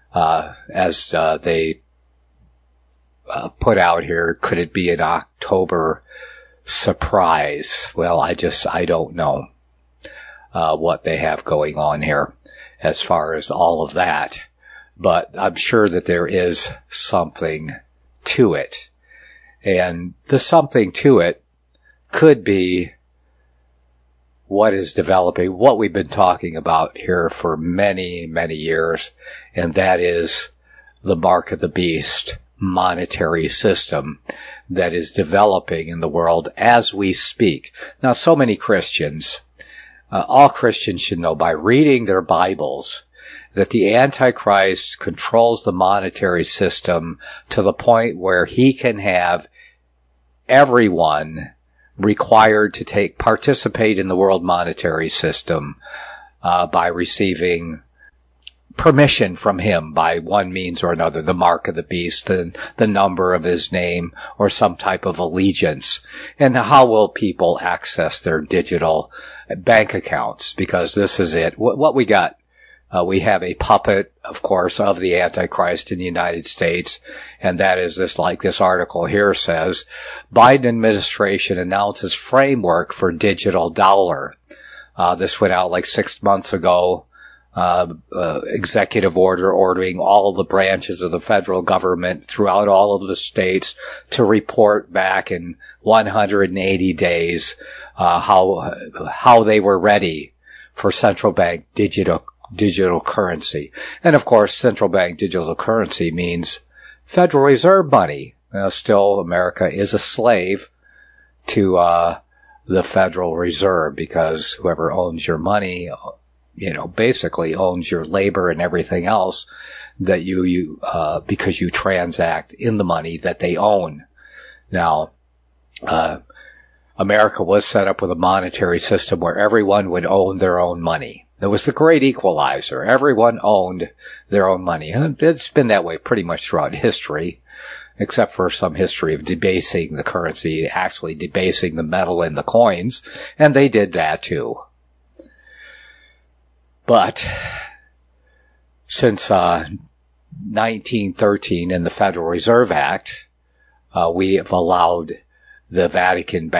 As they put out here, could it be an October surprise? Well, I don't know what they have going on here as far as all of that. But I'm sure that there is something to it. And the something to it could be what is developing, what we've been talking about here for many, many years, and that is the mark of the beast monetary system that is developing in the world as we speak. Now, so many Christians, all Christians should know by reading their Bibles that the Antichrist controls the monetary system to the point where he can have everyone required to participate in the world monetary system by receiving permission from him by one means or another, the mark of the beast, the number of his name, or some type of allegiance. And how will people access their digital bank accounts? Because this is it. What we got? We have a puppet, of course, of the Antichrist in the United States, and that is this, like this article here says, Biden administration announces framework for digital dollar. This went out like 6 months ago. Executive order ordering all the branches of the federal government throughout all of the states to report back in 180 days, how they were ready for central bank digital currency. And of course, central bank digital currency means Federal Reserve money. Still, America is a slave to the Federal Reserve, because whoever owns your money, basically owns your labor and everything else that because you transact in the money that they own. Now, America was set up with a monetary system where everyone would own their own money. It was the great equalizer. Everyone owned their own money. And it's been that way pretty much throughout history, except for some history of debasing the currency, actually debasing the metal in the coins, and they did that too. But since 1913 in the Federal Reserve Act, we have allowed the Vatican's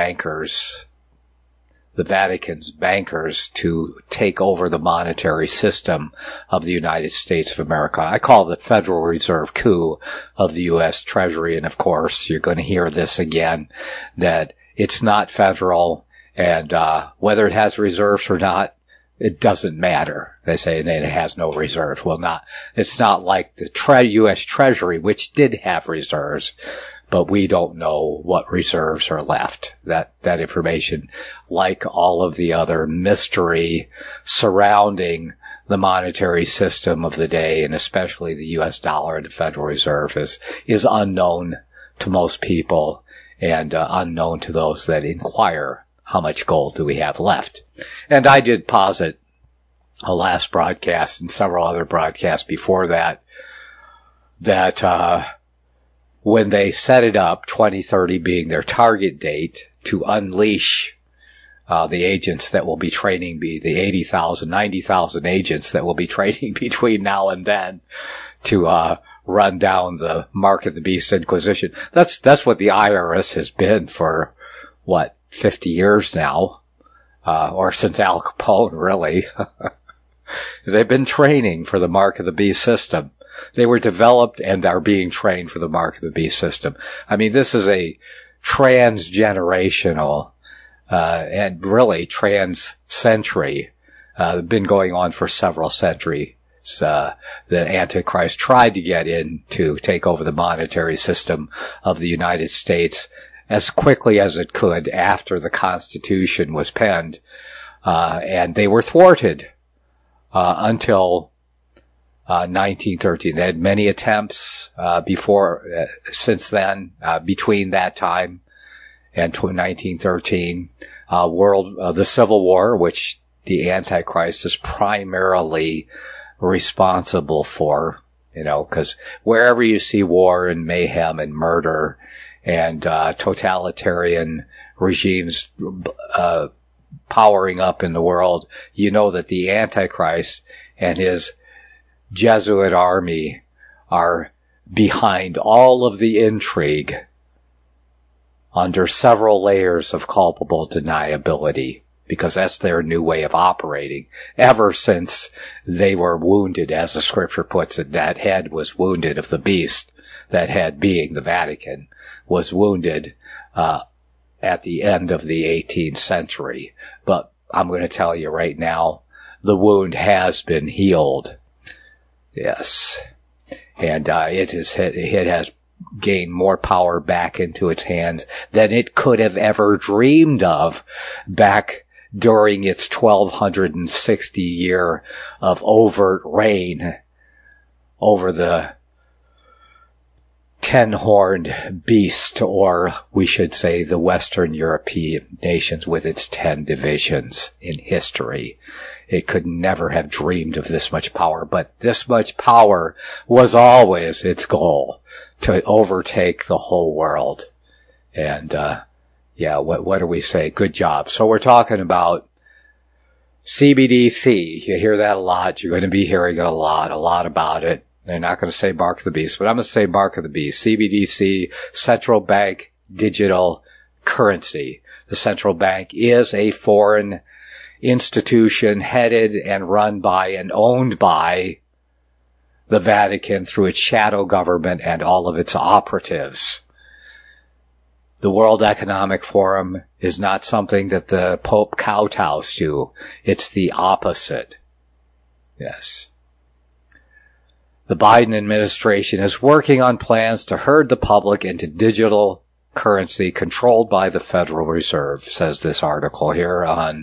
bankers to take over the monetary system of the United States of America. I call it the Federal Reserve coup of the U.S. Treasury. And of course, you're going to hear this again, that it's not federal, and whether it has reserves or not, it doesn't matter. They say that it has no reserves. Well, it's not like the U.S. Treasury, which did have reserves, but we don't know what reserves are left. That information, like all of the other mystery surrounding the monetary system of the day, and especially the U.S. dollar and the Federal Reserve, is unknown to most people, and unknown to those that inquire, how much gold do we have left? And I did posit a last broadcast and several other broadcasts before that when they set it up, 2030 being their target date, to unleash the agents that will be training, the 80,000, 90,000 agents that will be training between now and then to run down the Mark of the Beast Inquisition. That's what the IRS has been for, 50 years now, or since Al Capone, really. They've been training for the Mark of the Beast system. They were developed and are being trained for the Mark of the Beast system. I mean, this is a transgenerational, and really trans-century, been going on for several centuries. The Antichrist tried to get in to take over the monetary system of the United States as quickly as it could after the Constitution was penned, and they were thwarted until 1913. They had many attempts since then, between that time and 1913. The Civil War, which the Antichrist is primarily responsible for, because wherever you see war and mayhem and murder and totalitarian regimes powering up in the world, you know that the Antichrist and his Jesuit army are behind all of the intrigue under several layers of culpable deniability, because that's their new way of operating. Ever since they were wounded, as the scripture puts it, that head was wounded of the beast, that head being the Vatican, was wounded at the end of the 18th century. But I'm going to tell you right now, the wound has been healed. Yes. And it has gained more power back into its hands than it could have ever dreamed of back during its 1260 year of overt reign over the 10-horned beast, or we should say the Western European nations with its 10 divisions in history. It could never have dreamed of this much power, but this much power was always its goal, to overtake the whole world. And, what do we say? Good job. So we're talking about CBDC. You hear that a lot. You're going to be hearing a lot about it. They're not going to say Mark of the Beast, but I'm going to say Mark of the Beast. CBDC, central bank digital currency. The central bank is a foreign institution headed and run by and owned by the Vatican through its shadow government and all of its operatives. The World Economic Forum is not something that the Pope kowtows to. It's the opposite. Yes. The Biden administration is working on plans to herd the public into digital currency controlled by the Federal Reserve, says this article here on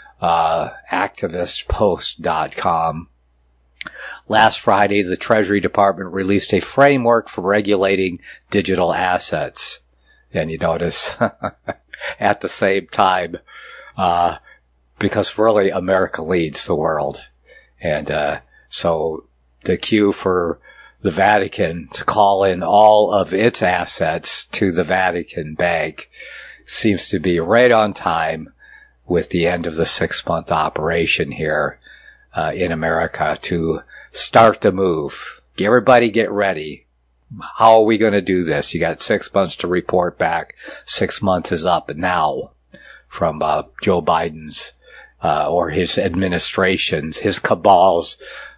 activistpost.com. Last Friday, the Treasury Department released a framework for regulating digital assets. And you notice at the same time, because really America leads the world. And so the cue for the Vatican to call in all of its assets to the Vatican Bank seems to be right on time with the end of the 6-month operation here in America to start the move. Everybody get ready. How are we going to do this? You got 6 months to report back. 6 months is up now from Joe Biden's or his administration's, his cabal's,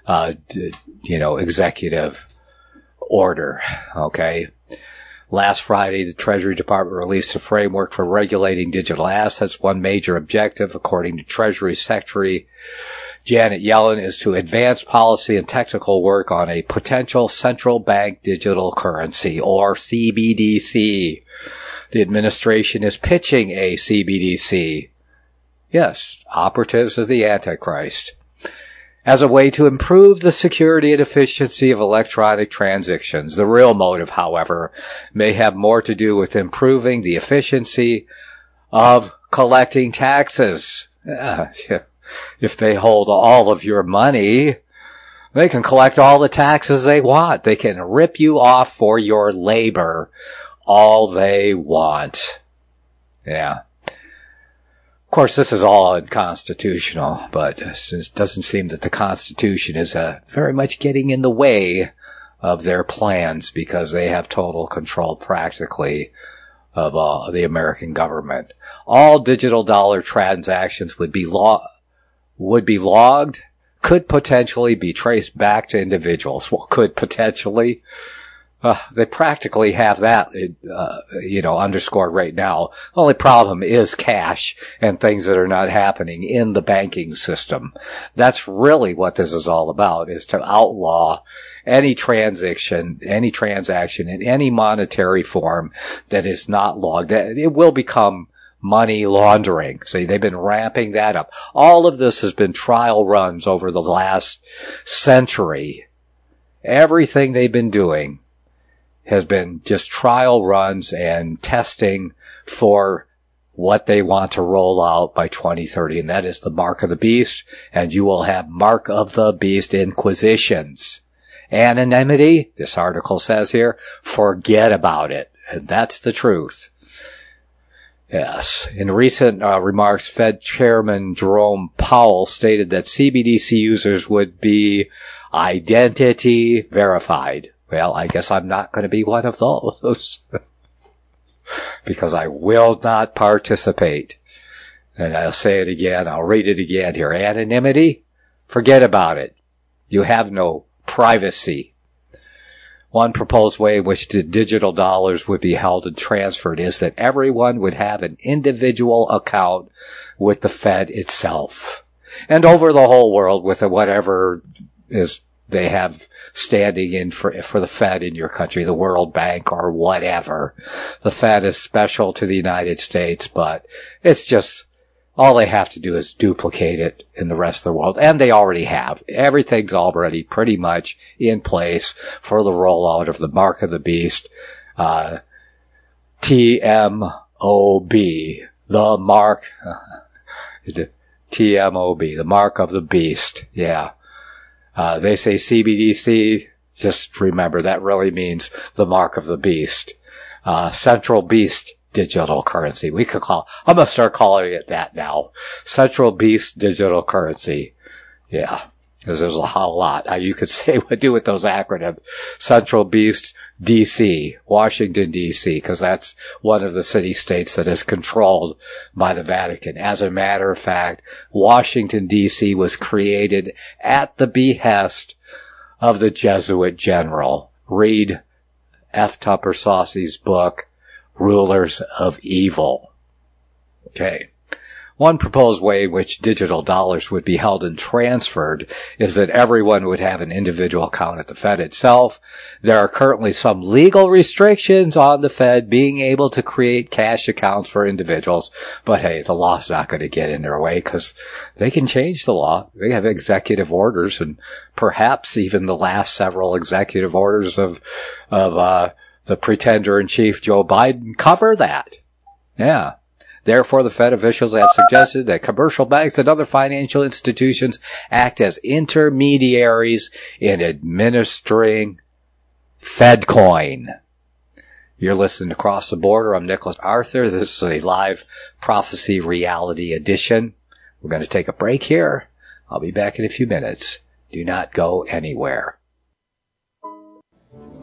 executive order. Okay. Last Friday, the Treasury Department released a framework for regulating digital assets. One major objective, according to Treasury Secretary Janet Yellen, is to advance policy and technical work on a potential central bank digital currency, or CBDC. The administration is pitching a CBDC. Yes, operatives of the Antichrist. As a way to improve the security and efficiency of electronic transactions. The real motive, however, may have more to do with improving the efficiency of collecting taxes. If they hold all of your money, they can collect all the taxes they want. They can rip you off for your labor all they want. Yeah. Of course, this is all unconstitutional, but it doesn't seem that the Constitution is very much getting in the way of their plans, because they have total control practically of the American government. All digital dollar transactions would be logged, could potentially be traced back to individuals. Well, could potentially. They practically have that, underscored right now. The only problem is cash and things that are not happening in the banking system. That's really what this is all about, is to outlaw any transaction in any monetary form that is not logged. It will become money laundering. See, they've been ramping that up. All of this has been trial runs over the last century. Everything they've been doing has been just trial runs and testing for what they want to roll out by 2030, and that is the mark of the beast, and you will have mark of the beast inquisitions. Anonymity, this article says here, forget about it, and that's the truth. Yes. In recent remarks, Fed Chairman Jerome Powell stated that CBDC users would be identity verified. Well, I guess I'm not going to be one of those because I will not participate. And I'll say it again. I'll read it again here. Anonymity? Forget about it. You have no privacy. One proposed way in which the digital dollars would be held and transferred is that everyone would have an individual account with the Fed itself, and over the whole world with whatever is they have standing in for the Fed in your country, the World Bank or whatever. The Fed is special to the United States, but it's just, all they have to do is duplicate it in the rest of the world. And they already have. Everything's already pretty much in place for the rollout of the Mark of the Beast. TMOB. The Mark. TMOB. The Mark of the Beast. Yeah. They say CBDC, just remember that really means the mark of the beast. Central Beast digital currency. I'm gonna start calling it that now. Central Beast digital currency. Yeah. Because there's a whole lot you could say what do with those acronyms. Central Beast DC, Washington DC, because that's one of the city-states that is controlled by the Vatican. As a matter of fact, Washington DC was created at the behest of the Jesuit general. Read F. Tupper Saucy's book, Rulers of Evil. Okay. One proposed way in which digital dollars would be held and transferred is that everyone would have an individual account at the Fed itself. There are currently some legal restrictions on the Fed being able to create cash accounts for individuals, but hey, the law's not going to get in their way because they can change the law. They have executive orders, and perhaps even the last several executive orders of the Pretender-in-Chief Joe Biden cover that. Yeah. Therefore, the Fed officials have suggested that commercial banks and other financial institutions act as intermediaries in administering FedCoin. You're listening to Across the Border. I'm Nicholas Arthur. This is a live prophecy reality edition. We're going to take a break here. I'll be back in a few minutes. Do not go anywhere.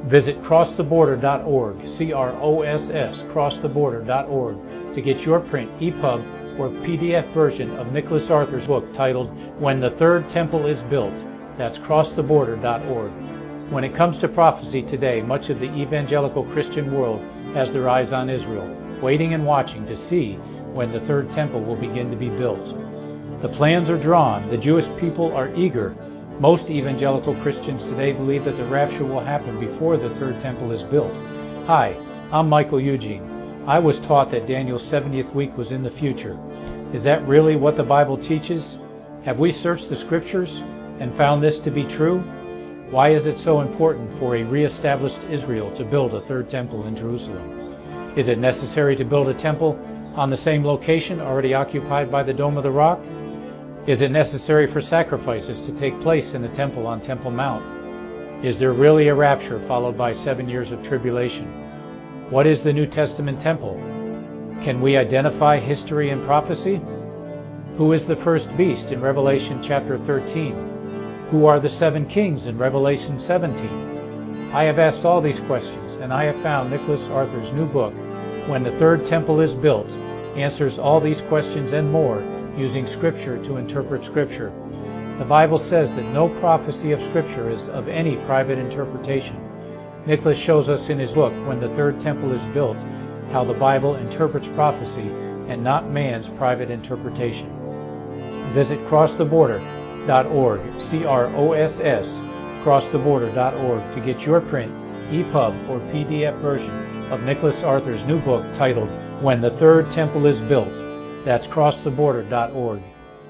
Visit crosstheborder.org, C-R-O-S-S, crosstheborder.org, to get your print, EPUB, or PDF version of Nicholas Arthur's book titled When the Third Temple is Built. That's crosstheborder.org. When it comes to prophecy today, much of the evangelical Christian world has their eyes on Israel, waiting and watching to see when the third temple will begin to be built. The plans are drawn. The Jewish people are eager. Most evangelical Christians today believe that the rapture will happen before the third temple is built. Hi, I'm Michael Eugene. I was taught that Daniel's 70th week was in the future. Is that really what the Bible teaches? Have we searched the Scriptures and found this to be true? Why is it so important for a re-established Israel to build a third temple in Jerusalem? Is it necessary to build a temple on the same location already occupied by the Dome of the Rock? Is it necessary for sacrifices to take place in the temple on Temple Mount? Is there really a rapture followed by 7 years of tribulation? What is the New Testament temple? Can we identify history and prophecy? Who is the first beast in Revelation chapter 13? Who are the 7 kings in Revelation 17? I have asked all these questions, and I have found Nicholas Arthur's new book, When the Third Temple is Built, answers all these questions and more using Scripture to interpret Scripture. The Bible says that no prophecy of Scripture is of any private interpretation. Nicholas shows us in his book, When the Third Temple is Built, how the Bible interprets prophecy and not man's private interpretation. Visit crosstheborder.org, C-R-O-S-S, crosstheborder.org, to get your print, EPUB, or PDF version of Nicholas Arthur's new book titled When the Third Temple is Built. That's crosstheborder.org.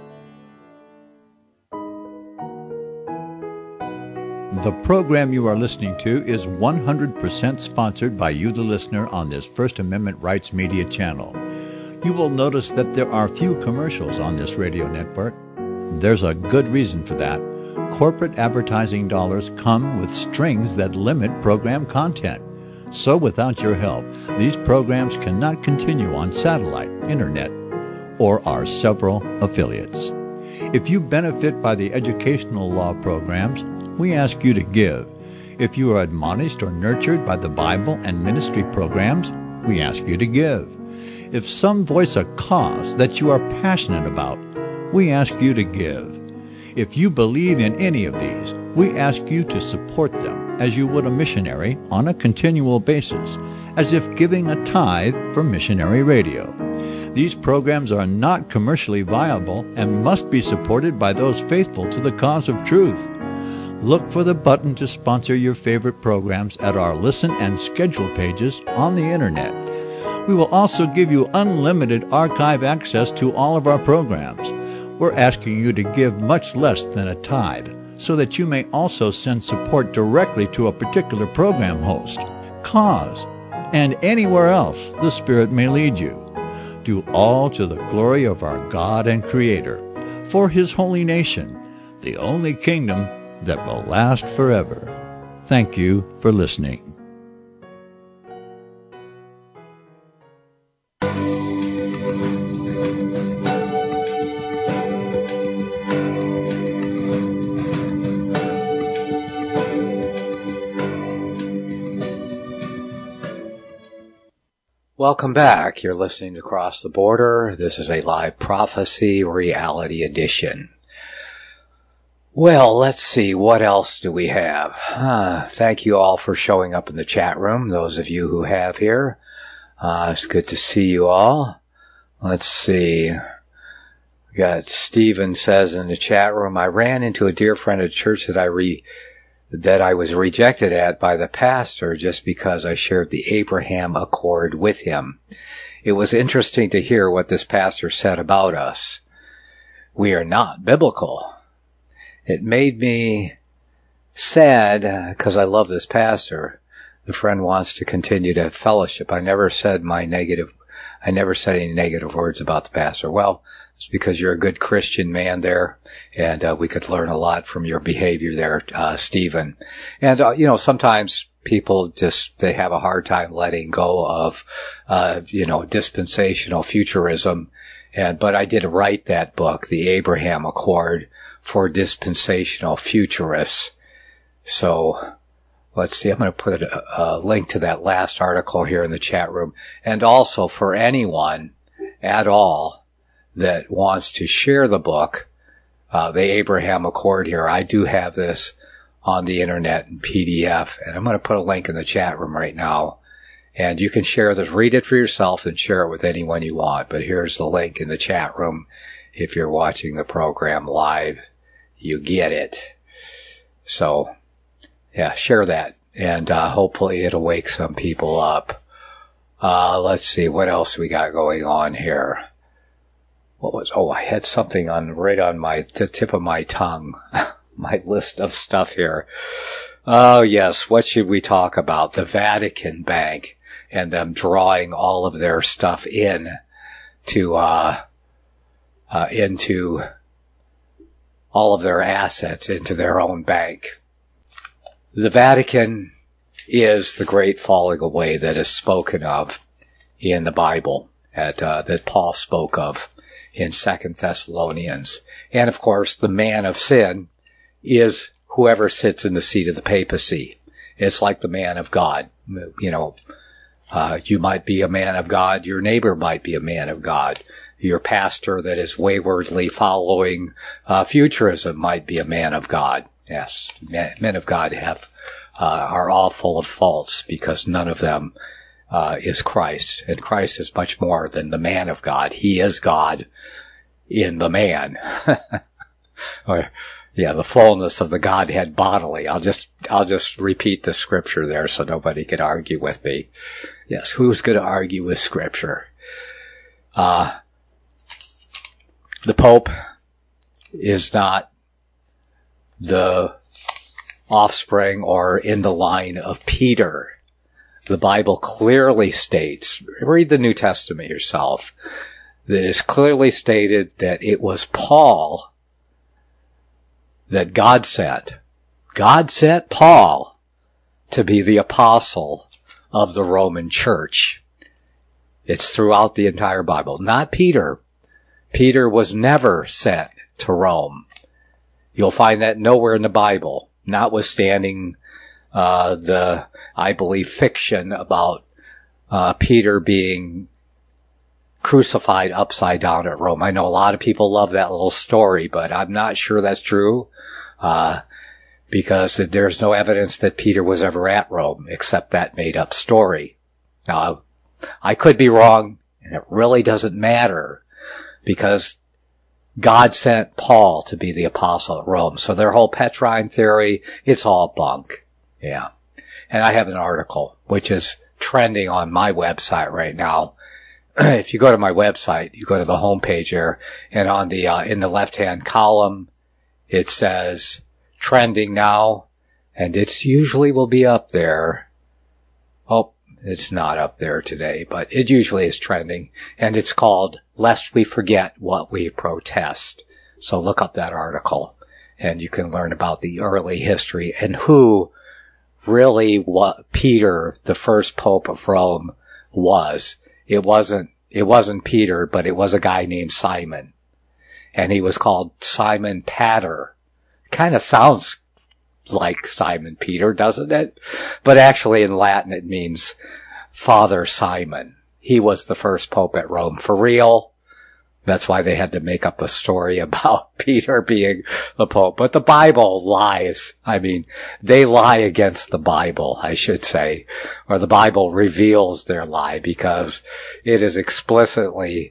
The program you are listening to is 100% sponsored by you, the listener, on this First Amendment Rights Media channel. You will notice that there are few commercials on this radio network. There's a good reason for that. Corporate advertising dollars come with strings that limit program content. So without your help, these programs cannot continue on satellite, internet, or our several affiliates. If you benefit by the educational law programs, we ask you to give. If you are admonished or nurtured by the Bible and ministry programs, we ask you to give. If some voice a cause that you are passionate about, we ask you to give. If you believe in any of these, we ask you to support them as you would a missionary on a continual basis, as if giving a tithe for missionary radio. These programs are not commercially viable and must be supported by those faithful to the cause of truth. Look for the button to sponsor your favorite programs at our listen and schedule pages on the Internet. We will also give you unlimited archive access to all of our programs. We're asking you to give much less than a tithe, so that you may also send support directly to a particular program host, cause, and anywhere else the Spirit may lead you. Do all to the glory of our God and Creator, for His holy nation, the only kingdom that will last forever. Thank you for listening. Welcome back. You're listening to Cross the Border. This is a live prophecy reality edition. Well, let's see. What else do we have? Thank you all for showing up in the chat room, those of you who have here. It's good to see you all. Let's see. We got Stephen says in the chat room, I ran into a dear friend at church that I was rejected at by the pastor just because I shared the Abraham Accord with him. It was interesting to hear what this pastor said about us. We are not biblical. It made me sad because I love this pastor. The friend wants to continue to have fellowship. I never said any negative words about the pastor. Well, it's because you're a good Christian man there, and we could learn a lot from your behavior there, Stephen. And, sometimes people they have a hard time letting go of, dispensational futurism. But I did write that book, The Abraham Accord, for dispensational futurists. So, let's see, I'm going to put a link to that last article here in the chat room. And also for anyone at all that wants to share the book, the Abraham Accord here, I do have this on the internet in PDF, and I'm going to put a link in the chat room right now. And you can share this, read it for yourself and share it with anyone you want. But here's the link in the chat room. If you're watching the program live, you get it. So, yeah, share that. And hopefully it'll wake some people up. Let's see, what else we got going on here? I had something right on the tip of my tongue. My list of stuff here. Oh, yes, what should we talk about? The Vatican Bank and them drawing all of their stuff into all of their assets into their own bank. The Vatican is the great falling away that is spoken of in the Bible, that Paul spoke of in 2 Thessalonians. And of course, the man of sin is whoever sits in the seat of the papacy. It's like the man of God. You might be a man of God. Your neighbor might be a man of God. Your pastor that is waywardly following futurism might be a man of God. Yes, men of God are all full of faults because none of them is Christ. And Christ is much more than the man of God. He is God in the man. The fullness of the Godhead bodily. I'll just repeat the scripture there so nobody can argue with me. Yes, who's going to argue with scripture? The Pope is not the offspring or in the line of Peter. The Bible clearly states, read the New Testament yourself, that it is clearly stated that it was Paul that God sent. God sent Paul to be the apostle of the Roman Church. It's throughout the entire Bible. Not Peter. Peter was never sent to Rome. You'll find that nowhere in the Bible, notwithstanding I believe, fiction about Peter being crucified upside down at Rome. I know a lot of people love that little story, but I'm not sure that's true, because there's no evidence that Peter was ever at Rome, except that made-up story. Now, I could be wrong, and it really doesn't matter, because God sent Paul to be the apostle at Rome. So their whole Petrine theory, it's all bunk. Yeah. And I have an article, which is trending on my website right now. If you go to my website, you go to the homepage there, and on the, in the left-hand column, it says trending now, and it usually will be up there. Oh, it's not up there today, but it usually is trending, and it's called Lest We Forget What We Protest. So look up that article, and you can learn about the early history and who really what Peter, the first Pope of Rome, was. It wasn't Peter, but it was a guy named Simon. And he was called Simon Pater. Kind of sounds like Simon Peter, doesn't it? But actually in Latin it means Father Simon. He was the first Pope at Rome. For real. That's why they had to make up a story about Peter being the Pope. But the Bible lies. I mean, they lie against the Bible, I should say. Or the Bible reveals their lie, because it is explicitly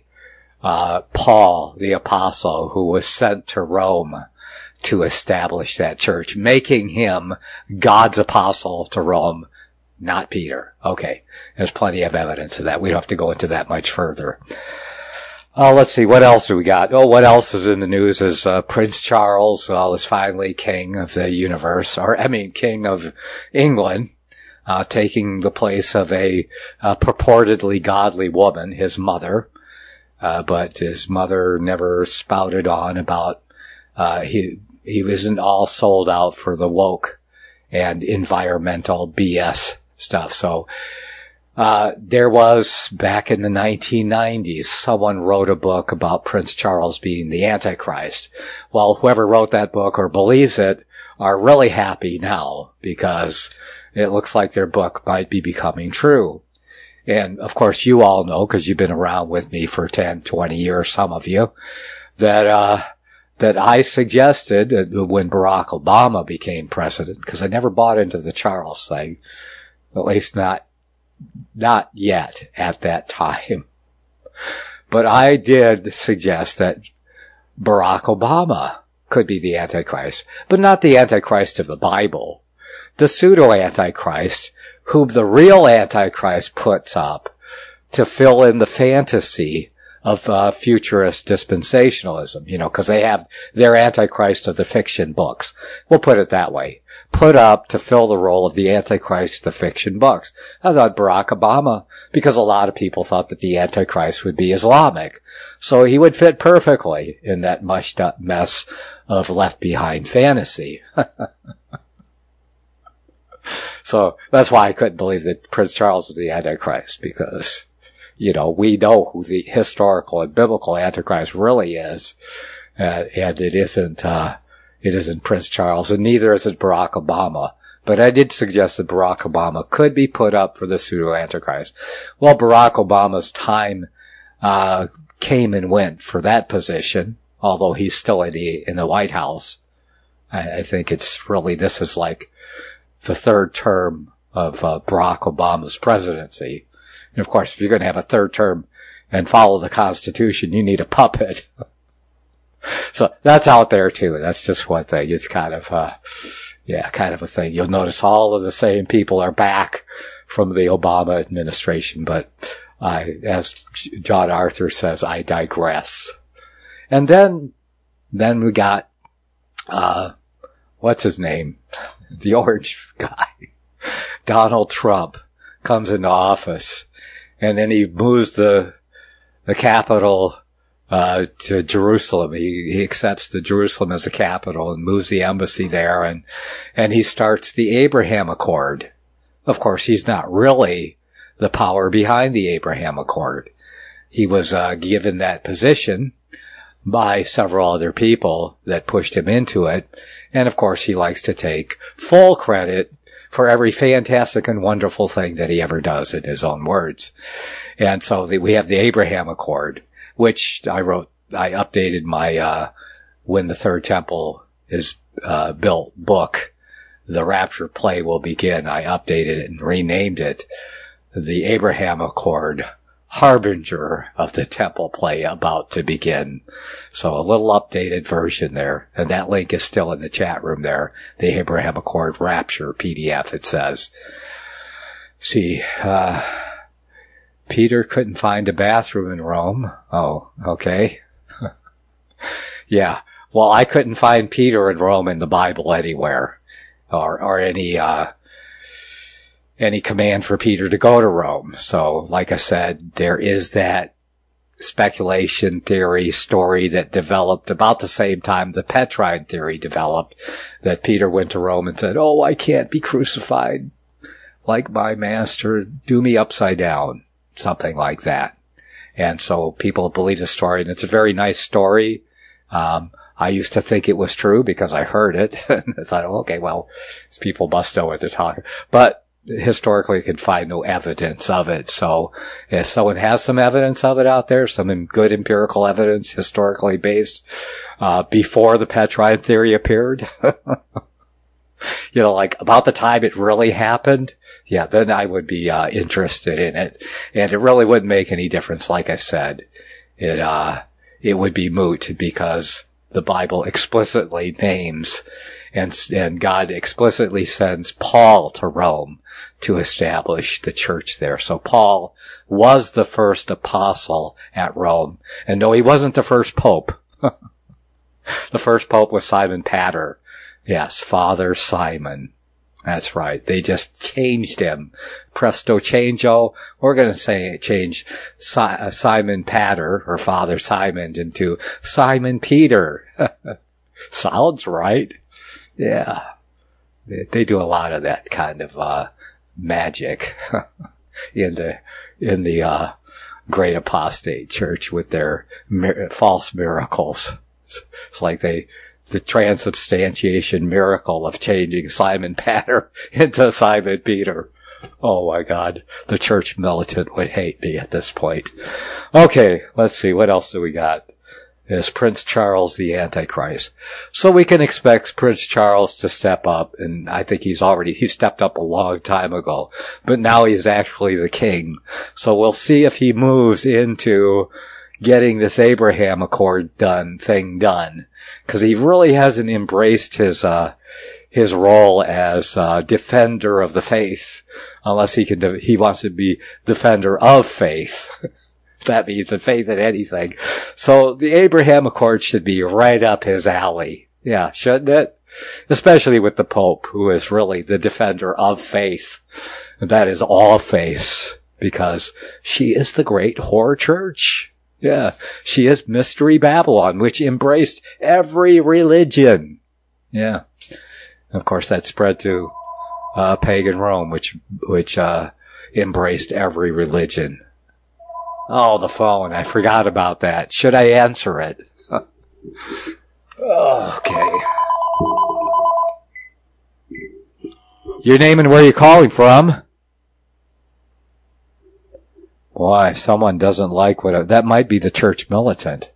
Paul, the apostle, who was sent to Rome to establish that church, making him God's apostle to Rome, not Peter. Okay, there's plenty of evidence of that. We don't have to go into that much further. Let's see, what else do we got? Oh, what else is in the news is Prince Charles is finally king of the universe, king of England, taking the place of a purportedly godly woman, his mother. But his mother never spouted on about he isn't all sold out for the woke and environmental BS stuff. So there was, back in the 1990s, someone wrote a book about Prince Charles being the Antichrist. Well, whoever wrote that book or believes it are really happy now, because it looks like their book might be becoming true. And of course you all know, because you've been around with me for 10, 20 years, some of you, that I suggested when Barack Obama became president, because I never bought into the Charles thing, at least not yet at that time. But I did suggest that Barack Obama could be the Antichrist, but not the Antichrist of the Bible, the pseudo-Antichrist, whom the real Antichrist puts up to fill in the fantasy of futurist dispensationalism, because they have their Antichrist of the fiction books. We'll put it that way. Put up to fill the role of the Antichrist of the fiction books. I thought Barack Obama, because a lot of people thought that the Antichrist would be Islamic. So he would fit perfectly in that mushed up mess of Left Behind fantasy. So that's why I couldn't believe that Prince Charles was the Antichrist, because we know who the historical and biblical Antichrist really is, and it isn't Prince Charles, and neither is it Barack Obama. But I did suggest that Barack Obama could be put up for the pseudo-Antichrist. Well, Barack Obama's time came and went for that position, although he's still in the White House. I think this is like the third term of Barack Obama's presidency. And of course, if you're going to have a third term and follow the Constitution, you need a puppet. So that's out there too. That's just one thing. It's kind of a thing. You'll notice all of the same people are back from the Obama administration, but as John Arthur says, I digress. And then we got, what's his name? The orange guy. Donald Trump comes into office. And then he moves the capital to Jerusalem. He accepts the Jerusalem as the capital and moves the embassy there, and he starts the Abraham Accord. Of course, he's not really the power behind the Abraham Accord. He was given that position by several other people that pushed him into it, and of course he likes to take full credit for every fantastic and wonderful thing that he ever does, in his own words. And so we have the Abraham Accord, which I updated my When the Third Temple is Built book, The Rapture Play Will Begin. I updated it and renamed it the Abraham Accord, Harbinger of the Temple Play About to Begin. So a little updated version there. And that link is still in the chat room there. The Abraham Accord Rapture PDF, it says. See, Peter couldn't find a bathroom in Rome. Oh, okay. Yeah. Well, I couldn't find Peter in Rome in the Bible anywhere. Or any command for Peter to go to Rome. So, like I said, there is that speculation theory story that developed about the same time the Petrine theory developed, that Peter went to Rome and said, "Oh, I can't be crucified like my master, do me upside down," something like that. And so people believe the story, and it's a very nice story. I used to think it was true because I heard it, and I thought, oh, okay, well, these people must know what they're talking about. But historically, you can find no evidence of it. So if someone has some evidence of it out there, some good empirical evidence, historically based, before the Petrine theory appeared, like about the time it really happened, yeah, then I would be interested in it. And it really wouldn't make any difference. Like I said, it would be moot because the Bible explicitly names and God explicitly sends Paul to Rome to establish the church there. So Paul was the first apostle at Rome. And no, he wasn't the first pope. The first pope was Simon Pater. Yes, Father Simon. That's right. They just changed him. Presto changeo. We're going to change Simon Pater, or Father Simon, into Simon Peter. Sounds right. Yeah. They do a lot of that kind of magic in the Great Apostate Church with their false miracles. It's like they the transubstantiation miracle of changing Simon Peter into Simon Peter. Oh my God, the church militant would hate me at this point. Okay, let's see, what else do we got? Is Prince Charles the Antichrist. So we can expect Prince Charles to step up, and I think he stepped up a long time ago, but now he's actually the king. So we'll see if he moves into getting this Abraham Accord thing done, because he really hasn't embraced his role as defender of the faith, unless he wants to be defender of faith. That means the faith in anything. So the Abraham Accord should be right up his alley. Yeah, shouldn't it? Especially with the Pope, who is really the defender of faith. And that is all faith, because she is the great whore church. Yeah, she is Mystery Babylon, which embraced every religion. Yeah. Of course, that spread to pagan Rome, which embraced every religion. Oh, the phone. I forgot about that. Should I answer it? Okay. Your name and where you're calling from? Boy, someone doesn't like that might be the church militant.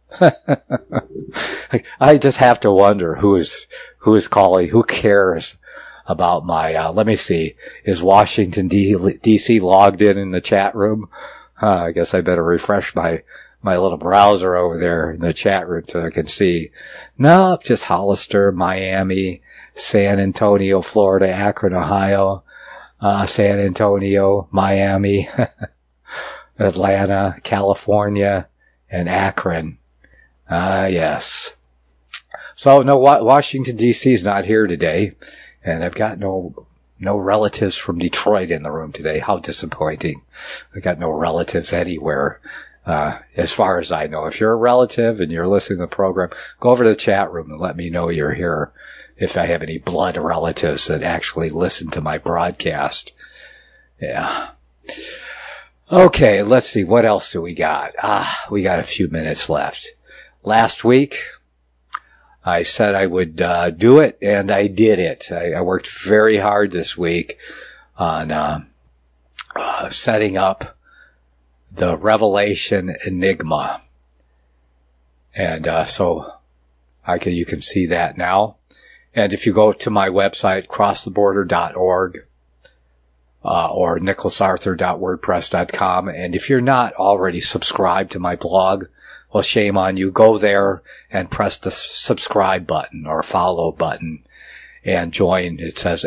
I just have to wonder who is calling, who cares about my, let me see, is Washington DC logged in the chat room? I guess I better refresh my little browser over there in the chat room so I can see. No, just Hollister, Miami, San Antonio, Florida, Akron, Ohio, San Antonio, Miami, Atlanta, California, and Akron. Yes. So no, Washington DC is not here today, and I've got no relatives from Detroit in the room today. How disappointing. I got no relatives anywhere, as far as I know. If you're a relative and you're listening to the program, go over to the chat room and let me know you're here. If I have any blood relatives that actually listen to my broadcast. Yeah. Okay, let's see. What else do we got? We got a few minutes left. Last week, I said I would do it, and I did it. I worked very hard this week on setting up the Revelation Enigma. And so you can see that now. And if you go to my website, crosstheborder.org, or nicholasarthur.wordpress.com, and if you're not already subscribed to my blog, well, shame on you. Go there and press the subscribe button or follow button and join. It says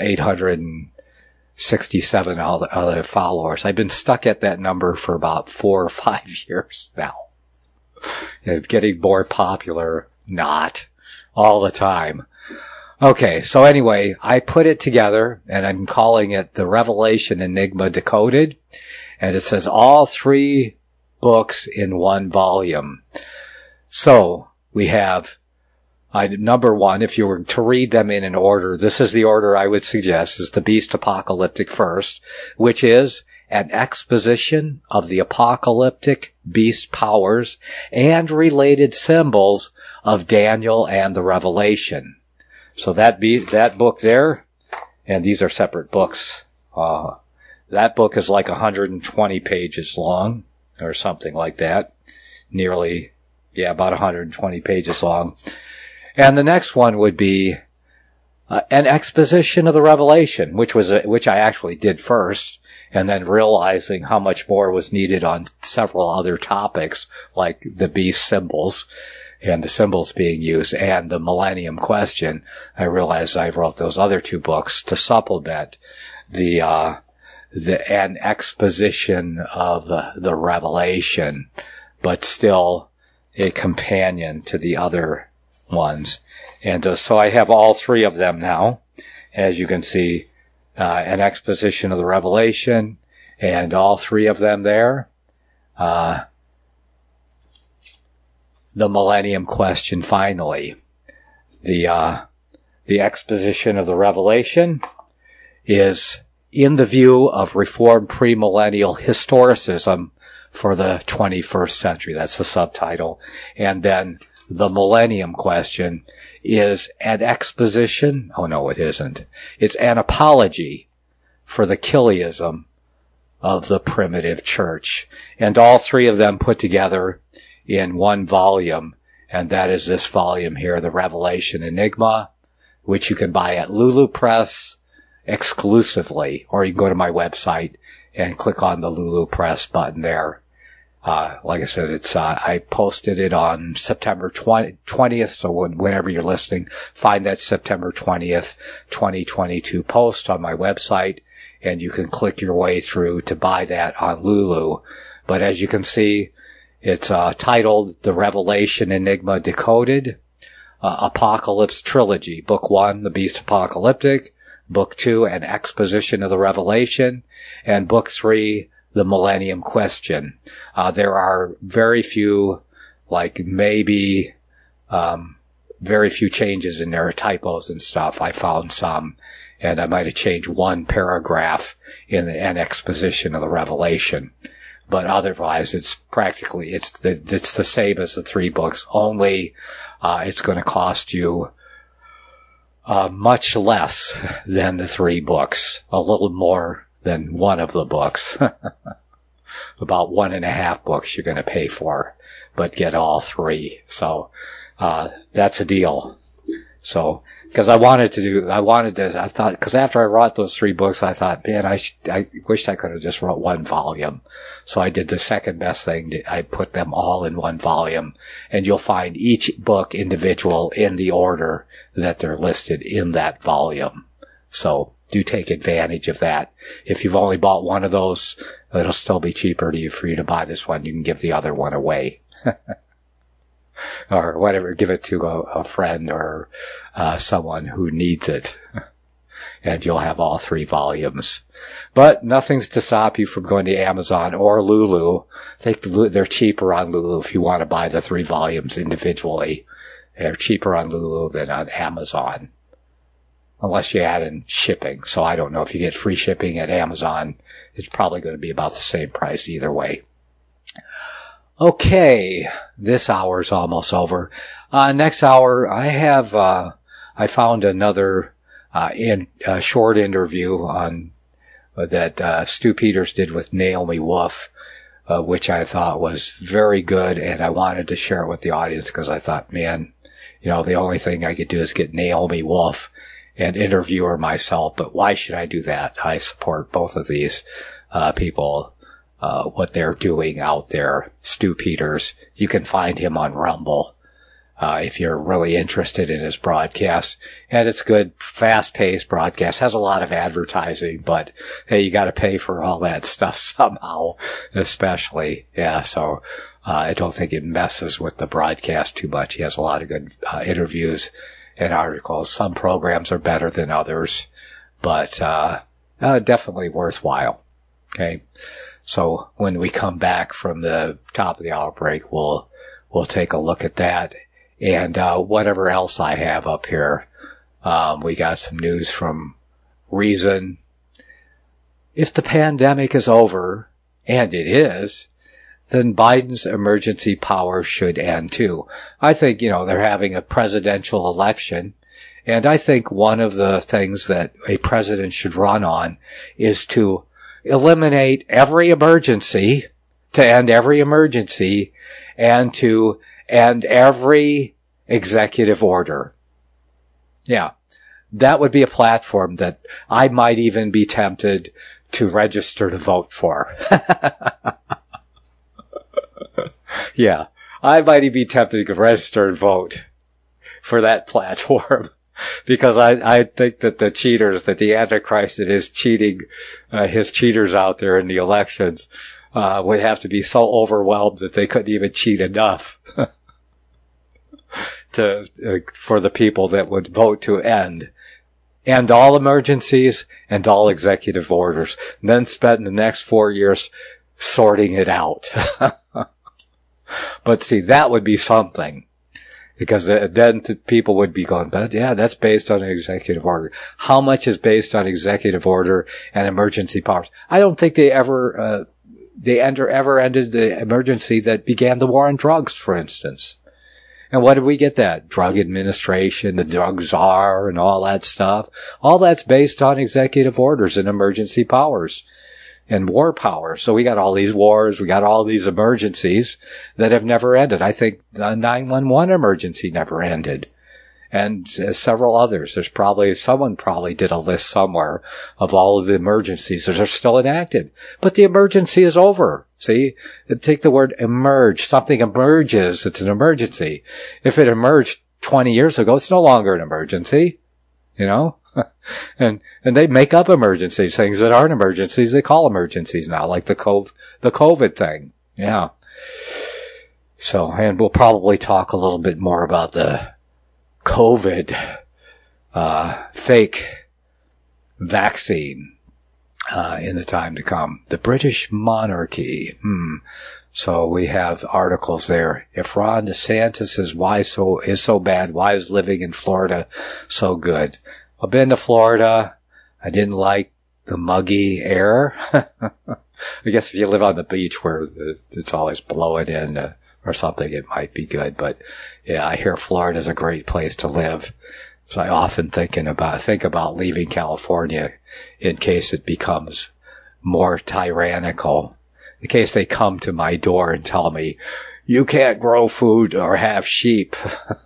867 other followers. I've been stuck at that number for about 4 or 5 years now. Getting more popular, not all the time. Okay, so anyway, I put it together, and I'm calling it the Revelation Enigma Decoded, and it says all 3 books in 1 volume. So we have number 1, if you were to read them in an order, this is the order I would suggest, is the Beast Apocalyptic first, which is an exposition of the apocalyptic beast powers and related symbols of Daniel and the Revelation. So that book there, and these are separate books. That book is like 120 pages long, or something like that. About 120 pages long. And the next one would be an exposition of the Revelation, which I actually did first, and then realizing how much more was needed on several other topics, like the beast symbols and the symbols being used, and the Millennium Question. I realized I wrote those other 2 books to supplement an exposition of the Revelation, but still a companion to the other ones. And so I have all 3 of them now, as you can see, an exposition of the Revelation, and all 3 of them there. The Millennium Question, finally. The exposition of the Revelation is in the view of Reformed premillennial historicism for the 21st century. That's the subtitle. And then The Millennium Question is an exposition. Oh, no, it isn't. It's an apology for the Killism of the primitive church. And all three of them put together in one volume. And that is this volume here, The Revelation Enigma, which you can buy at Lulu Press exclusively. Or you can go to my website and click on the Lulu Press button there. Like I said, it's, I posted it on September 20th. So whenever you're listening, find that September 20th, 2022 post on my website, and you can click your way through to buy that on Lulu. But as you can see, it's, titled The Revelation Enigma Decoded, Apocalypse Trilogy. Book 1, The Beast Apocalyptic. Book 2, An Exposition of the Revelation. And Book 3, The Millennium Question. There are very few, like maybe, very few changes in there, typos and stuff. I found some, and I might have changed one paragraph in an exposition of the Revelation. But otherwise, it's practically, it's the same as the three books, only, it's going to cost you, much less than the three books, a little more than one of the books. About 1.5 books you're going to pay for, but get all three. So, that's a deal. So, because I thought, because after I wrote those three books, I thought, man, I wished I could have just wrote one volume. So I did the second best thing. I put them all in one volume, and you'll find each book individual in the order that they're listed in that volume. So do take advantage of that. If you've only bought one of those, it'll still be cheaper for you to buy this one. You can give the other one away. Or whatever, give it to a friend or someone who needs it. And you'll have all three volumes. But nothing's to stop you from going to Amazon or Lulu. I think they're cheaper on Lulu if you want to buy the three volumes individually. They're cheaper on Lulu than on Amazon. Unless you add in shipping. So I don't know if you get free shipping at Amazon. It's probably going to be about the same price either way. Okay, this hour's almost over. Next hour, I found another, short interview on, that, Stu Peters did with Naomi Wolf, which I thought was very good, and I wanted to share it with the audience because I thought, man, the only thing I could do is get Naomi Wolf and interview her myself, but why should I do that? I support both of these, people. What they're doing out there. Stu Peters, you can find him on Rumble, if you're really interested in his broadcast. And it's good, fast-paced broadcast, has a lot of advertising, but hey, you gotta pay for all that stuff somehow, especially. Yeah, so, I don't think it messes with the broadcast too much. He has a lot of good, interviews and articles. Some programs are better than others, but, definitely worthwhile. Okay. So when we come back from the top of the hour break, we'll take a look at that and, whatever else I have up here. We got some news from Reason. If the pandemic is over, and it is, then Biden's emergency powers should end too. I think, they're having a presidential election. And I think one of the things that a president should run on is to eliminate every emergency, to end every emergency, and to end every executive order. Yeah. That would be a platform that I might even be tempted to register to vote for. Yeah. I might even be tempted to register and vote for that platform. Because I think that the Antichrist that is cheating, his cheaters out there in the elections, would have to be so overwhelmed that they couldn't even cheat enough for the people that would vote to end all emergencies and all executive orders, and then spend the next 4 years sorting it out. But see, that would be something. Because then people would be going, but yeah, that's based on an executive order. How much is based on executive order and emergency powers? I don't think they ever ended the emergency that began the war on drugs, for instance. And what did we get that? Drug administration, the drug czar, and all that stuff. All that's based on executive orders and emergency powers and war power. So we got all these wars, we got all these emergencies that have never ended. I think the 911 emergency never ended. And several others. Someone probably did a list somewhere of all of the emergencies that are still enacted. But the emergency is over. See? Take the word emerge. Something emerges. It's an emergency. If it emerged 20 years ago, it's no longer an emergency. You know? And they make up emergencies, things that aren't emergencies, they call emergencies now, like the COVID thing. Yeah. So, and we'll probably talk a little bit more about the COVID fake vaccine in the time to come. The British monarchy. So we have articles there. If Ron DeSantis is so bad, why is living in Florida so good? I've been to Florida. I didn't like the muggy air. I guess if you live on the beach where it's always blowing in or something, it might be good. But yeah, I hear Florida's a great place to live. So I often think about leaving California in case it becomes more tyrannical. In case they come to my door and tell me, you can't grow food or have sheep.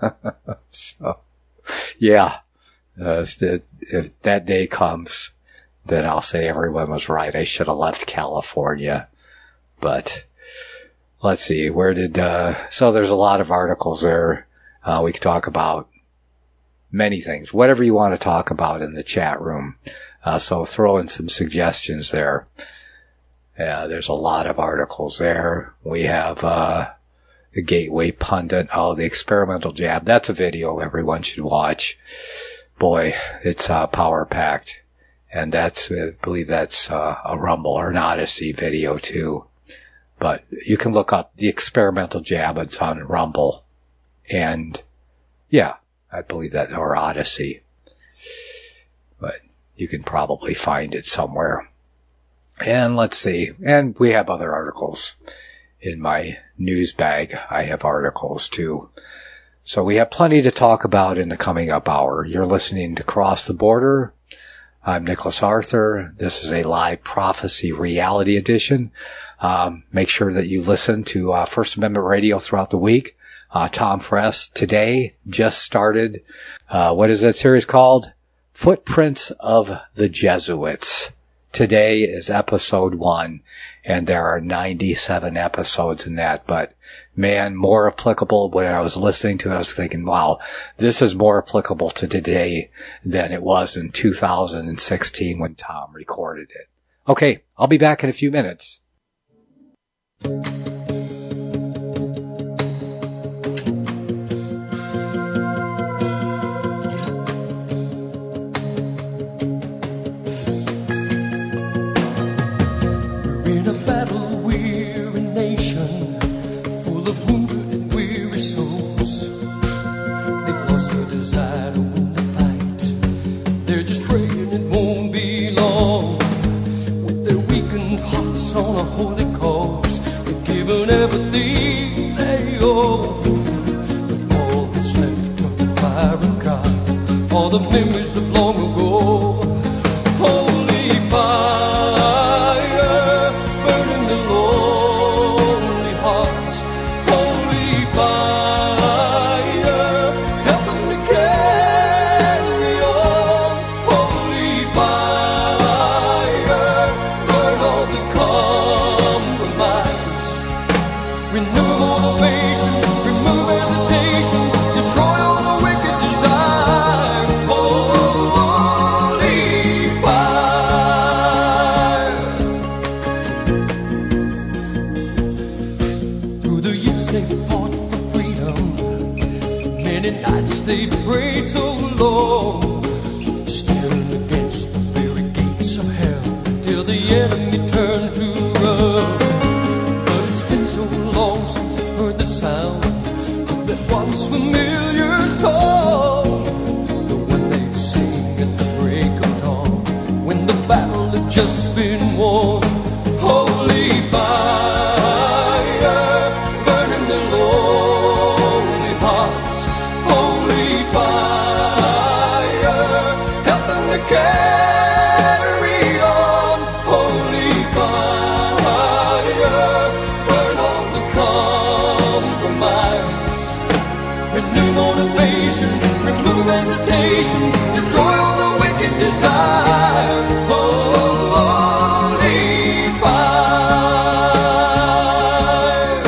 So, yeah. If that day comes, then I'll say everyone was right. I should have left California. But let's see, so there's a lot of articles there. We could talk about many things, whatever you want to talk about in the chat room. So throw in some suggestions there. Yeah, there's a lot of articles there. We have, the Gateway Pundit. Oh, the experimental jab. That's a video everyone should watch. Boy, it's power-packed. And I believe that's a Rumble or an Odyssey video too. But you can look up the experimental jab. It's on Rumble. And yeah, I believe that, or Odyssey. But you can probably find it somewhere. And let's see. And we have other articles. In my news bag, I have articles too. So we have plenty to talk about in the coming up hour. You're listening to Cross the Border. I'm Nicholas Arthur. This is a live prophecy reality edition. Make sure that you listen to First Amendment Radio throughout the week. Tom Friess today just started, what is that series called? Footprints of the Jesuits. Today is episode 1, and there are 97 episodes in that, but man, more applicable. When I was listening to it, I was thinking, wow, this is more applicable to today than it was in 2016 when Tom recorded it. Okay, I'll be back in a few minutes. The memories of long ago. Holy fire, burning the lonely hearts. Holy fire, helping to carry on. Holy fire, burn all the compromise. Renew motivation, remove hesitation, destroy all the wicked desire. They've prayed so long, staring against the very gates of hell, till the enemy turned to run. But it's been so long since I've heard the sound of that once familiar song, the one they'd sing at the break of dawn, when the battle had just been won. Holy fire, burning the lonely heart. motivation, remove hesitation, destroy all the wicked desire. Holy fire.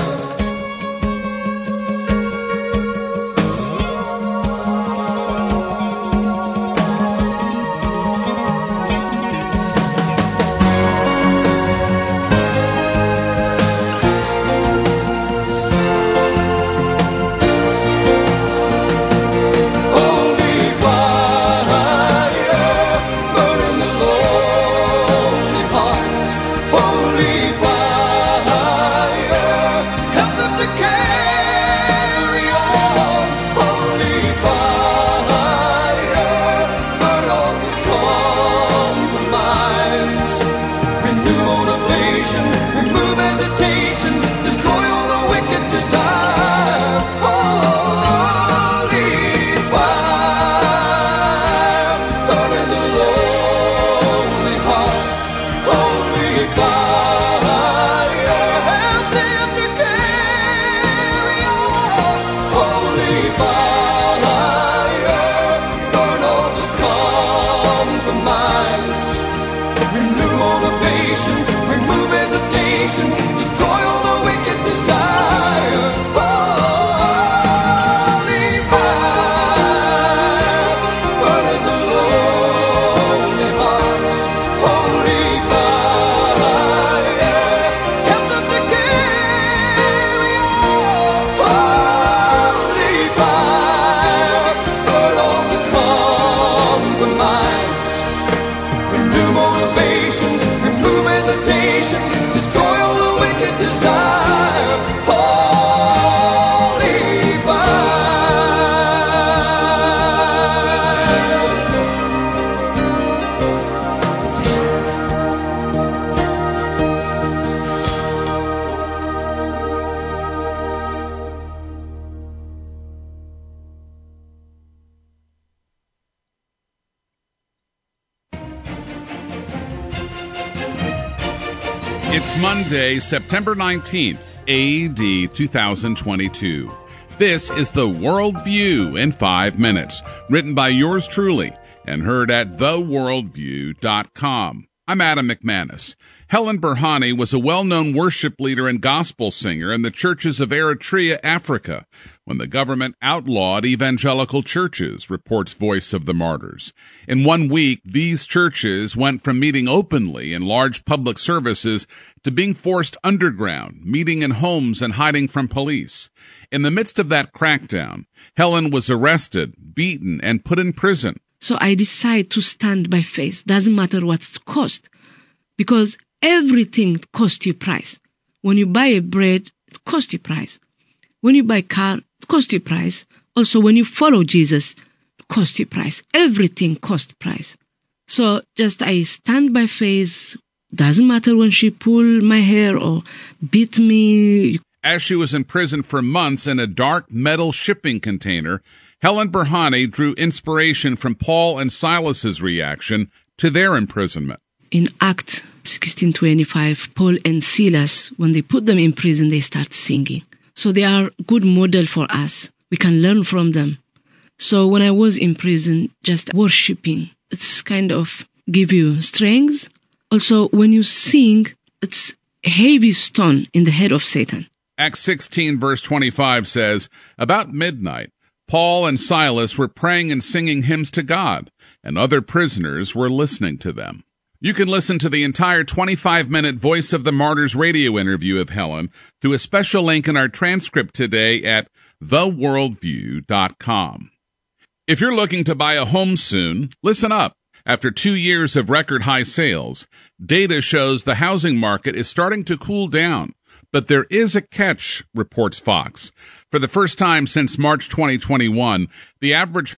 Holy fire, burning the lonely hearts. Holy fire, help them to carry on. Holy fire, burn all the compromise. Renew motivation, remove hesitation, destroy all the wicked desire. Holy fire, burning the lonely hearts. Holy fire, help them to carry on. Holy fire, burn all the compromise. Renew motivation, remove hesitation, destroy all the wicked desire. Holy fire, burning the lonely hearts. Holy fire, help them to carry on. Holy fire, burn all the compromise. Renew motivation, remove hesitation, destroy all the wicked desire. Holy It's Monday, September 19th, AD 2022. This is the Worldview in 5 minutes, written by yours truly and heard at theworldview.com. I'm Adam McManus. Helen Berhane was a well-known worship leader and gospel singer in the churches of Eritrea, Africa, when the government outlawed evangelical churches, reports Voice of the Martyrs. In 1 week, these churches went from meeting openly in large public services to being forced underground, meeting in homes and hiding from police. In the midst of that crackdown, Helen was arrested, beaten, and put in prison. So I decided to stand by faith. Doesn't matter what it cost, because everything costs you price. When you buy a bread, it costs you price. When you buy a car, it costs you price. Also, when you follow Jesus, it costs you price. Everything costs price. So just I stand by faith. Doesn't matter when she pull my hair or beat me. As she was in prison for months in a dark metal shipping container, Helen Berhane drew inspiration from Paul and Silas's reaction to their imprisonment. In Acts 16:25, Paul and Silas, when they put them in prison, they start singing. So they are good model for us. We can learn from them. So when I was in prison, just worshiping, it's kind of give you strength. Also, when you sing, it's a heavy stone in the head of Satan. Acts 16 verse 25 says, about midnight, Paul and Silas were praying and singing hymns to God, and other prisoners were listening to them. You can listen to the entire 25-minute Voice of the Martyrs radio interview of Helen through a special link in our transcript today at theworldview.com. If you're looking to buy a home soon, listen up. After 2 years of record-high sales, data shows the housing market is starting to cool down. But there is a catch, reports Fox. For the first time since March 2021, the average